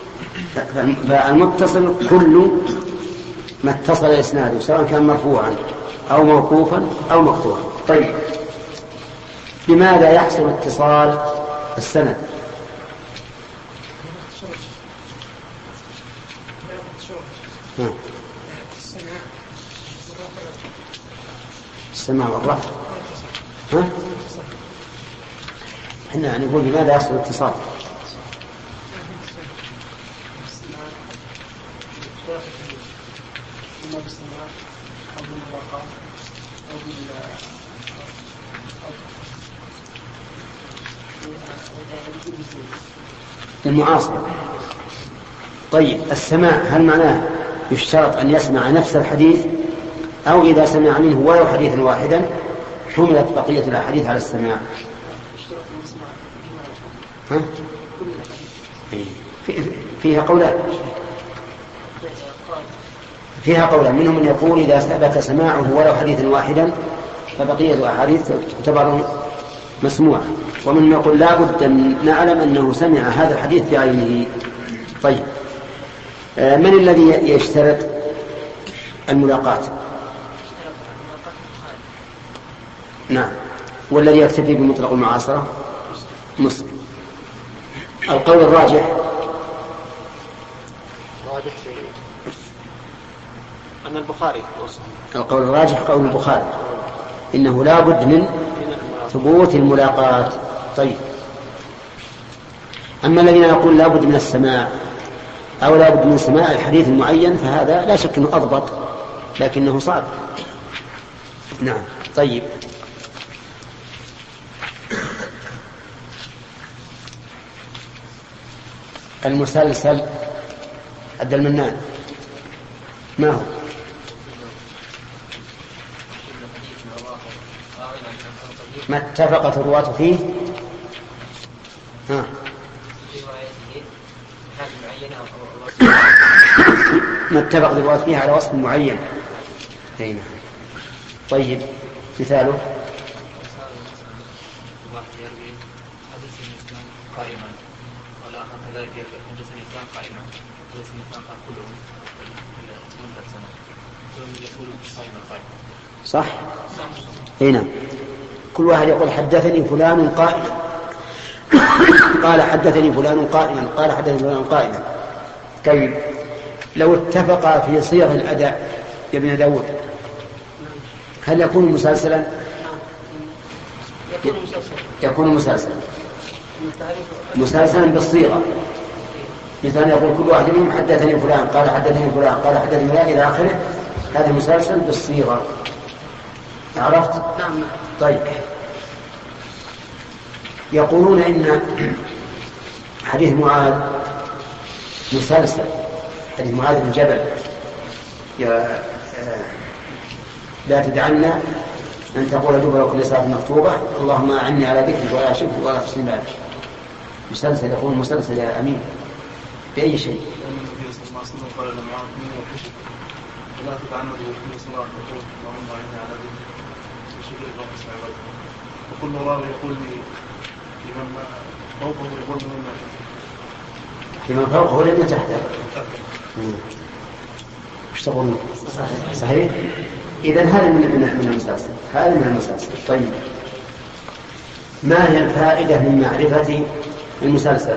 فالمتصل كل ما اتصل اسناده سواء كان مرفوعا او موقوفا او مقطوعا. طيب لماذا يحصل اتصال السند؟ ها. السماع والرفع. ها؟ احنا نقول لماذا يحصل اتصال؟ المعاصر. طيب السماع هل معناه يشترط أن يسمع نفس الحديث أو إذا سمع منه ولو حديثا واحدا حملت بقية الأحاديث على السماع؟ ها؟ فيها قولان فيها قولان منهم من يقول إذا ثبت سماعه ولو حديثا واحدا فبقية الأحاديث تعتبر مسموعة، ومن يقول لا بد أن نعلم أنه سمع هذا الحديث بعينه. طيب من الذي يشترط الملاقات؟ نعم. والذي يكتفي بمطلق المعاصرة؟ مسلم. القول الراجح أن البخاري. القول الراجح قول البخاري إنه لا بد من ثبوت الملاقات. طيب أما الذين يقول لا بد من السماع أو لا بد من سماع الحديث المعين فهذا لا شك أنه أضبط لكنه صعب. نعم. طيب المسلسل عبد المنان ما هو؟ ما اتفقت الرواة فيه ها. ما اتفقت الرواة فيه على وصف معين. هنا. طيب مثاله صح؟ هنا كل واحد يقول حدثني فلان قائما قال حدثني فلان قائما قال حدثني فلان قائما. طيب لو اتفق في صيغ الأداء يا ابن داود هل يكون مسلسلا؟ يكون مسلسلا مسلسلا بالصيغة. مثلا يقول كل واحد منهم حدثني فلان قال حدثني فلان قال حدثني فلان إلى آخره. هذا مسلسل بالصيغة. عرفت؟ نعم. طيب يقولون إن حديث معاذ مسلسل. حديث معاذ بن جبل يا لا تدعنا أن تقول دبر كل صلاة مكتوبة اللهم أعني على ذكرك ولا شرك ولا تحسن بعد. مسلسل يقول مسلسل يا أمين بأي شيء. ولا تتعنت وكل صلاة تقول اللهم أعني على ذكرك وشكرك وحسن عبادك. وكل راوي يقول لمن فوقه يقول لمن لمن فوقه لمن تحته. ايش تقولون؟ صحيح. إذن هذا من من المسلسل. هذا من المسلسل. طيب ما هي الفائدة من معرفة المسلسل؟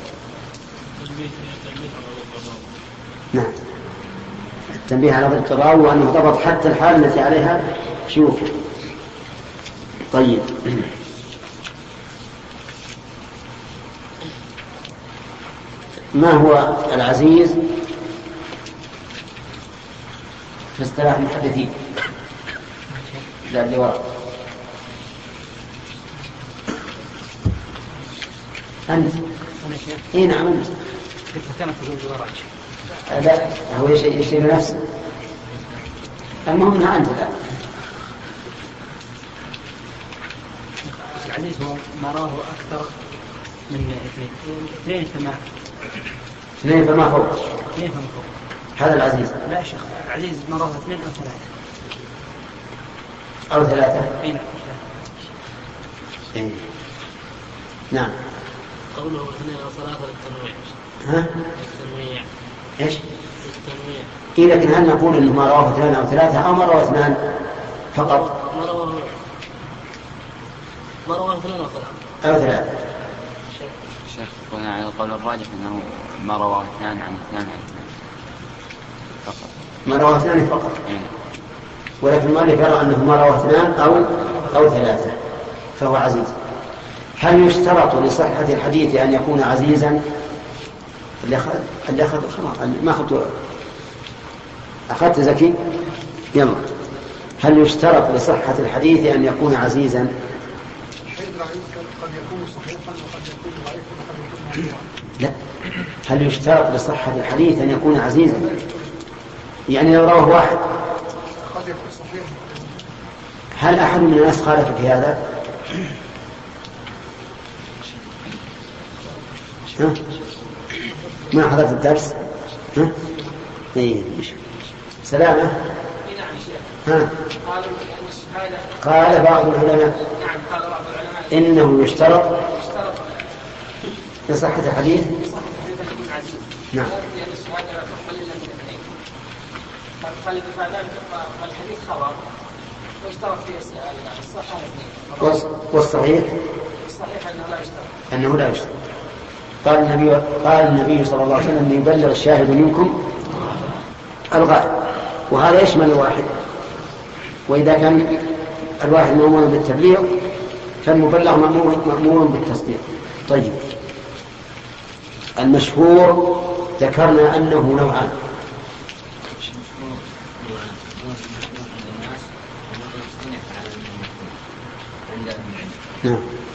نعم التنبيه على ضبط الراوي وأنه ضبط حتى الحال التي عليها شيوخه. طيب ما هو العزيز في اصطلاح المحدثين؟ لا اللي وراء أنت. إيه نعم أنت. كانت تقول وراء لا هو يشير نفسه. المهم أنها أنت. لا العزيز هو ما راه أكثر من اثنين فما اثنين فما فوق. اثنين فما فوق. هذا العزيز. لا شيخ العزيز ما راه اثنين أو ثلاثة. أو ثلاثة. أي نعم. إيه. نعم. قوله اثنين أو ثلاثة للتنويع. ها؟ التنويع. إيش؟ التنويع. إيه لكن هل نقول إنه ما رواه اثنان أو ثلاثة أو ما رواه اثنان فقط؟ ما رواه ما رواه اثنان أو ثلاثة. أو ثلاثة. شيخ بناء على القول الراجح أنه ما رواه اثنان عن اثنان عن اثنان فقط. ما رواه اثنان فقط. إيه. ولكن المؤلف يرى أنه ما رواه اثنان أو أو ثلاثة فهو عزيز. هل يشترط لصحة الحديث أن يكون عزيزا؟ اللي أخذ اللي أخذ خلاص ما أخذت أخذت زكي يلا. هل يشترط لصحة الحديث أن يكون عزيزا؟ قد يكون صحيحا وقد يكون ضعيفا وقد يكون موضوعا. لا، هل يشترط لصحة الحديث أن يكون عزيزا؟ يعني لو رواه واحد قد يكون صحيحا. هل أحد من الناس خالف في هذا؟ ها؟ ما حضرت الدرس؟ ها؟ إيه سلامة. ها؟ قال بعض العلماء إنه يشترط لصحة الحديث. نعم. والصحيح أنه لا يشترط. قال النبي قال النبي صلى الله عليه وسلم يبلغ الشاهد منكم الغائب، وهذا يشمل الواحد، وإذا كان الواحد مأمور بالتبليغ فالمبلغ مأمور بالتصديق. طيب، المشهور ذكرنا أنه نوعان. نعم.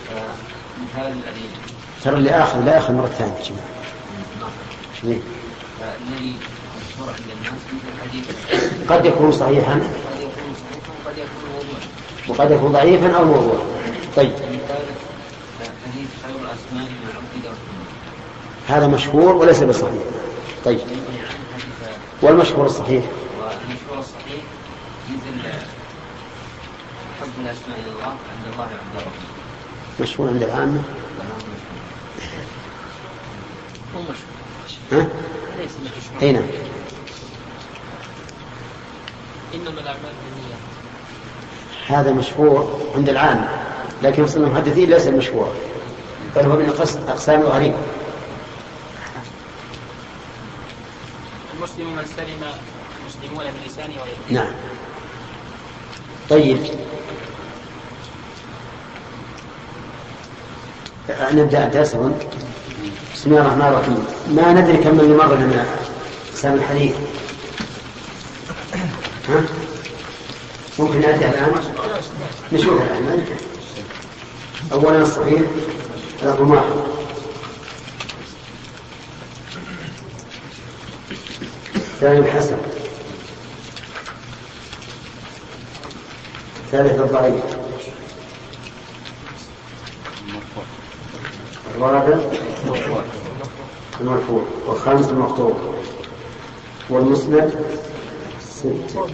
ترى اللي آخر لا آخر مرة ثانية جماعة. الذي مشهور عند الناس الحديث قد يكون صحيحا قد يكون صحيحا قد يكون موضوعا وقد يكون ضعيفا أو موضوعا. طيب، حديث خير الأسماء ما عقد هذا مشهور وليس بصحيح. طيب، والمشهور الصحيح والمشهور الصحيح مثل حب الأسماء إلى الله عند الله عند ربه. مشهور عند العامة هو مشهور. ها؟ ليس مشهور. أين؟ إنما الأعمال بالنيات. هذا مشهور عند العامة، لكن وصل المحدثين ليس مشهور، بل هو من أقسام غريبة. المسلم من سلم المسلمون من لسانه ويده. نعم. طيب، نبدأ درسا. بسم الله الرحمن الرحيم. ما ندري كم اللي مر لنا أقسام الحديث. ها؟ ممكن نأتي الآن نشوف الآن. أولا الصحيح رقم واحد. ثاني الحسن. ثالث الضعيف. الرابع المرفوع. والخامس المقطوع. والمسند ستة.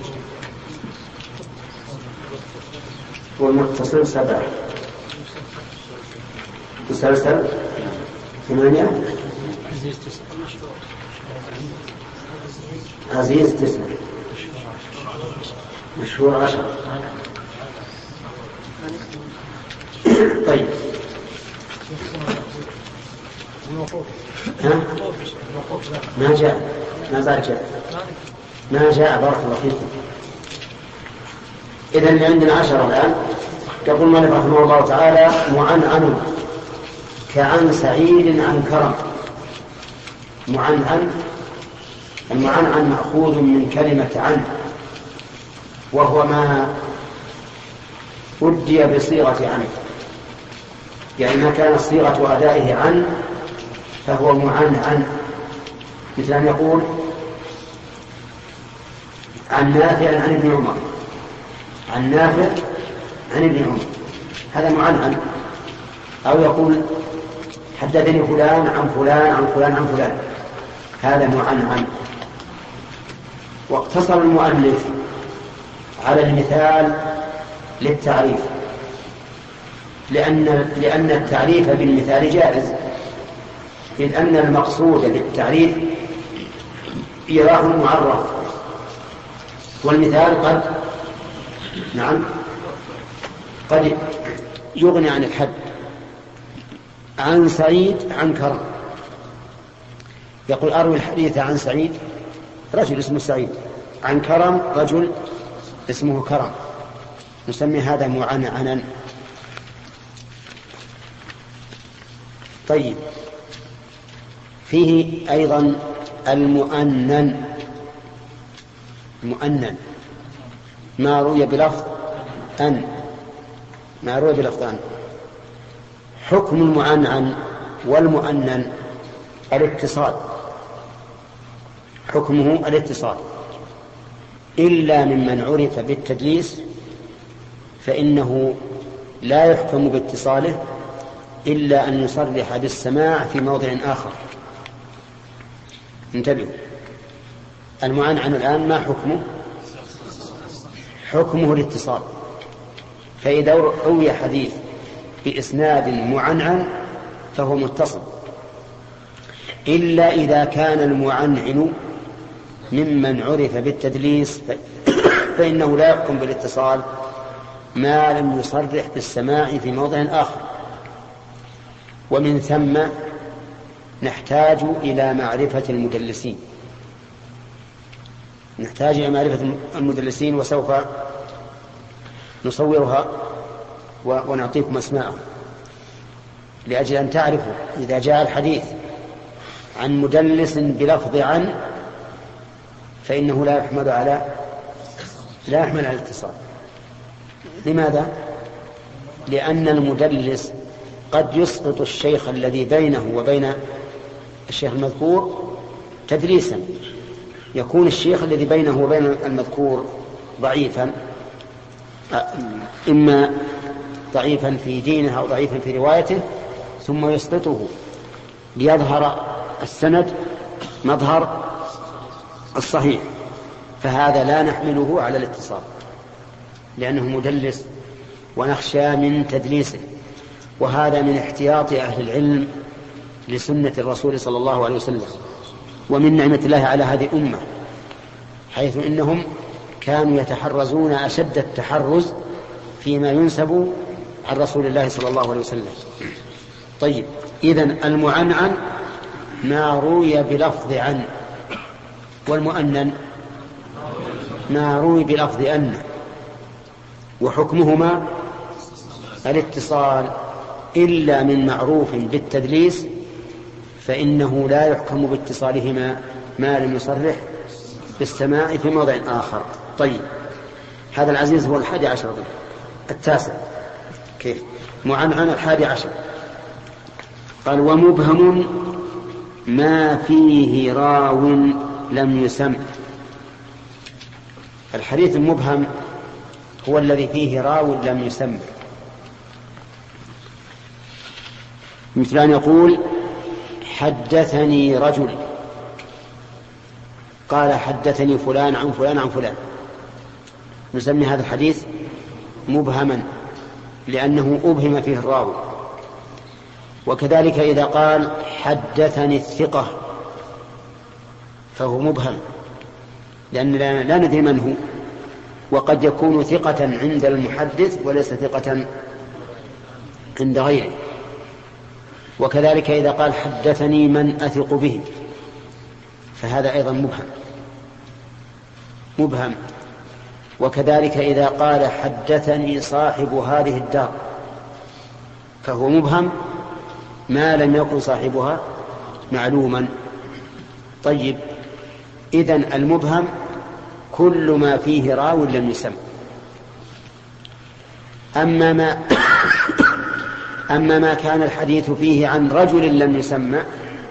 والمتصل سبعة. مسلسل ثمانية. عزيز تسعة. مشهور عشرة. طيب، ها؟ ما جاء ما بعد جاء ما جاء بارك الله فيكم. إذن عندنا عشرة الآن. يقول مالك رحمه الله تعالى: معنعن كعن سعيد عن كرم. معنعن، المعنعن مأخوذ من كلمة عن، وهو ما أدي بصيغة عن، يعني ما كانت صيغة أدائه عن فهو معنعن. مثل أن يقول عن نافع عن ابن عمر، عن نافع عن ابن عمر، هذا معنعن. أو يقول حدثني فلان عن فلان عن فلان عن فلان، هذا معنعن. واقتصر المؤلف على المثال للتعريف، لأن لأن التعريف بالمثال جائز، إذ أن المقصود بالتعريف إيضاح المعرف، والمثال قد نعم قد يغني عن الحد. عن سعيد عن كرم، يقول أروي الحديث عن سعيد رجل اسمه سعيد، عن كرم رجل اسمه كرم، نسمي هذا معنعنا. طيب، فيه أيضا المؤنن. مؤنن ما روي بلفظ أن، ما روي بلفظ أن. حكم المعنعن والمؤنن الاتصال، حكمه الاتصال، إلا ممن عرف بالتدليس فإنه لا يحكم باتصاله إلا أن يصرح بالسماع في موضع آخر. انتبهوا، المعنعن الآن ما حكمه؟ حكمه الاتصال. فإذا روي حديث بإسناد معنعن فهو متصل، إلا إذا كان المعنعن ممن عرف بالتدليس فإنه لا يحكم بالاتصال ما لم يصرح بالسماع في موضع آخر. ومن ثم نحتاج إلى معرفة المدلسين، نحتاج إلى معرفة المدلسين، وسوف نصورها ونعطيكم أسماءهم لأجل أن تعرفوا إذا جاء الحديث عن مدلس بلفظ عن فإنه لا يحمل على لا يحمل على الاتصال. لماذا؟ لأن المدلس قد يسقط الشيخ الذي بينه وبين الشيخ المذكور تدليسا، يكون الشيخ الذي بينه وبين المذكور ضعيفا، إما ضعيفا في دينه أو ضعيفا في روايته، ثم يسقطه ليظهر السند مظهر الصحيح، فهذا لا نحمله على الاتصال لأنه مدلس ونخشى من تدليسه. وهذا من احتياط أهل العلم لسنة الرسول صلى الله عليه وسلم، ومن نعمة الله على هذه الأمة، حيث إنهم كانوا يتحرزون أشد التحرز فيما ينسب عن رسول الله صلى الله عليه وسلم. طيب، إذن المعنعن ما روي بلفظ عن، والمؤنن ما روي بلفظ أن، وحكمهما الاتصال إلا من معروف بالتدليس فإنه لا يحكم باتصالهما ما لم يصرح بالسماع في موضع آخر. طيب، هذا العزيز هو الحادي عشر. التاسع كيف؟ معنعن الحادي عشر. قال: ومبهم ما فيه راو لم يسم. الحديث المبهم هو الذي فيه راو لم يسم، مثل أن يقول: حدثني رجل، قال: حدثني فلان عن فلان عن فلان، نسمي هذا الحديث مبهما لأنه أبهم فيه الراوي. وكذلك إذا قال: حدثني الثقة فهو مبهم لأن لا ندري من هو، وقد يكون ثقة عند المحدث وليس ثقة عند غيره. وكذلك إذا قال: حدثني من أثق به فهذا أيضا مبهم مبهم وكذلك إذا قال: حدثني صاحب هذه الدار فهو مبهم ما لم يكن صاحبها معلوما. طيب، إذن المبهم كل ما فيه راو لم يسم. أما ما أما ما كان الحديث فيه عن رجل لم يسمى،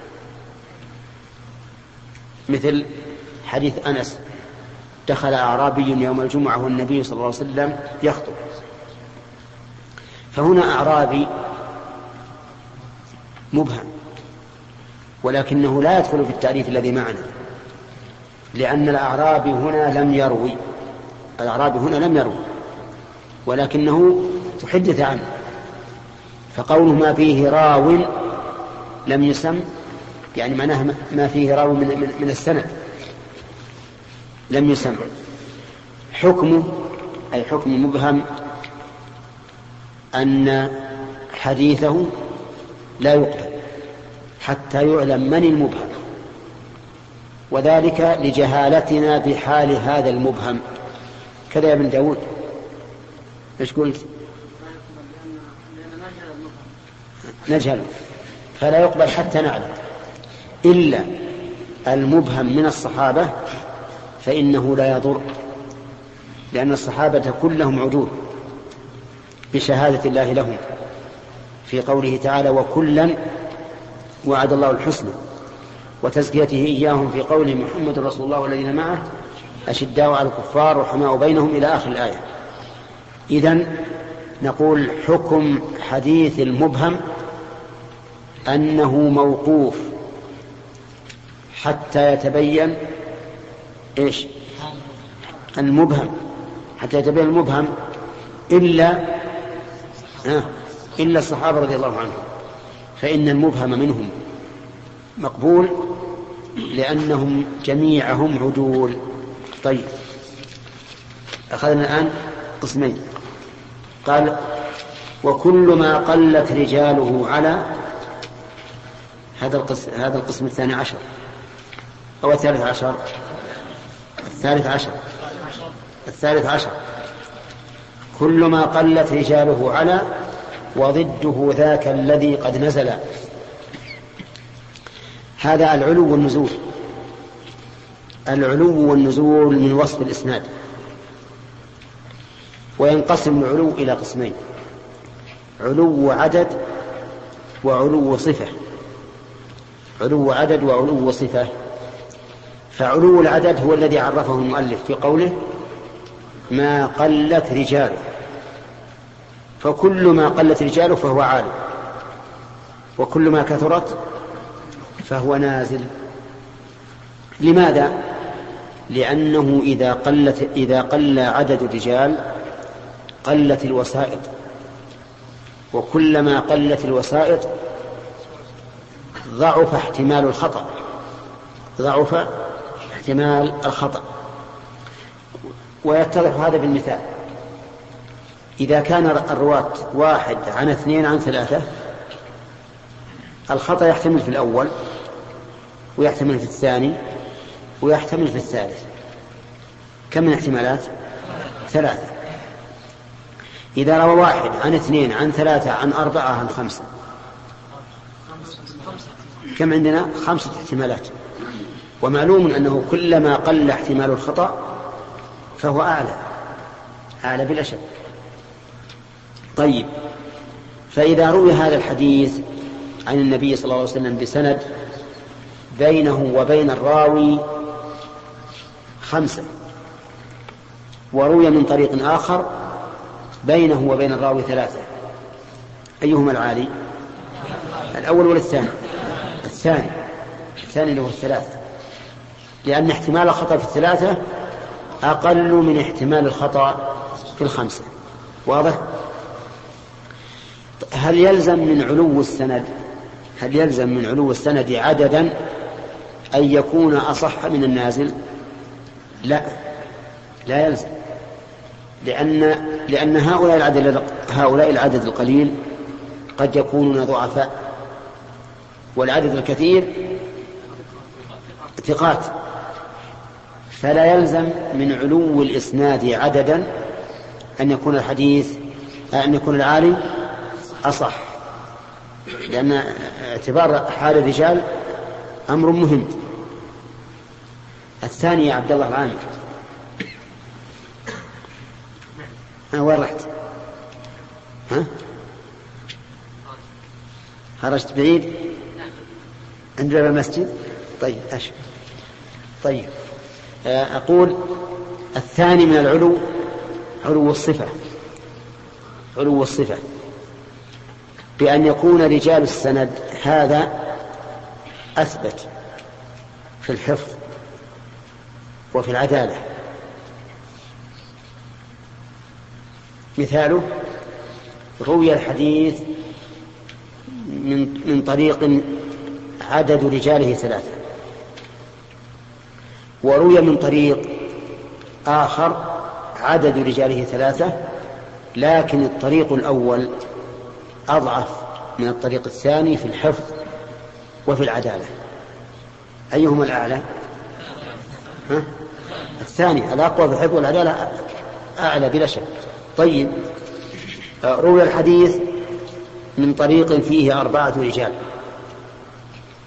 مثل حديث أنس: دخل أعرابي يوم الجمعة والنبي صلى الله عليه وسلم يخطب. فهنا أعرابي مبهم، ولكنه لا يدخل في التعريف الذي معنا، لأن الأعرابي هنا لم يروي الأعرابي هنا لم يروي ولكنه تحدث عنه، فقوله ما فيه راو لم يسم يعني معناه ما فيه راو من, من, من السند لم يسم. حكمه أي حكم مبهم أن حديثه لا يقبل حتى يعلم من المبهم، وذلك لجهالتنا بحال هذا المبهم. كذا يا ابن داود، ايش قلت؟ نجهل. فلا يقبل حتى نعلم، إلا المبهم من الصحابة فإنه لا يضر، لأن الصحابة كلهم عدول بشهادة الله لهم في قوله تعالى وكلا وعد الله الحسنى، وتزكيته إياهم في قوله محمد رسول الله والذين معه أشداء على الكفار رحماء بينهم إلى آخر الآية. إذن نقول حكم حديث المبهم أنه موقوف حتى يتبين إيش المبهم، حتى يتبين المبهم إلا آه إلا الصحابة رضي الله عنهم، فإن المبهم منهم مقبول لأنهم جميعهم عدول. طيب أخذنا الآن قسمين. قال وكل ما قلت رجاله على هذا القسم, هذا القسم الثاني عشر أو الثالث عشر الثالث عشر الثالث عشر كل ما قلت رجاله على وضده ذاك الذي قد نزل. هذا العلو والنزول. العلو والنزول من وصف الإسناد، وينقسم العلو إلى قسمين: علو عدد وعلو صفة. علو عدد وعلو صفة. فعلو العدد هو الذي عرفه المؤلف في قوله ما قلت رجاله، فكل ما قلت رجاله فهو عالي، وكل ما كثرت فهو نازل. لماذا؟ لأنه إذا قلت إذا قل عدد الرجال قلت الوسائط، وكلما قلت الوسائط ضعف احتمال الخطأ ضعف احتمال الخطأ. ويتضح هذا بالمثال: إذا كان الرواة واحد عن اثنين عن ثلاثة، الخطأ يحتمل في الأول ويحتمل في الثاني ويحتمل في الثالث. كم من احتمالات؟ ثلاثة. إذا روى واحد عن اثنين عن ثلاثة عن أربعة عن خمسة، كم عندنا؟ خمسة احتمالات. ومعلوم أنه كلما قل احتمال الخطأ فهو أعلى أعلى بلا شك. طيب، فإذا روي هذا الحديث عن النبي صلى الله عليه وسلم بسند بينه وبين الراوي خمسة، وروي من طريق آخر بينه وبين الراوي ثلاثة، أيهما العالي؟ الأول ولا الثاني؟ الثاني. الثاني له الثلاثة، لأن احتمال الخطأ في الثلاثة أقل من احتمال الخطأ في الخمسة. واضح؟ هل يلزم من علو السند هل يلزم من علو السند عددا أن يكون أصح من النازل؟ لا، لا يلزم، لأن لأن هؤلاء العدد هؤلاء العدد القليل قد يكونون ضعفاء، والعدد الكثير ثقات، فلا يلزم من علو الإسناد عددا أن يكون الحديث أن يكون العالي أصح، لأن اعتبار حال الرجال أمر مهم. الثاني يا عبد الله العامر، أنا وين رحت؟ ها؟ خرجت بعيد عند باب المسجد؟ طيب أشكر. طيب، أقول الثاني من العلو علو الصفة. علو الصفة بأن يكون رجال السند هذا أثبت في الحفظ وفي العدالة. مثاله: روي الحديث من من طريق عدد رجاله ثلاثة، وروي من طريق آخر عدد رجاله ثلاثة، لكن الطريق الأول أضعف من الطريق الثاني في الحفظ وفي العدالة. أيهما الأعلى؟ ها؟ الثاني الأقوى في الحفظ والعدالة أعلى بلا شك. طيب، روي الحديث من طريق فيه أربعة رجال،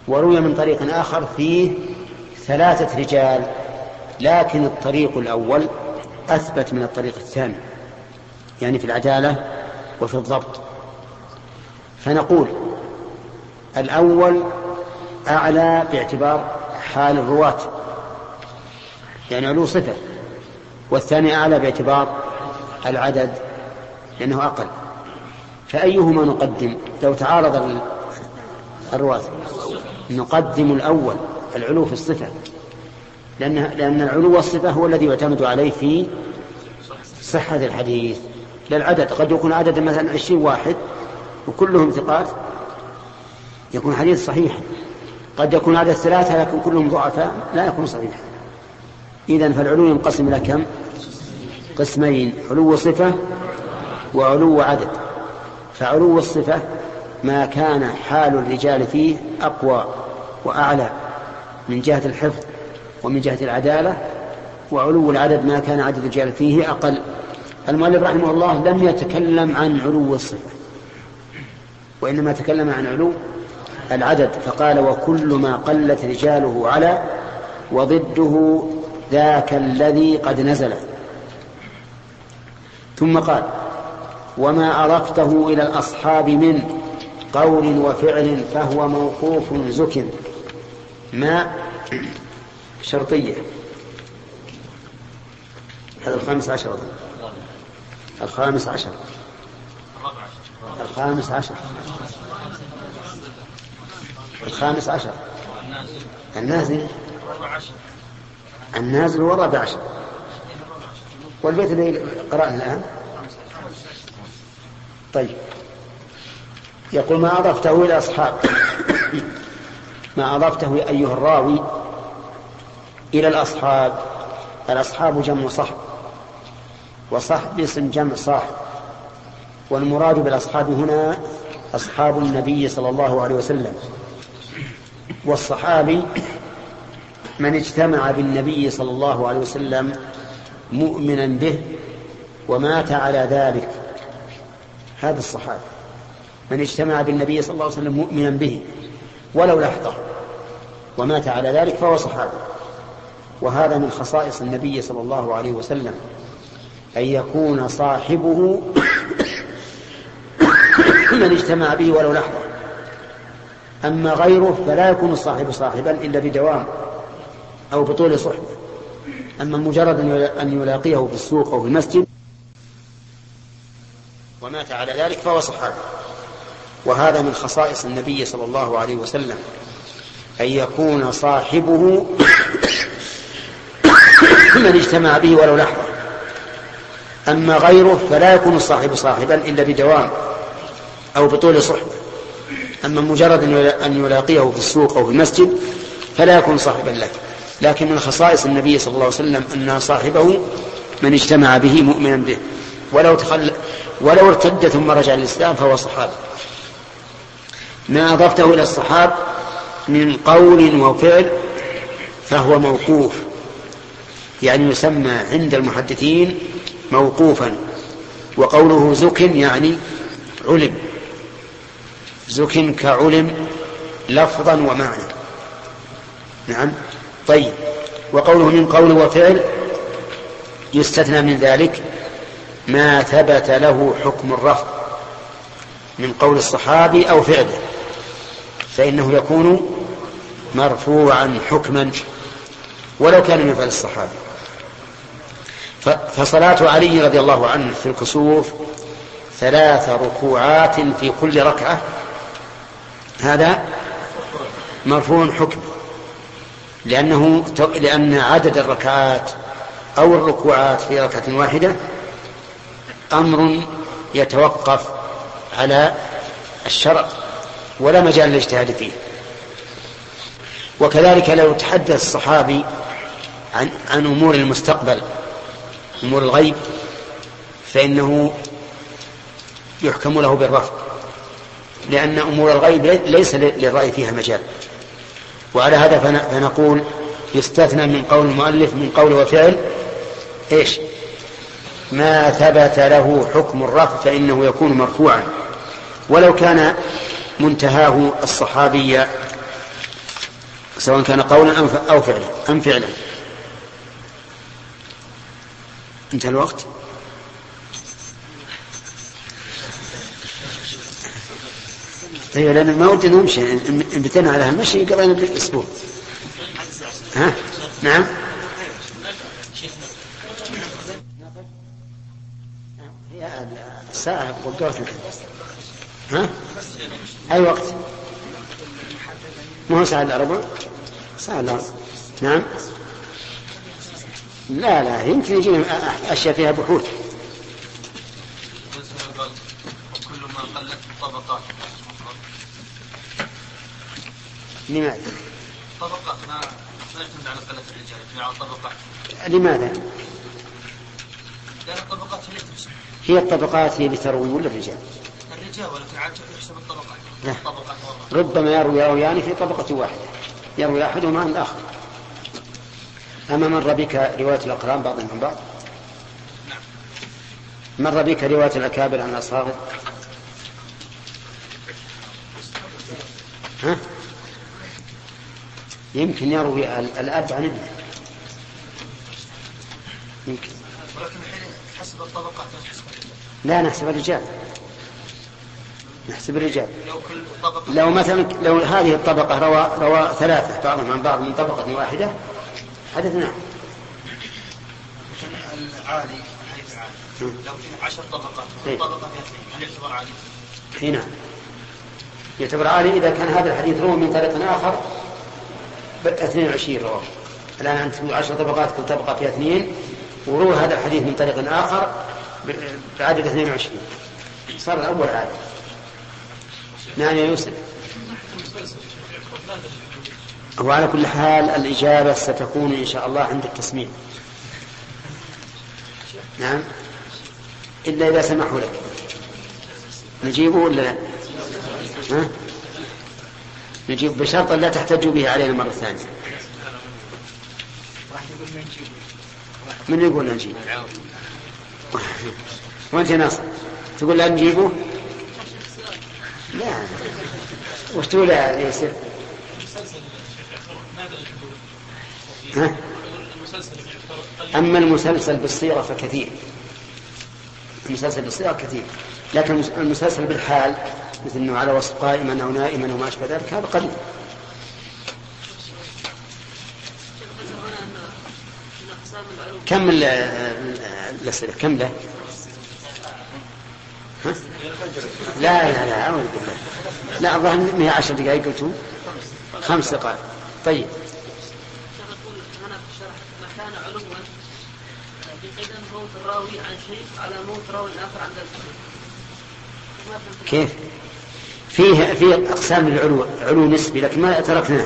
وروي من طريق آخر فيه ثلاثة رجال، لكن الطريق الأول أثبت من الطريق الثاني، يعني في العدالة وفي الضبط. فنقول الأول أعلى باعتبار حال الرواة، يعني علو صفة، والثاني أعلى باعتبار العدد لأنه أقل. فأيهما نقدم لو تعارض الرواة؟ نقدم الأول، العلو في الصفة، لأن, لأن العلو والصفة هو الذي يعتمد عليه في صحة الحديث. للعدد قد يكون عدد مثلا عشرين واحد وكلهم ثقات يكون حديث صحيح، قد يكون عدد ثلاثة لكن كلهم ضعفاء لا يكون صحيح. إذن فالعلو ينقسم إلى كم؟ قسمين: علو صفة وعلو عدد. فعلو الصفة ما كان حال الرجال فيه أقوى وأعلى من جهة الحفظ ومن جهة العدالة، وعلو العدد ما كان عدد الرجال فيه أقل. المؤلف رحمه الله لم يتكلم عن علو الصفة، وإنما تكلم عن علو العدد، فقال: وكل ما قلت رجاله على وضده ذاك الذي قد نزل. ثم قال: وما عرفته إلى الأصحاب من قول وفعل فهو موقوف زك. ما شرطية، هذا الخامس عشر الخامس عشر الخامس عشر الخامس عشر النازل النازل والرابع عشر. والبيت اللي قرأنا الآن طيب يقول: ما أضفته إلى أصحاب ما أضفته أيها الراوي إلى الأصحاب. الأصحاب جمع صحب، وصحب اسم جمع صاحب، والمراد بالأصحاب هنا أصحاب النبي صلى الله عليه وسلم. والصحابي من اجتمع بالنبي صلى الله عليه وسلم مؤمنا به ومات على ذلك، هذا الصحابي من اجتمع بالنبي صلى الله عليه وسلم مؤمنا به ولو لحظة ومات على ذلك فهو صحابي. وهذا من خصائص النبي صلى الله عليه وسلم أن يكون صاحبه من اجتمع به ولو لحظة. أما غيره فلا يكون الصاحب صاحبا إلا بدوام أو بطول صحبة. أما مجرد أن يلاقيه في السوق أو في المسجد ومات على ذلك فهو صحابي. وهذا من خصائص النبي صلى الله عليه وسلم أن يكون صاحبه من اجتمع به ولو لحظة. أما غيره فلا يكون الصاحب صاحبا إلا بدوام أو بطول صحبة. أما مجرد أن يلاقيه في السوق أو في المسجد فلا يكون صاحبا لك. لكن من خصائص النبي صلى الله عليه وسلم أن صاحبه من اجتمع به مؤمنا به ولو تخل ولو ارتد ثم رجع للإسلام فهو صحابي. ما أضفته إلى الصحاب من قول وفعل فهو موقوف، يعني يسمى عند المحدثين موقوفا. وقوله زك يعني علم، زك كعلم لفظا ومعنى. نعم. طيب، وقوله من قول وفعل يستثنى من ذلك ما ثبت له حكم الرفع من قول الصحابي أو فعله، فإنه يكون مرفوعا حكما ولو كان من فعل الصحابي. فصلاة علي رضي الله عنه في الكسوف ثلاث ركوعات في كل ركعة، هذا مرفوع حكم، لأنه لأن عدد الركعات أو الركوعات في ركعة واحدة أمر يتوقف على الشرع ولا مجال للاجتهاد فيه. وكذلك لو تحدث الصحابي عن, عن أمور المستقبل، أمور الغيب، فإنه يحكم له بالرفع، لأن أمور الغيب ليس للرأي فيها مجال. وعلى هذا فنقول يستثنى من قول المؤلف من قول وفعل إيش؟ ما ثبت له حكم الرفع فإنه يكون مرفوعا ولو كان منتهاه الصحابي سواء كان قولا أو فعلا أم فعلا. انتهى الوقت. طيب لأن ما ودي نمشي نبتنا على هالمشي قبل بالأسبوع. ها نعم هي الساعة والدورة. ها أي وقت؟ مو ساعة إلا ربع؟ ساعة إلا ربع. نعم لا لا يمكن يجينا أشياء فيها بحوث. كل ما قلت الطبقات. لماذا؟ طبقات ما ما يعتمد على قلة الرجال، يعتمد على الطبقات. لماذا؟ لأن الطبقات هي تحسب. هي الطبقات هي لتروي ولا الرجال؟ الرجال ولكن عاد يحسب الطبقات. لا. الطبقات ربما يروي يرويان في طبقة واحدة، يروي أحدهما عن الآخر. أما مر بك رواية الأقران بعضهم عن بعض؟ نعم. مر بك رواية الأكابر عن الأصاغر؟ ها؟ يمكن يروي الأب عن ابنه. يمكن. ولكن الحين حسب الطبقات نحسب الرجال. لا نحسب الرجال. نحسب الرجال. لو كل طبقة. لو مثلا لو هذه الطبقة روى روى ثلاثة بعضهم عن بعض من طبقة واحدة حدث نعم. العالي حديث عالي. لو في عشر طبقات طبقة فيها اثنين هل يعتبر عالي؟ هنا يعتبر عالي إذا كان هذا الحديث روى من طريق آخر اثنين وعشرين رواه. الآن أنت تقول عشر طبقات كل طبقة فيها اثنين وروى هذا الحديث من طريق آخر بعدد اثنين وعشرين صار الأول عالي. نعم يا يوسف. وعلى كل حال الإجابة ستكون إن شاء الله عند التسميع. نعم إلا إذا سمحوا لك نجيبه ولا لا؟ ها؟ نجيب بشرط لا تحتجوا به علينا مرة ثانية. من يقول لا نجيب؟ وانت ناصر تقول لا نجيبه؟ لا وش تقول يا يوسف؟ ها؟ أما المسلسل بالصيغة فكثير. المسلسل بالصيغة كثير لكن المسلسل بالحال مثل أنه على وصف قائما أو نائما وما أشبه ذلك هذا قليل. كم الأسئلة كم له؟ ها؟ لا لا لا أعوذ بالله لا أظهر مئة عشر دقائق قلتوا خمس دقائق. طيب هنا في الشرح ما كان علوا بقدم موت الراوي عن شيء على موت راوي آخر عن ذلك. كيف؟ فيه فيه أقسام العلو علو نسبي لكن ما تركناه.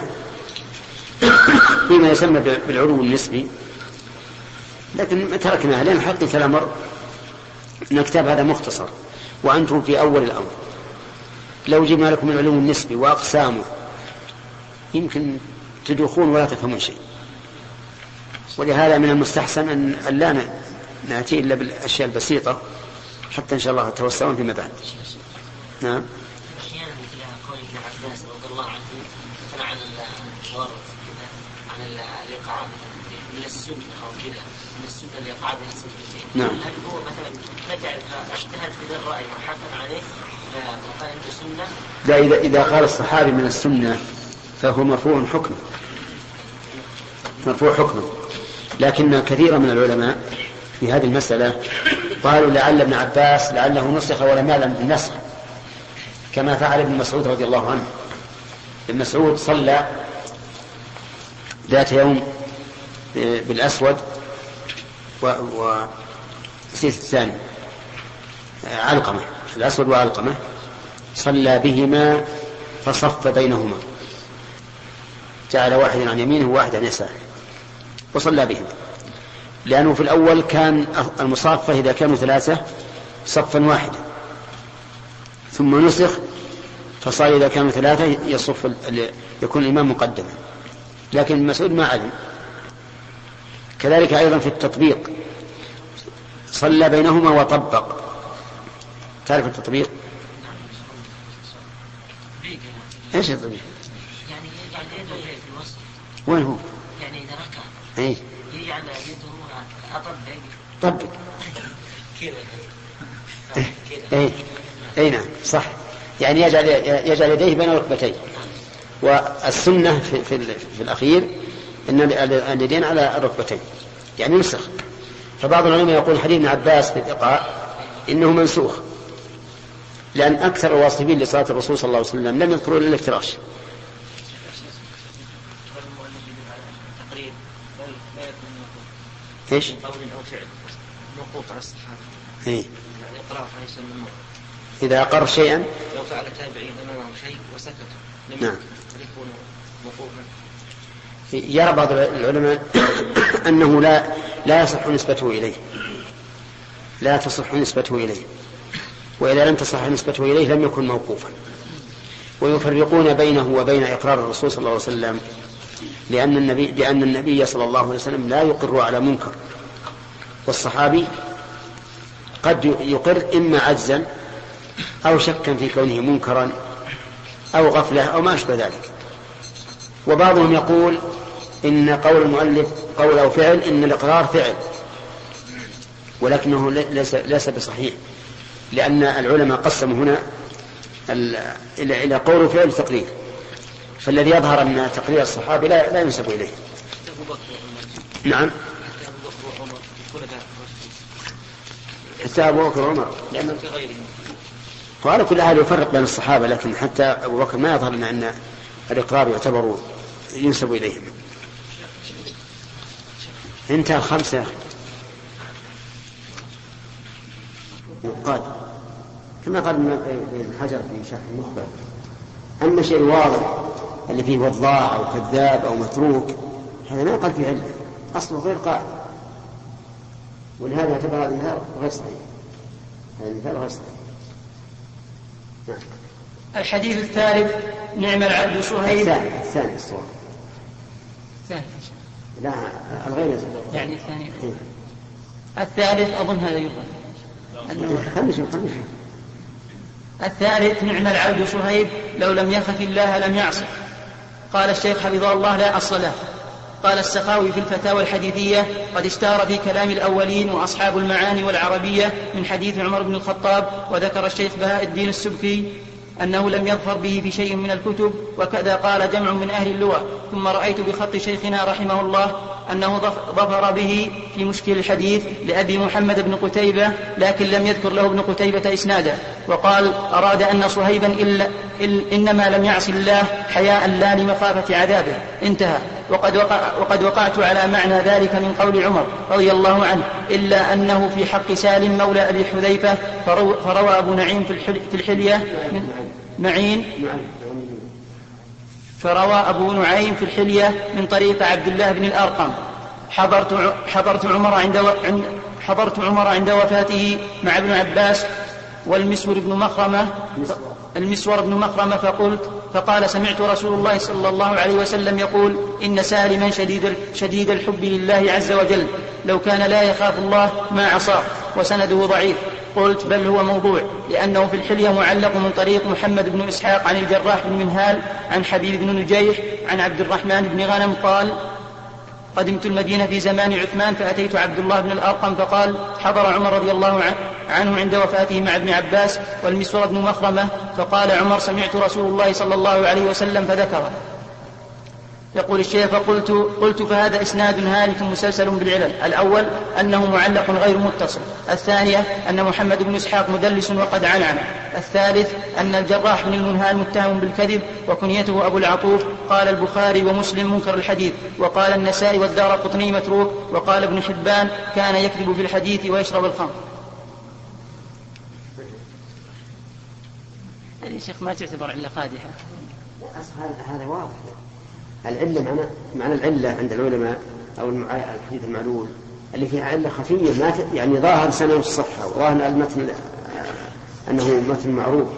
فيما يسمى بالعلو النسبي لكن تركناه لأن حقيقة الأمر أن الكتاب هذا مختصر وأنتم في أول الأمر. لو جبنا لكم العلو النسبي وأقسامه يمكن تدخون ولا تفهمون شيء. ولهذا من المستحسن أن لا نأتي إلا بالأشياء البسيطة حتى إن شاء الله توسعون فيما بعد. نعم. أحيانا مثل قول ابن عباس رضي الله عنه مثلا عن الورث عن الإيقاع من السنة أو كذا من السنة الإيقاع من السنة. نعم. هل هو مثلا نجعل اجتهد في ذا الرأي وحكم عليه وقال أنت سنة؟ لا إذا إذا قال الصحابي من السنة فهو مرفوع حكم مرفوع حكم. لكن كثير من العلماء في هذه المسألة قالوا لعل ابن عباس لعله نسخ ولم يعلم بالنسخ كما فعل ابن مسعود رضي الله عنه. ابن مسعود صلى ذات يوم بالأسود ونسيت الثاني علقمة الأسود وعلقمة صلى بهما فصف بينهما جعل واحدا عن يمينه وواحد عن يساره وصلى بهم لأنه في الأول كان المصافة إذا كانوا ثلاثة صفا واحدا ثم نسخ فصار إذا كانوا ثلاثة يصف يكون الإمام مقدما. لكن مسعود ما علم. كذلك أيضا في التطبيق صلى بينهما وطبق. تعرف التطبيق؟ ايش التطبيق؟ يعني يعني في الوصف وين هو؟ يعني إذا ركع إيه يجعل يده أطبق طبق كذا إيه إيه نعم صح، يعني يجعل يجعل يديه بين ركبتيه. والسنة في, في, في الأخير أن اليدين على الركبتين يعني ينسخ. فبعض العلماء يقول حديث ابن عباس في الإيقاع إنه منسوخ، لأن أكثر الواصفين لصلاة الرسول صلى الله عليه وسلم لم يذكروا إلا الافتراش. إيش؟ قول أو فعل موقوف على الصحابة. إيه؟ الإقرار ليس ممنوع. إذا أقر شيئا لو فعل تابعين أمامهم شيء وسكتوا لم نعم يكون موقوفا. يرى بعض العلماء أنه لا لا يصح نسبته إليه، لا تصح نسبته إليه، وإذا لم تصح نسبته إليه لم يكن موقوفا. ويفرقون بينه وبين إقرار الرسول صلى الله عليه وسلم لأن النبي لأن النبي صلى الله عليه وسلم لا يقر على منكر، والصحابي قد يقر إما عجزا أو شكا في كونه منكرا أو غفلة أو ما أشبه ذلك. وبعضهم يقول إن قول المؤلف قول أو فعل إن الإقرار فعل، ولكنه ليس, ليس بصحيح، لأن العلماء قسموا هنا إلى قول وفعل تقرير، فالذي يظهر أن تقرير الصحابي لا, لا ينسب إليه. نعم حتى أبو بكر وعمر، وعلى كل حال يفرق بين الصحابة، لكن حتى أبو بكر ما يظهر أن الإقرار يعتبر ينسب إليهم. انتهى الخمسة. قال كما قال ابن حجر في شرح المخبر، أما شيء واضح اللي فيه وضاع أو كذاب أو متروك هذا ما قال فيه علم، أصله غير قائل، ولهذا يعتبر هذا المثال غير صحيح. هذا المثال غير صحيح. نعم. الحديث الثالث نعم العبد صهيب. الثاني الصواب الثاني لا الغير يعني الثاني إيه؟ الثالث أظن هذا يظهر خمسة خمسة. الثالث نعم العبد صهيب لو لم يخف الله لم يعصه. قال الشيخ حفظه الله لا أصل له. قال السخاوي في الفتاوى الحديثية قد اشتهر في كلام الأولين وأصحاب المعاني والعربية من حديث عمر بن الخطاب، وذكر الشيخ بهاء الدين السبكي أنه لم يظفر به في شيء من الكتب، وكذا قال جمع من أهل اللغة. ثم رأيت بخط شيخنا رحمه الله أنه ظفر به في مشكل الحديث لأبي محمد بن قتيبة، لكن لم يذكر له ابن قتيبة إسنادا، وقال أراد أن صهيبا إلا إل إنما لم يعص الله حياء لا لمخافة عذابه. انتهى. وقد, وقع وقد وقعت على معنى ذلك من قول عمر رضي الله عنه، إلا أنه في حق سالم مولى أبي حذيفة فرو فروى أبو نعيم في, الحل في الحلية من معين فروى أبو نعيم في الحلية من طريق عبد الله بن الأرقم. حضرت, حضرت, عمر عند و... حضرت عمر عند وفاته مع ابن عباس والمسور بن مخرمة المسور بن مخرمة فقلت فقال سمعت رسول الله صلى الله عليه وسلم يقول إن سالما شديد, شديد الحب لله عز وجل، لو كان لا يخاف الله ما عصاه، وسنده ضعيف. قلت بل هو موضوع، لأنه في الحلية معلق من طريق محمد بن إسحاق عن الجراح بن منهال عن حبيب بن نجيح عن عبد الرحمن بن غنم قال قدمت المدينة في زمان عثمان فأتيت عبد الله بن الأرقم فقال حضر عمر رضي الله عنه عند وفاته مع ابن عباس والمسور بن مخرمة، فقال عمر سمعت رسول الله صلى الله عليه وسلم فذكره. يقول الشيخ فقلت قلت فهذا إسناد هالك مسلسل بالعلل. الأول أنه معلق غير متصل، الثانية أن محمد بن إسحاق مدلس وقد عنعن، الثالث أن الجراح بن المنهال متهم بالكذب وكنيته أبو العطوف. قال البخاري ومسلم منكر الحديث، وقال النسائي والدارقطني متروك، وقال ابن حبان كان يكذب في الحديث ويشرب الخمر. يعني شيخ ما تعتبر علة قادحة؟ هذا واضح. العلة معنى, معنى العلة عند العلماء أو الحديث المعلول اللي فيها علة خفية ما يعني ظاهر سنة الصحة وظاهر المتن أنه متن معروف.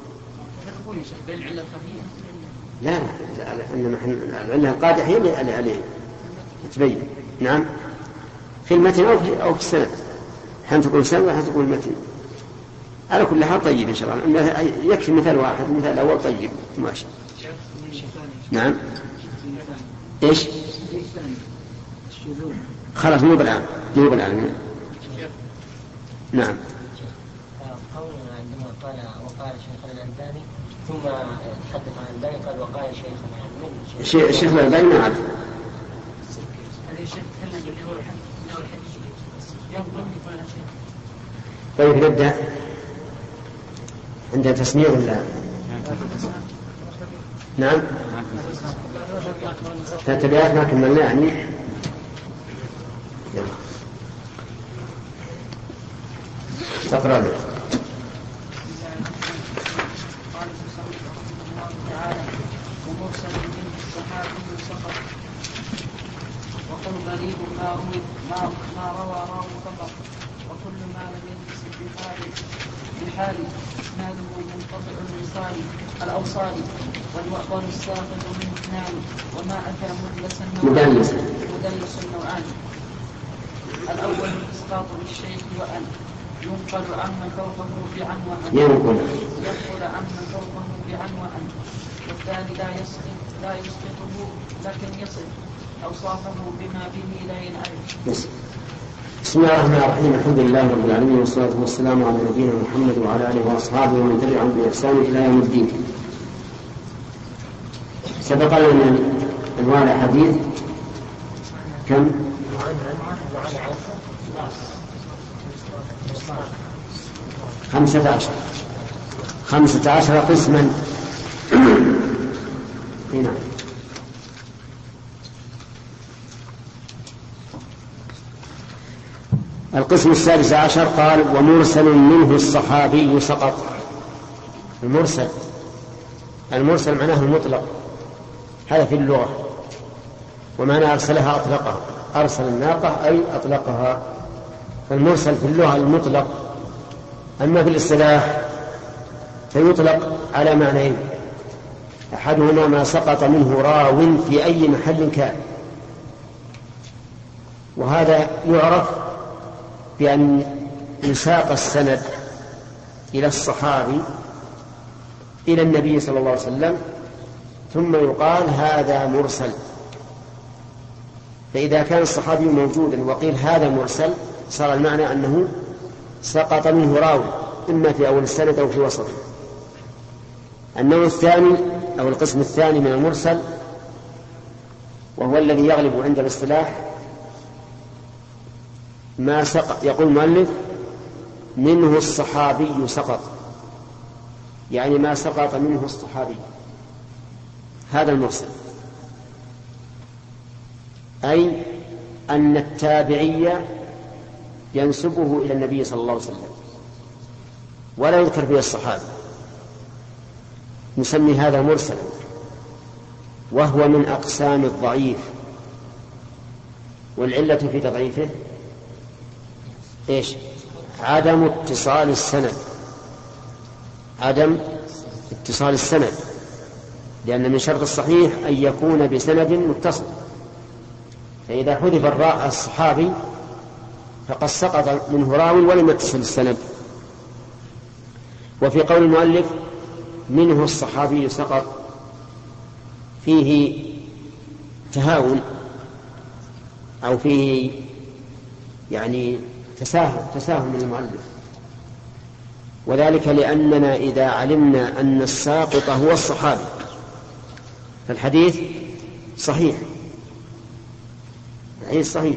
لا لا إنما العلة القادحة هي اللي عليه تبين. نعم في المتن أو في, أو في السند، حين تقول سند وحين تقول المتن. على كل حال طيب إن شاء الله، يكفي مثال واحد، مثال الأول طيب ماشي. نعم إيش؟ خلاص مو بالآن مو بالآن نعم. قولنا عندما قال وقال شيخنا الألباني ثم تحدث عن الألباني قال وقال شيخنا الشيخ الألباني ما عرف. طيب نبدأ. عندها تسميع ولا نعم؟ تتبعات ما كملنا يعني. تقرأ له. وقل غريب ما روي ما ما روى راو فقط وكل ما لم ينتسب بحال بحال اسناده منقطع الوصال الاوصال والمؤبر الساقط من اثنان وما اتى مدلسا مدلس مدلس النوعان الاول الاسقاط بالشيخ وان ينقل عمن فوقه بعن وان ينقل ينقل عمن فوقه بعن وان والثاني لا يسقط لا يسقطه لكن يصف أوصافه بما به لا ينعرف. بسم الله الرحمن الرحيم. الحمد لله رب العالمين والصلاة والسلام على نبينا محمد وعلى آله وأصحابه ومن تبعهم بإحسان إلى يوم الدين. سبق لنا من أنواع الحديث كم؟ خمسة عشر خمسة عشر قسما. هنا القسم السادس عشر قال ومرسل منه الصحابي سقط. المرسل المرسل معناه المطلق، هذا في اللغة، ومعنى أرسلها أطلقها، أرسل الناقة أي أطلقها. فالمرسل في اللغة المطلق، أما في الاصطلاح فيطلق على معنيين: أحدهما ما سقط منه راو في أي محل كان، وهذا يعرف بأن يساق السند إلى الصحابي إلى النبي صلى الله عليه وسلم ثم يقال هذا مرسل. فإذا كان الصحابي موجودا وقيل هذا مرسل صار المعنى أنه سقط منه راوي إما في أول السند أو في وسطه. النوع الثاني أو القسم الثاني من المرسل وهو الذي يغلب عند الاصطلاح ما سقط، يقول المؤلف منه الصحابي سقط، يعني ما سقط منه الصحابي، هذا المرسل، أي أن التابعي ينسبه إلى النبي صلى الله عليه وسلم ولا يذكر فيه الصحابي، نسمي هذا مرسلا، وهو من أقسام الضعيف. والعلة في تضعيفه إيش؟ عدم اتصال السند، عدم اتصال السند، لأن من شرط الصحيح أن يكون بسند متصل، فإذا حذف الراء الصحابي فقد سقط منه راوي ولم يتصل السند. وفي قول المؤلف منه الصحابي سقط فيه تهاون أو فيه يعني تساهل تساهل من المؤلف، وذلك لأننا إذا علمنا أن الساقط هو الصحابي فالحديث صحيح، الحديث صحيح،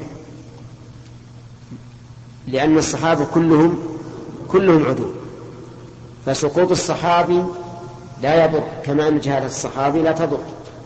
لأن الصحابة كلهم كلهم عدول، فسقوط الصحابي لا يضر كما أن جهالة الصحابي لا تضر.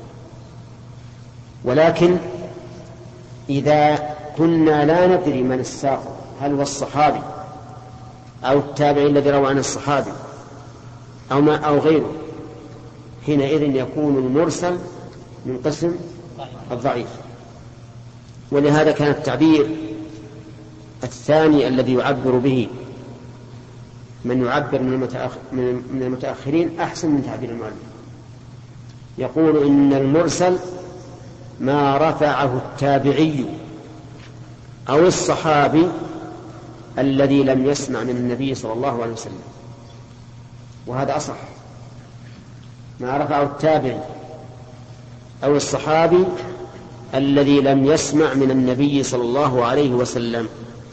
ولكن إذا كنا لا ندري من الساقط، هل هو الصحابي أو التابعي الذي روى عن الصحابي أو ما أو غيره، حينئذ يكون المرسل من قسم الضعيف. ولهذا كان التعبير الثاني الذي يعبر به من يعبر من المتأخرين أحسن من تعبير المؤلف، يقول إن المرسل ما رفعه التابعي أو الصحابي الذي لم يسمع من النبي صلى الله عليه وسلم، وهذا أصح. ما رفعه التابعي أو الصحابي الذي لم يسمع من النبي صلى الله عليه وسلم،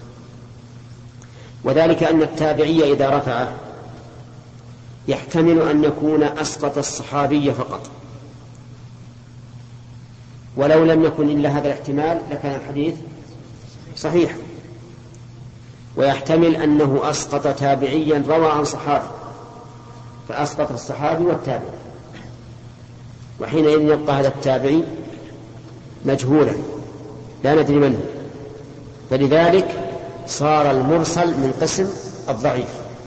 وذلك أن التابعي إذا رفعه يحتمل أن يكون أسقط الصحابي فقط، ولو لم يكن إلا هذا الاحتمال لكان الحديث صحيح، ويحتمل أنه أسقط تابعيا روى عن صحابي فأسقط الصحابي والتابعي، وحينئذ يبقى هذا التابعي مجهولا لا ندري من هو، فلذلك صار المرسل من قسم الضعيف.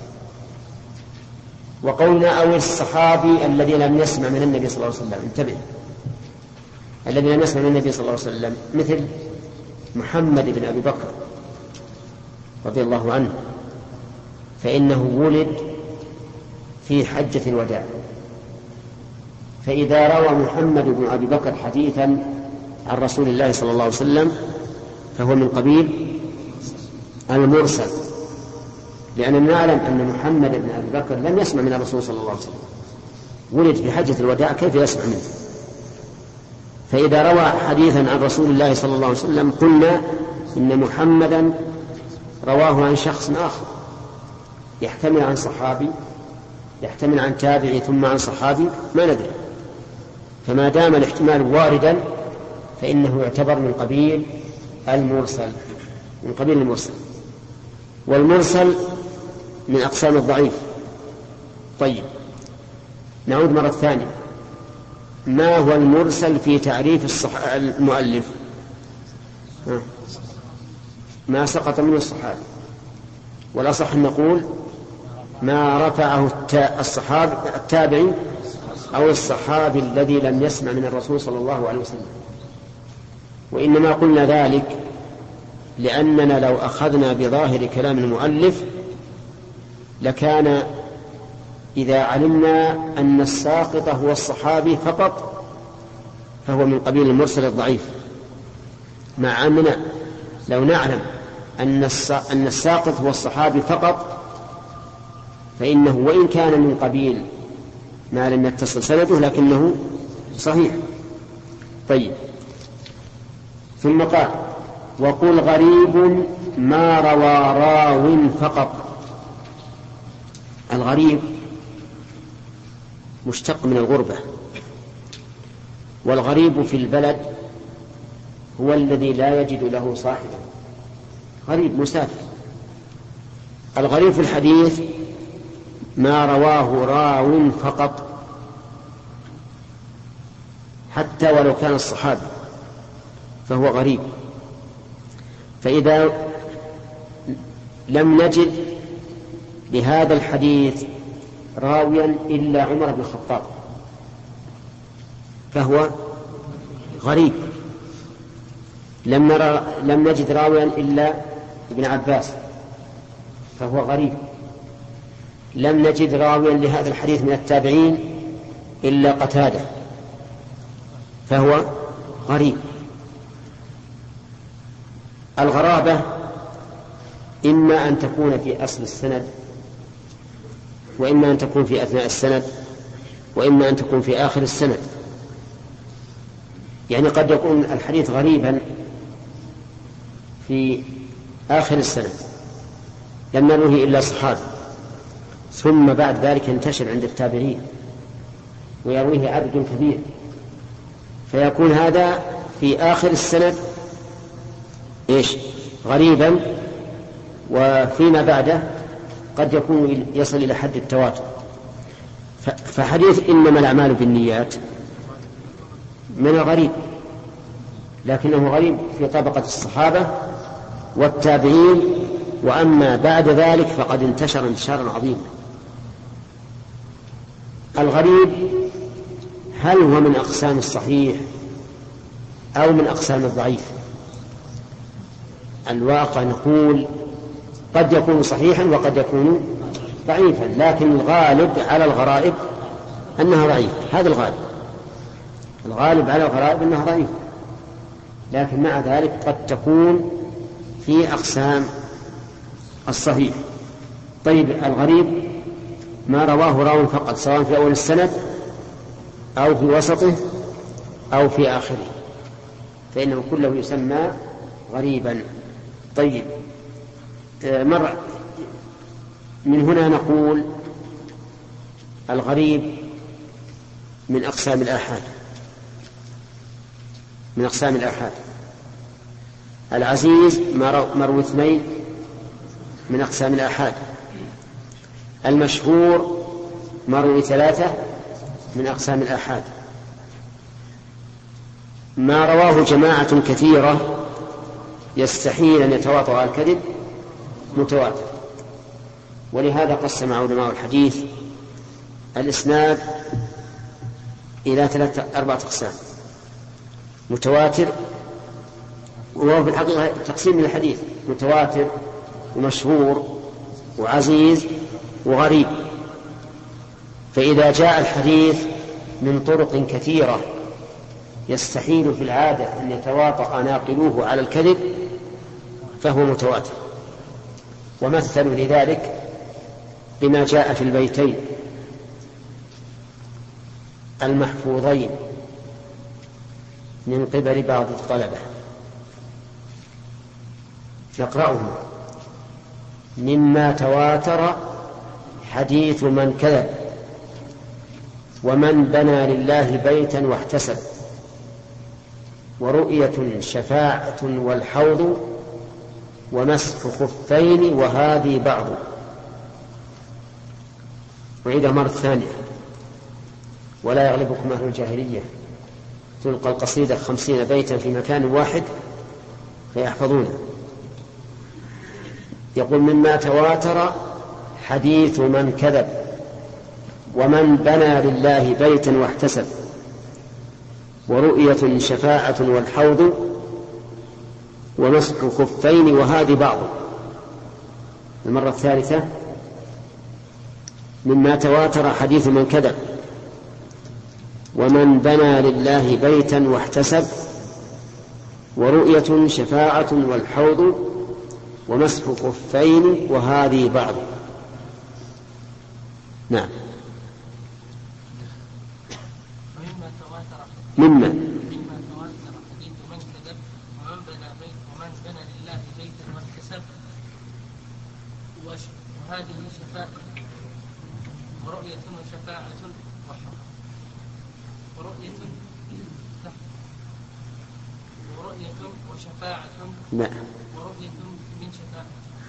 وقولنا أو الصحابي الذي لم يسمع من النبي صلى الله عليه وسلم، انتبه، الذي لم يسمع من النبي صلى الله عليه وسلم مثل محمد بن أبي بكر رضي الله عنه، فإنه ولد في حجة الوداع، فإذا روى محمد بن أبي بكر حديثا عن رسول الله صلى الله عليه وسلم فهو من قبيل المرسل، لأننا نعلم أن محمد بن أبي بكر لم يسمع من الرسول صلى الله عليه وسلم، ولد في حجة الوداع، كيف يسمع منه؟ فإذا روى حديثا عن رسول الله صلى الله عليه وسلم قلنا إن محمدا رواه عن شخص آخر، يحتمل عن صحابي، يحتمل عن تابعي، ثم عن صحابي، ما ندري. فما دام الاحتمال واردا فإنه يعتبر من قبيل المرسل، من قبيل المرسل. والمرسل من أقسام الضعيف. طيب، نعود مرة ثانية، ما هو المرسل في تعريف الصح... المؤلف؟ ما سقط منه الصحابي، والأصح أن نقول ما رفعه الصحابي التابعي أو الصحابي الذي لم يسمع من الرسول صلى الله عليه وسلم. وإنما قلنا ذلك لأننا لو أخذنا بظاهر كلام المؤلف لكان إذا علمنا أن الساقط هو الصحابي فقط فهو من قبيل المرسل الضعيف، مع أننا لو نعلم أن الساقط هو الصحابي فقط فإنه وإن كان من قبيل ما لم يتصل سنده لكنه صحيح. طيب، ثم قال وقل غريب ما روى راو فقط. الغريب مشتق من الغربة، والغريب في البلد هو الذي لا يجد له صاحبا، غريب مسافر. الغريب في الحديث ما رواه راو فقط، حتى ولو كان الصحابي فهو غريب. فإذا لم نجد لهذا الحديث راويا إلا عمر بن الخطاب فهو غريب. لم, نرى لم نجد راويا إلا ابن عباس فهو غريب. لم نجد راويا لهذا الحديث من التابعين إلا قتادة فهو غريب. الغرابة إما أن تكون في أصل السند، وإما أن تكون في أثناء السند، وإما أن تكون في آخر السند. يعني قد يكون الحديث غريبا في آخر السند لم نروه إلا صحابي، ثم بعد ذلك ينتشر عند التابعين ويرويه عدد كبير، فيكون هذا في آخر السند إيش غريبا، وفيما بعده قد يكون يصل إلى حد التواتر. فحديث إنما الأعمال بالنيات من الغريب، لكنه غريب في طبقة الصحابة والتابعين، وأما بعد ذلك فقد انتشر انتشارا عظيما. الغريب هل هو من أقسام الصحيح أو من أقسام الضعيف؟ الواقع نقول قد يكون صحيحا وقد يكون ضعيفا، لكن الغالب على الغرائب أنها ضعيف. هذا الغالب الغالب على الغرائب أنها ضعيف، لكن مع ذلك قد تكون في أقسام الصحيح. طيب، الغريب ما رواه راو فقط، سواء في أول السند أو في وسطه أو في آخره. فإنه كله يسمى غريبا. طيب، مر من هنا نقول الغريب من أقسام الآحاد من أقسام الآحاد العزيز مروي اثنين من أقسام الآحاد، المشهور مروي ثلاثة من أقسام الآحاد، ما رواه جماعة كثيرة يستحيل أن يتواطؤ على الكذب متواتر. ولهذا قسم علماء الحديث الإسناد إلى ثلاثة أربعة أقسام: متواتر، وهو في الحقيقة تقسيم من الحديث: متواتر ومشهور وعزيز وغريب. فإذا جاء الحديث من طرق كثيرة يستحيل في العادة أن يتواطأ ناقلوه على الكذب فهو متواتر. ومثلوا لذلك بما جاء في البيتين المحفوظين من قبل بعض الطلبة، نقرأهم: مما تواتر حديث من كذب، ومن بنى لله بيتا واحتسب، ورؤية شفاعة والحوض، ومسح خفين وهذه بعض. وعيد مرة ثانية: ولا يغلبكم أهل الجاهلية، تلقى القصيدة خمسين بيتا في مكان واحد فيحفظونه. يقول: مما تواتر حديث من كذب، ومن بنى لله بيتا واحتسب، ورؤية شفاعة والحوض، ومسح كفين وهذه بعض. المرة الثالثة: مما تواتر حديث من كذب، ومن بنى لله بيتا واحتسب، ورؤية شفاعة والحوض، ومسح كفين وهذه بعض. نعم. مما مما تواتر حديث من كذب، ومن بنى بيت ومن بنى لله بيتا واحتسب، وهذه شفاعة ورؤية وشفاعة ورؤية ورؤية وشفاعة لا ورؤية من شفاعة.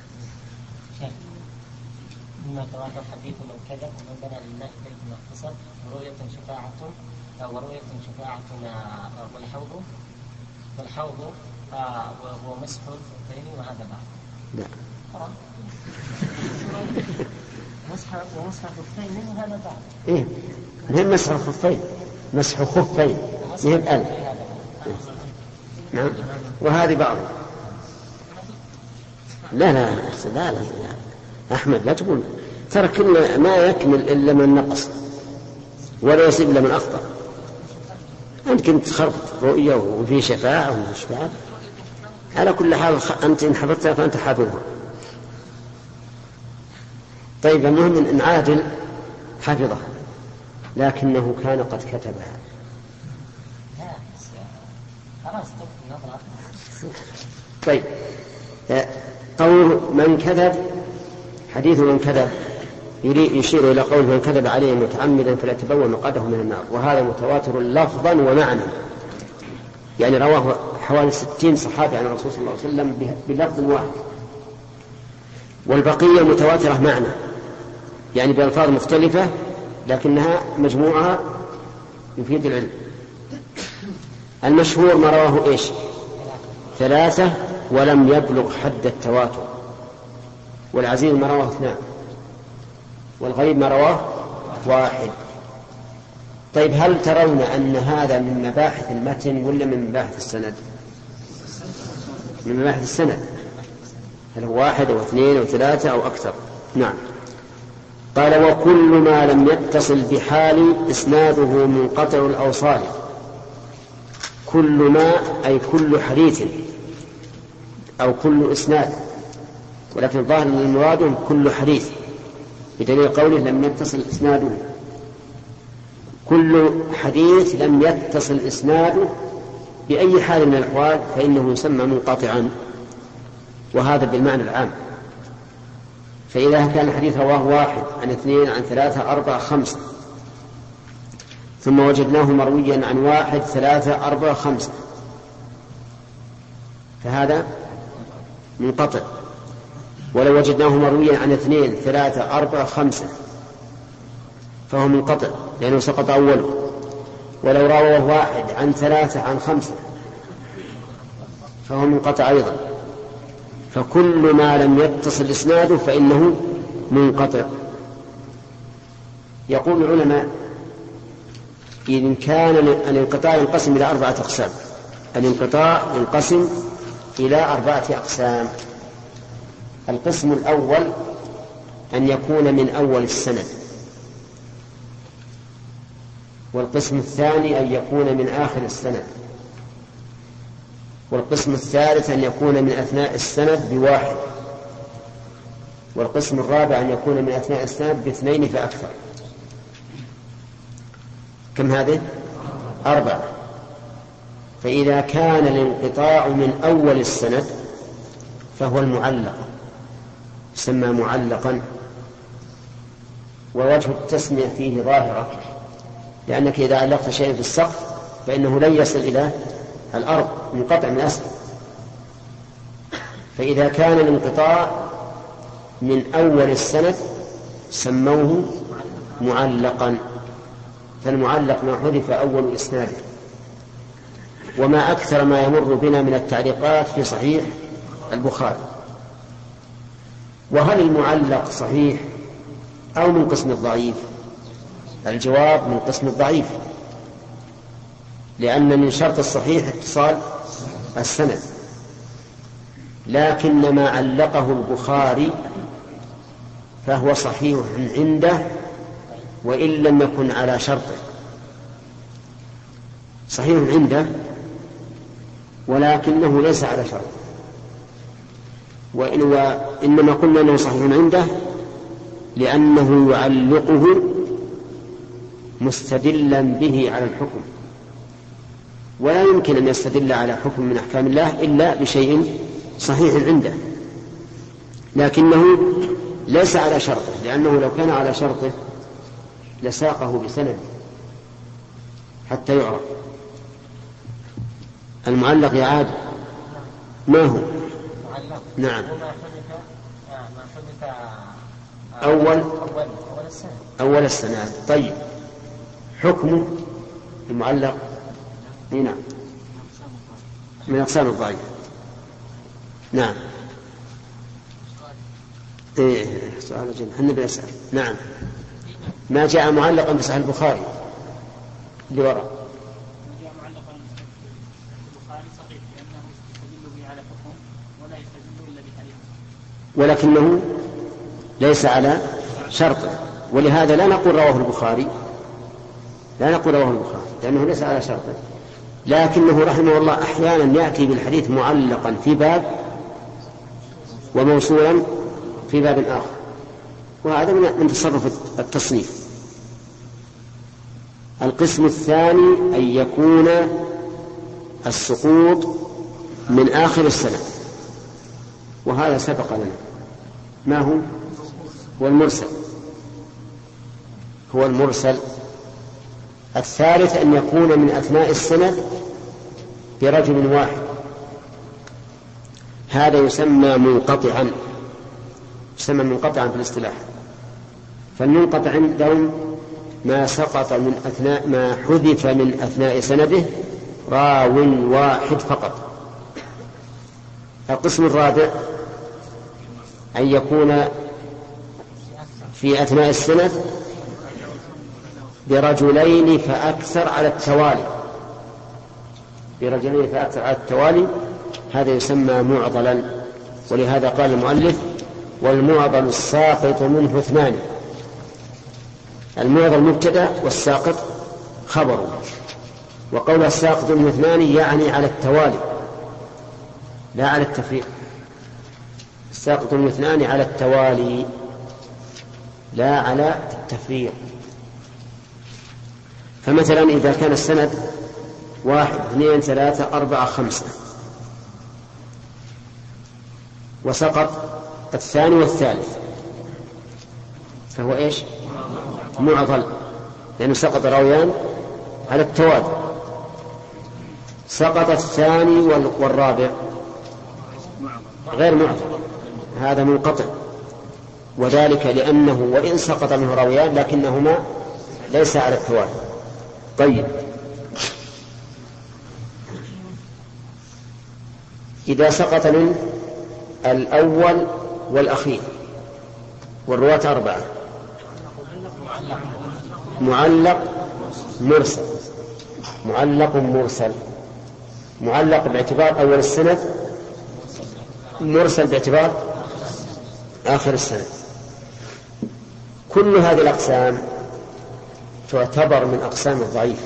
مما تواتر حديث من كذب، ومن بنى لله بيت واحتسب، ورؤية شفاعة ورؤية شفاعة والحوض والحوض وهو مسح الخفين وهذا بعض. لا مسح ومسح الخفين وهذا بعض. إيه مهم مسح الخفين، مسح خفين مهم ألف. نعم. وهذه بعض. لا لا لا لا أحمد لا تقول ترى كل ما يكمل إلا من نقص ولا يصيب إلا من أخطأ. أنت كنت تخربط رؤية وفي شفاعة وفي شفاعة. على كل حال أنت إن حفظتها فأنت حافظها. طيب المهم إن عادل حفظها لكنه كان قد كتبها. طيب قول من كذب حديث من كذب يشير إلى قول من كذب عليه متعمدا فليتبوأ مقعده من النار، وهذا متواتر لفظا ومعنى، يعني رواه حوالي ستين صحابي عن الرسول صلى الله عليه وسلم بلفظ واحد، والبقية متواترة معنى، يعني بألفاظ مختلفة لكنها مجموعها يفيد العلم. المشهور ما رواه إيش؟ ثلاثة ولم يبلغ حد التواتر، والعزيز ما رواه اثنان، والغريب ما رواه واحد. طيب هل ترون أن هذا من مباحث المتن ولا من مباحث السند؟ من مباحث السند. هل هو واحد أو اثنين أو ثلاثة أو أكثر؟ نعم. قال: وكل ما لم يتصل بحال إسناده منقطع الأوصال. كل ما أي كل حديث أو كل إسناد، ولكن الظاهر أن المراد كل حديث بدليل قوله لم يتصل إسناده. كل حديث لم يتصل إسناده بأي حال من الأحوال فإنه يسمى منقطعا، وهذا بالمعنى العام. فإذا كان الحديث رواه واحد عن اثنين عن ثلاثة أربعة خمسة، ثم وجدناه مرويا عن واحد ثلاثة أربعة خمسة، فهذا منقطع. ولو وجدناه مرويا عن اثنين ثلاثة أربعة خمسة فهو منقطع لأنه سقط أوله. ولو رواه واحد عن ثلاثة عن خمسة فهو منقطع أيضا. فكل ما لم يتصل إسناده فإنه منقطع. يقول العلماء إذن كان الانقطاع ينقسم إلى أربعة أقسام. الانقطاع ينقسم إلى أربعة أقسام. القسم الأول أن يكون من أول السند، والقسم الثاني أن يكون من آخر السند، والقسم الثالث أن يكون من أثناء السند بواحد، والقسم الرابع أن يكون من أثناء السند باثنين فأكثر. كم هذه؟ أربعة. فإذا كان الانقطاع من أول السند فهو المعلق، يسمى معلقا. ووجه التسمية فيه ظاهرة، لأنك إذا علقت شيئا في السقف فإنه لن يصل إلى الأرض، منقطع من أسفل. فإذا كان الانقطاع من أول السند سموه معلقا. فالمعلق ما حذف أول إسناده. وما أكثر ما يمر بنا من التعليقات في صحيح البخاري. وهل المعلق صحيح أو من قسم الضعيف؟ الجواب من قسم الضعيف، لأن من شرط الصحيح اتصال السند. لكن ما علقه البخاري فهو صحيح عنده وإن لم يكن على شرطه. صحيح عنده ولكنه ليس على شرطه. وإن وإنما قلنا أنه صحيح عنده لأنه يعلقه مستدلا به على الحكم، ولا يمكن أن يستدل على حكم من أحكام الله إلا بشيء صحيح عنده، لكنه ليس على شرطه، لأنه لو كان على شرطه لساقه بسند حتى يعرف. المعلق يا عاد ما هو؟ نعم، أول أول السنة. طيب، حكمه المعلق هنا من أقسام الضعيف. نعم. إيه سؤال جميل، هل نبي أسأل؟ نعم. ما جاء معلقا في صحيح البخاري اللي وراء. ولكنه ليس على شرطه، ولهذا لا نقول رواه البخاري، لا نقول رواه البخاري لأنه ليس على شرطه، لكنه رحمه الله أحيانا يأتي بالحديث معلقا في باب وموصولا في باب آخر، وهذا من تصرف التصنيف. القسم الثاني أن يكون السقوط من آخر السنة، وهذا سبق لنا. ما هو؟ هو المرسل، هو المرسل. الثالث أن يكون من أثناء السند برجل واحد، هذا يسمى منقطعا، يسمى منقطعا في الاصطلاح. فالمنقطع عندهم ما سقط من أثناء ما حذف من أثناء سنده راو واحد فقط. القسم الرابع أن يكون في أثناء السند برجلين فأكثر على التوالي، برجلين فأكثر على التوالي، هذا يسمى معضلا. ولهذا قال المؤلف: والمعضل الساقط منه اثنان. المعضل مبتدأ والساقط خبره، وقول الساقط منه اثنان يعني على التوالي لا على التفريق. الساقط منه اثنان على التوالي لا على التفريق. فمثلا إذا كان السند واحد اثنين ثلاثة أربعة خمسة، وسقط الثاني والثالث فهو إيش؟ معضل، لأنه سقط راويان على التوالي. سقط الثاني والرابع غير معضل، هذا منقطع، وذلك لأنه وإن سقط منه راويان لكنهما ليس على التوالي. طيب، إذا سقط منه الأول والأخير والرواة أربعة، معلق مرسل، معلق مرسل، معلق باعتبار أول السند، مرسل باعتبار آخر السند. كل هذه الأقسام تعتبر من أقسام الضعيف.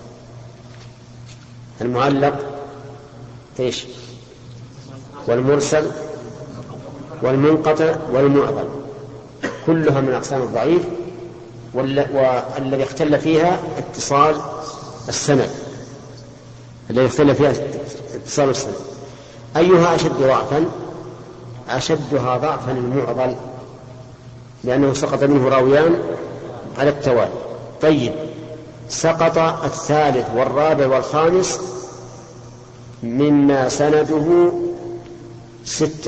المعلق ايش؟ والمرسل والمنقطع والمعضل كلها من أقسام الضعيف، والذي اختل فيها اتصال السند، الذي اختل فيها اتصال السند. أيها أشد ضعفا؟ أشدها ضعفا المعضل، لأنه سقط منه راويان على التوالي. طيب، سقط الثالث والرابع والخامس مما سنده ستة،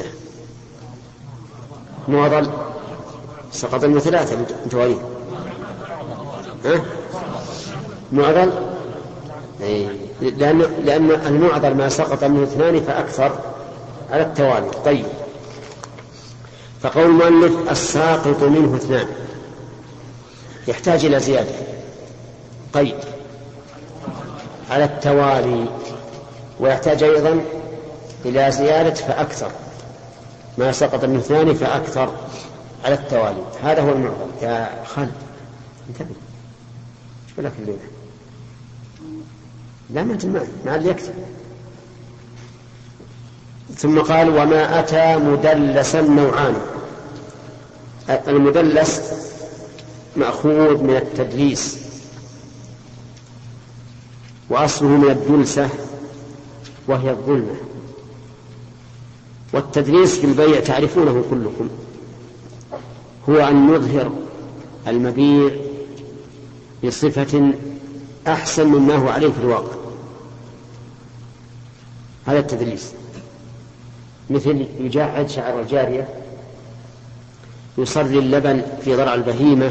معضل، سقط منه ثلاثة متوالين، ها؟ معضل، لأن, لأن المعضل ما سقط منه اثنان فأكثر على التوالي. طيب، فقول المؤلف الساقط منه اثنان يحتاج إلى زيادة قيد على التوالي، ويحتاج أيضا إلى زيادة فأكثر، ما سقط منه اثنان فأكثر على التوالي. هذا هو المعضل. يا خالد انتبه، شو لك الليلة؟ لا ما تجمع مع اللي يكتب. ثم قال وما أتى مدلسا نوعان. المدلس مأخوذ من التدليس، وأصله من الدلسة وهي الظلمة. والتدليس في البيع تعرفونه كلكم، هو أن يظهر المبيع بصفة أحسن مما هو عليه في الواقع. هذا التدليس، مثل يجعد شعر الجارية، يصري اللبن في ضرع البهيمة،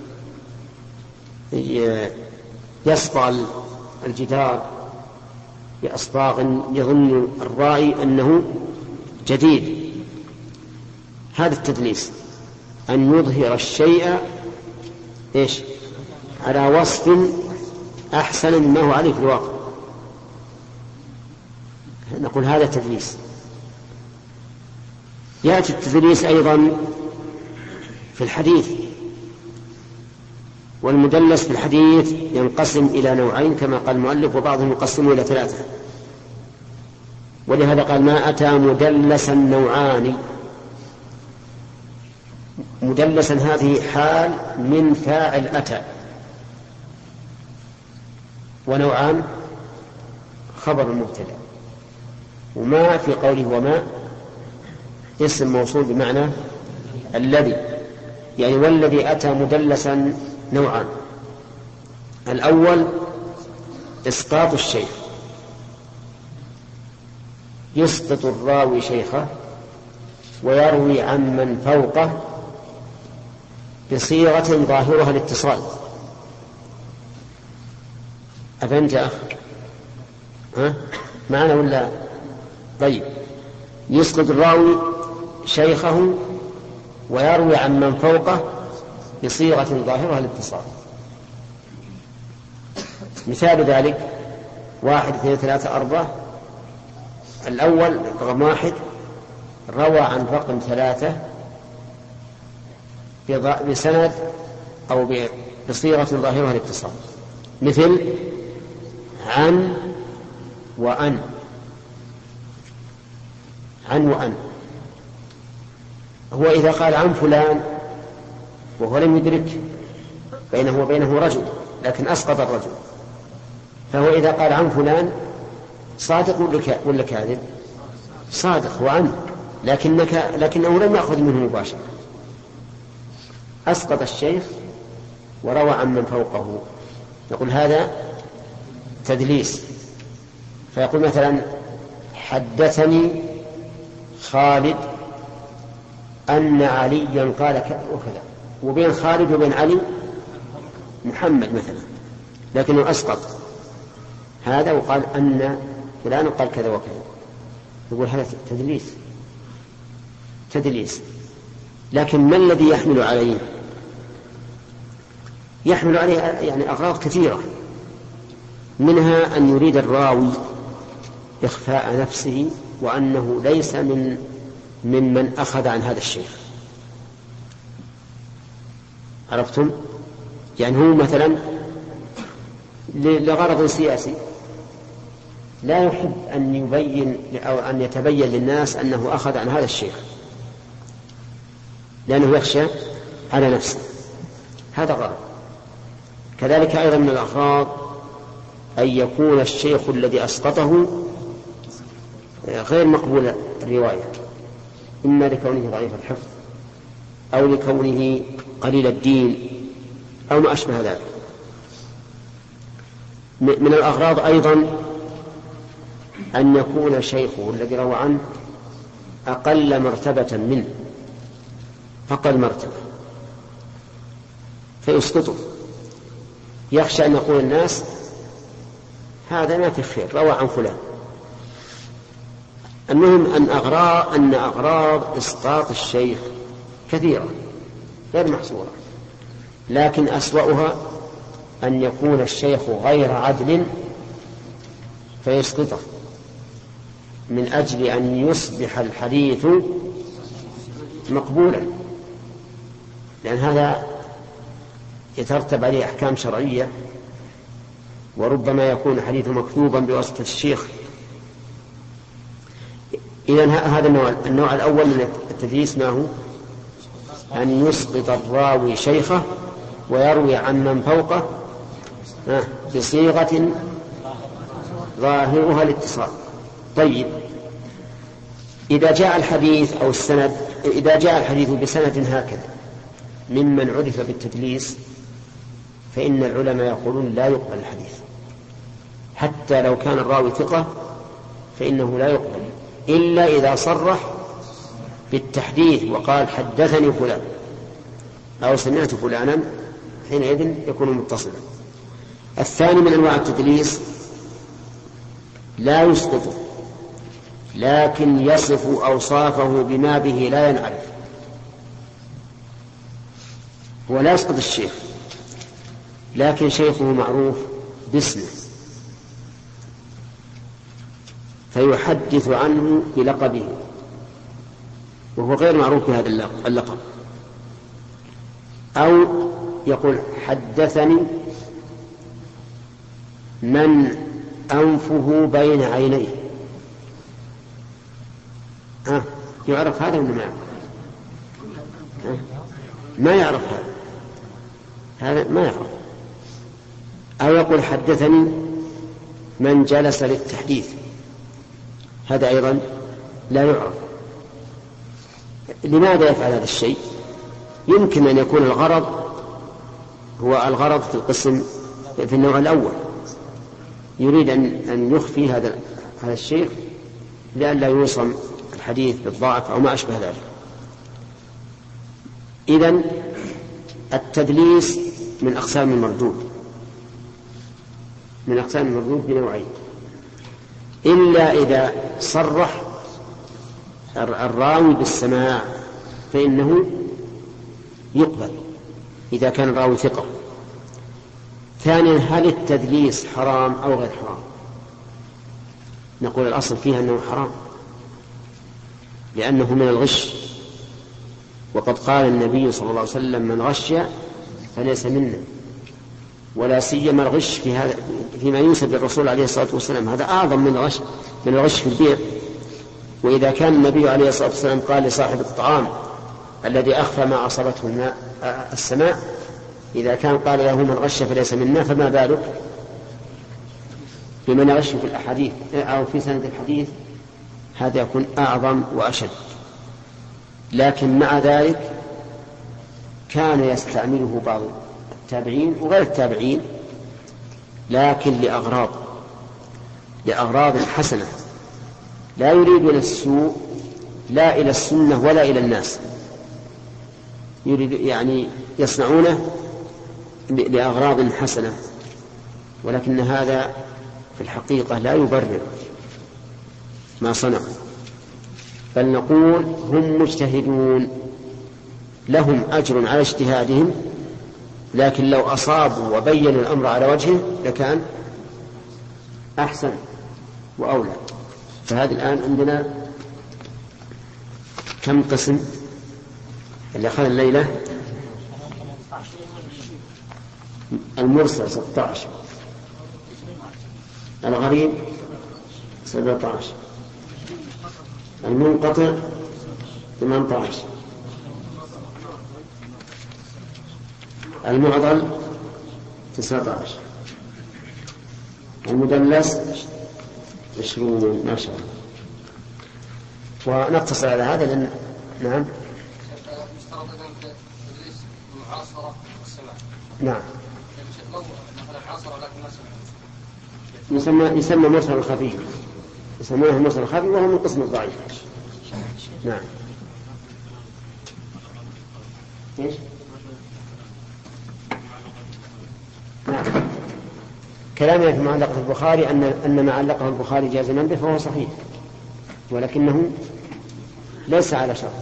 يصفع الجدار بأصباغ يظن الراعي أنه جديد. هذا التدليس، أن يظهر الشيء إيش؟ على وصف أحسن مما هو عليه في الواقع. نقول هذا تدليس. يأتي التدليس أيضا في الحديث، والمدلس في الحديث ينقسم إلى نوعين كما قال المؤلف، وبعضهم يقسم إلى ثلاثة، ولهذا قال ما أتى مدلسا نوعان. مدلسا هذه حال من فاعل أتى، ونوعان خبر المبتدأ. وما في قوله وما اسم موصول بمعنى الذي، يعني والذي أتى مدلسا نوعان. الأول إسقاط الشيخ، يسقط الراوي شيخه ويروي عن من فوقه بصيغة ظاهرها الاتصال. أفهمت يا أخي؟ ها؟ معنا ولا؟ طيب، يسقط الراوي شيخه ويروي عن من فوقه بصيغة ظاهرها الاتصال. مثال ذلك واحد اثنين ثلاثة أربعة. الأول رقم واحد روى عن رقم ثلاثة بسند أو بصيغة ظاهرها الاتصال، مثل عن وأن، عن وأن. هو إذا قال عن فلان وهو لم يدرك بينه وبينه رجل، لكن أسقط الرجل، فهو إذا قال عن فلان صادق ولا كاذب؟ صادق وعنه، لكنك لكنه لم يأخذ منه مباشرة، أسقط الشيخ وروى عن من فوقه، يقول هذا تدليس. فيقول مثلا حدثني خالد أن عليا قال كذا وكذا، وبين خالد وبين علي محمد مثلا، لكنه أسقط هذا وقال أن فلان قال كذا وكذا، يقول هذا تدليس تدليس. لكن ما الذي يحمل عليه؟ يحمل عليه يعني أغراض كثيرة، منها أن يريد الراوي إخفاء نفسه وأنه ليس من ممن أخذ عن هذا الشيخ. عرفتم؟ يعني هو مثلا لغرض سياسي لا يحب أن يبين أو أن يتبين للناس أنه أخذ عن هذا الشيخ، لأنه يخشى على نفسه، هذا غرض. كذلك أيضا من الأغراض أن يكون الشيخ الذي أسقطه غير مقبول الرواية، إما لكونه ضعيف الحفظ أو لكونه قليل الدين أو ما أشبه ذلك. من الأغراض أيضا أن يكون شيخه الذي روى عنه أقل مرتبة منه، أقل مرتبة، فيسقطه، يخشى أن يقول الناس هذا ما في خير روى عن فلان. المهم أن أغراض, أن أغراض إسقاط الشيخ كثيرة غير محصورة، لكن أسوأها أن يكون الشيخ غير عدل فيسقطه من أجل أن يصبح الحديث مقبولا، لأن هذا يترتب عليه أحكام شرعية، وربما يكون حديث مكتوبا بواسطة الشيخ. إذن هذا النوع, النوع الأول من التدليس ما هو؟ أن يسقط الراوي شيخه ويروي عن من فوقه بصيغة ظاهرها الاتصال. طيب، إذا جاء الحديث أو السند إذا جاء الحديث بسند هكذا ممن عرف بالتدليس فإن العلماء يقولون لا يقبل الحديث، حتى لو كان الراوي ثقة فإنه لا يقبل إلا إذا صرح بالتحديث وقال حدثني فلان أو سمعت فلانا، حينئذ يكون متصلا. الثاني من أنواع التدليس لا يسقط لكن يصف أوصافه بما به لا ينعرف. هو لا يسقط الشيخ لكن شيخه معروف باسمه فيحدث عنه بلقبه وهو غير معروف بهذا اللقب، أو يقول حدثني من أنفه بين عينيه. ها يعرف هذا ولا ما يعرف؟ ما يعرف هذا هذا ما يعرف. أو يقول حدثني من جلس للتحديث، هذا أيضا لا يعرف. لماذا يفعل هذا الشيء؟ يمكن أن يكون الغرض هو الغرض في القسم في النوع الأول، يريد أن أن يخفي هذا هذا الشيء لئلا يوصم الحديث بالضعف أو ما أشبه ذلك. إذن التدليس من أقسام المردود من أقسام المردود بنوعين، إلا إذا صرح الراوي بالسماع فإنه يقبل إذا كان الراوي ثقة. ثانيا، هل التدليس حرام أو غير حرام؟ نقول الأصل فيها أنه حرام لأنه من الغش، وقد قال النبي صلى الله عليه وسلم من غش فليس منا، ولا سيما الغش في هذا فيما ينسب للرسول عليه الصلاة والسلام، هذا أعظم من الغش من الغش في البيع. وإذا كان النبي عليه الصلاة والسلام قال لصاحب الطعام الذي أخفى ما أصابته الماء السماء إذا كان قال له من غش فليس منا، فما بالك لمن يغش في الأحاديث أو في سند الحديث هذا يكون أعظم وأشد. لكن مع ذلك كان يستعمله بعض التابعين وغير التابعين لكن لأغراض لأغراض حسنة، لا يريد إلى السوء لا إلى السنة ولا إلى الناس، يريد يعني يصنعونه لأغراض حسنة، ولكن هذا في الحقيقة لا يبرر ما صنعوا، بل نقول هم مجتهدون لهم أجر على اجتهادهم، لكن لو أصابوا وبينوا الأمر على وجهه لكان أحسن وأولى. فهذه الآن عندنا كم قسم اللي أخذ الليلة؟ المرسل ستة عشر، الغريب سبعة عشر، المنقطع ثمانية عشر، المعضل تسعة عشر، المدلس عشرون. ما شاء الله. ونقتصر على هذا لأن نعم نعم يسمى يسمى مرسل الخفي، يسمونه مرسل الخفي وهو من قسم الضعيف. نعم. ايش؟ نعم. كلامنا في معلقة البخاري أن أن ما علقه البخاري جازما به فهو صحيح، ولكنه ليس على شرط،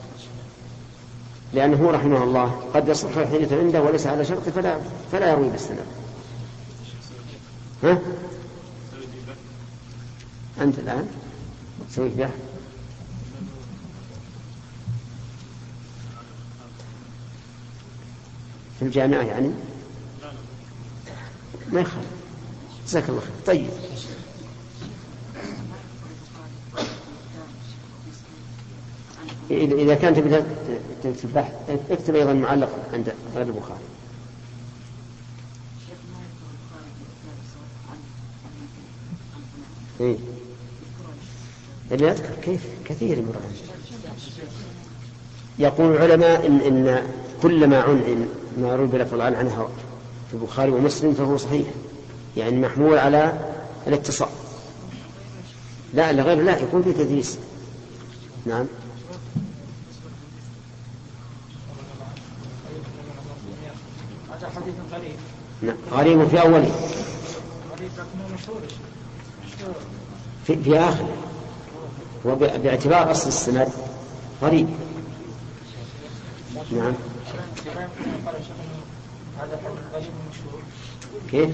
لأنه رحمه الله قد يصح الحديث عنده وليس على شرط فلا فلا يروي بالسند. ها؟ أنت الآن سويت به في الجامعة يعني ما يخالف. جزاك الله خير. طيب إذا كانت تكتب بحث اكتب أيضا معلق عند غير البخاري. إيه اللي أذكر كيف كثير مرة. يقول العلماء إن, إن كل ما عنعن ما روي بلفظ العن عنها في البخاري ومسلم فهو صحيح، يعني محمول على الاتصال. لا لغير لا يكون في تدريس. نعم. هذا حديث غريب. نعم غريب في أوله في, في آخره، وباعتبار أصل السند غريب. نعم. هذا حديث غريب مشهور. كيف؟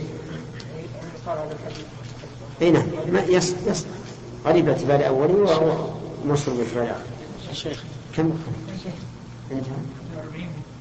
اي نعم يصل يصل غريب باعتبار أوله وهو مشهور باعتبار آخره. الشيخ كم؟ انتهى.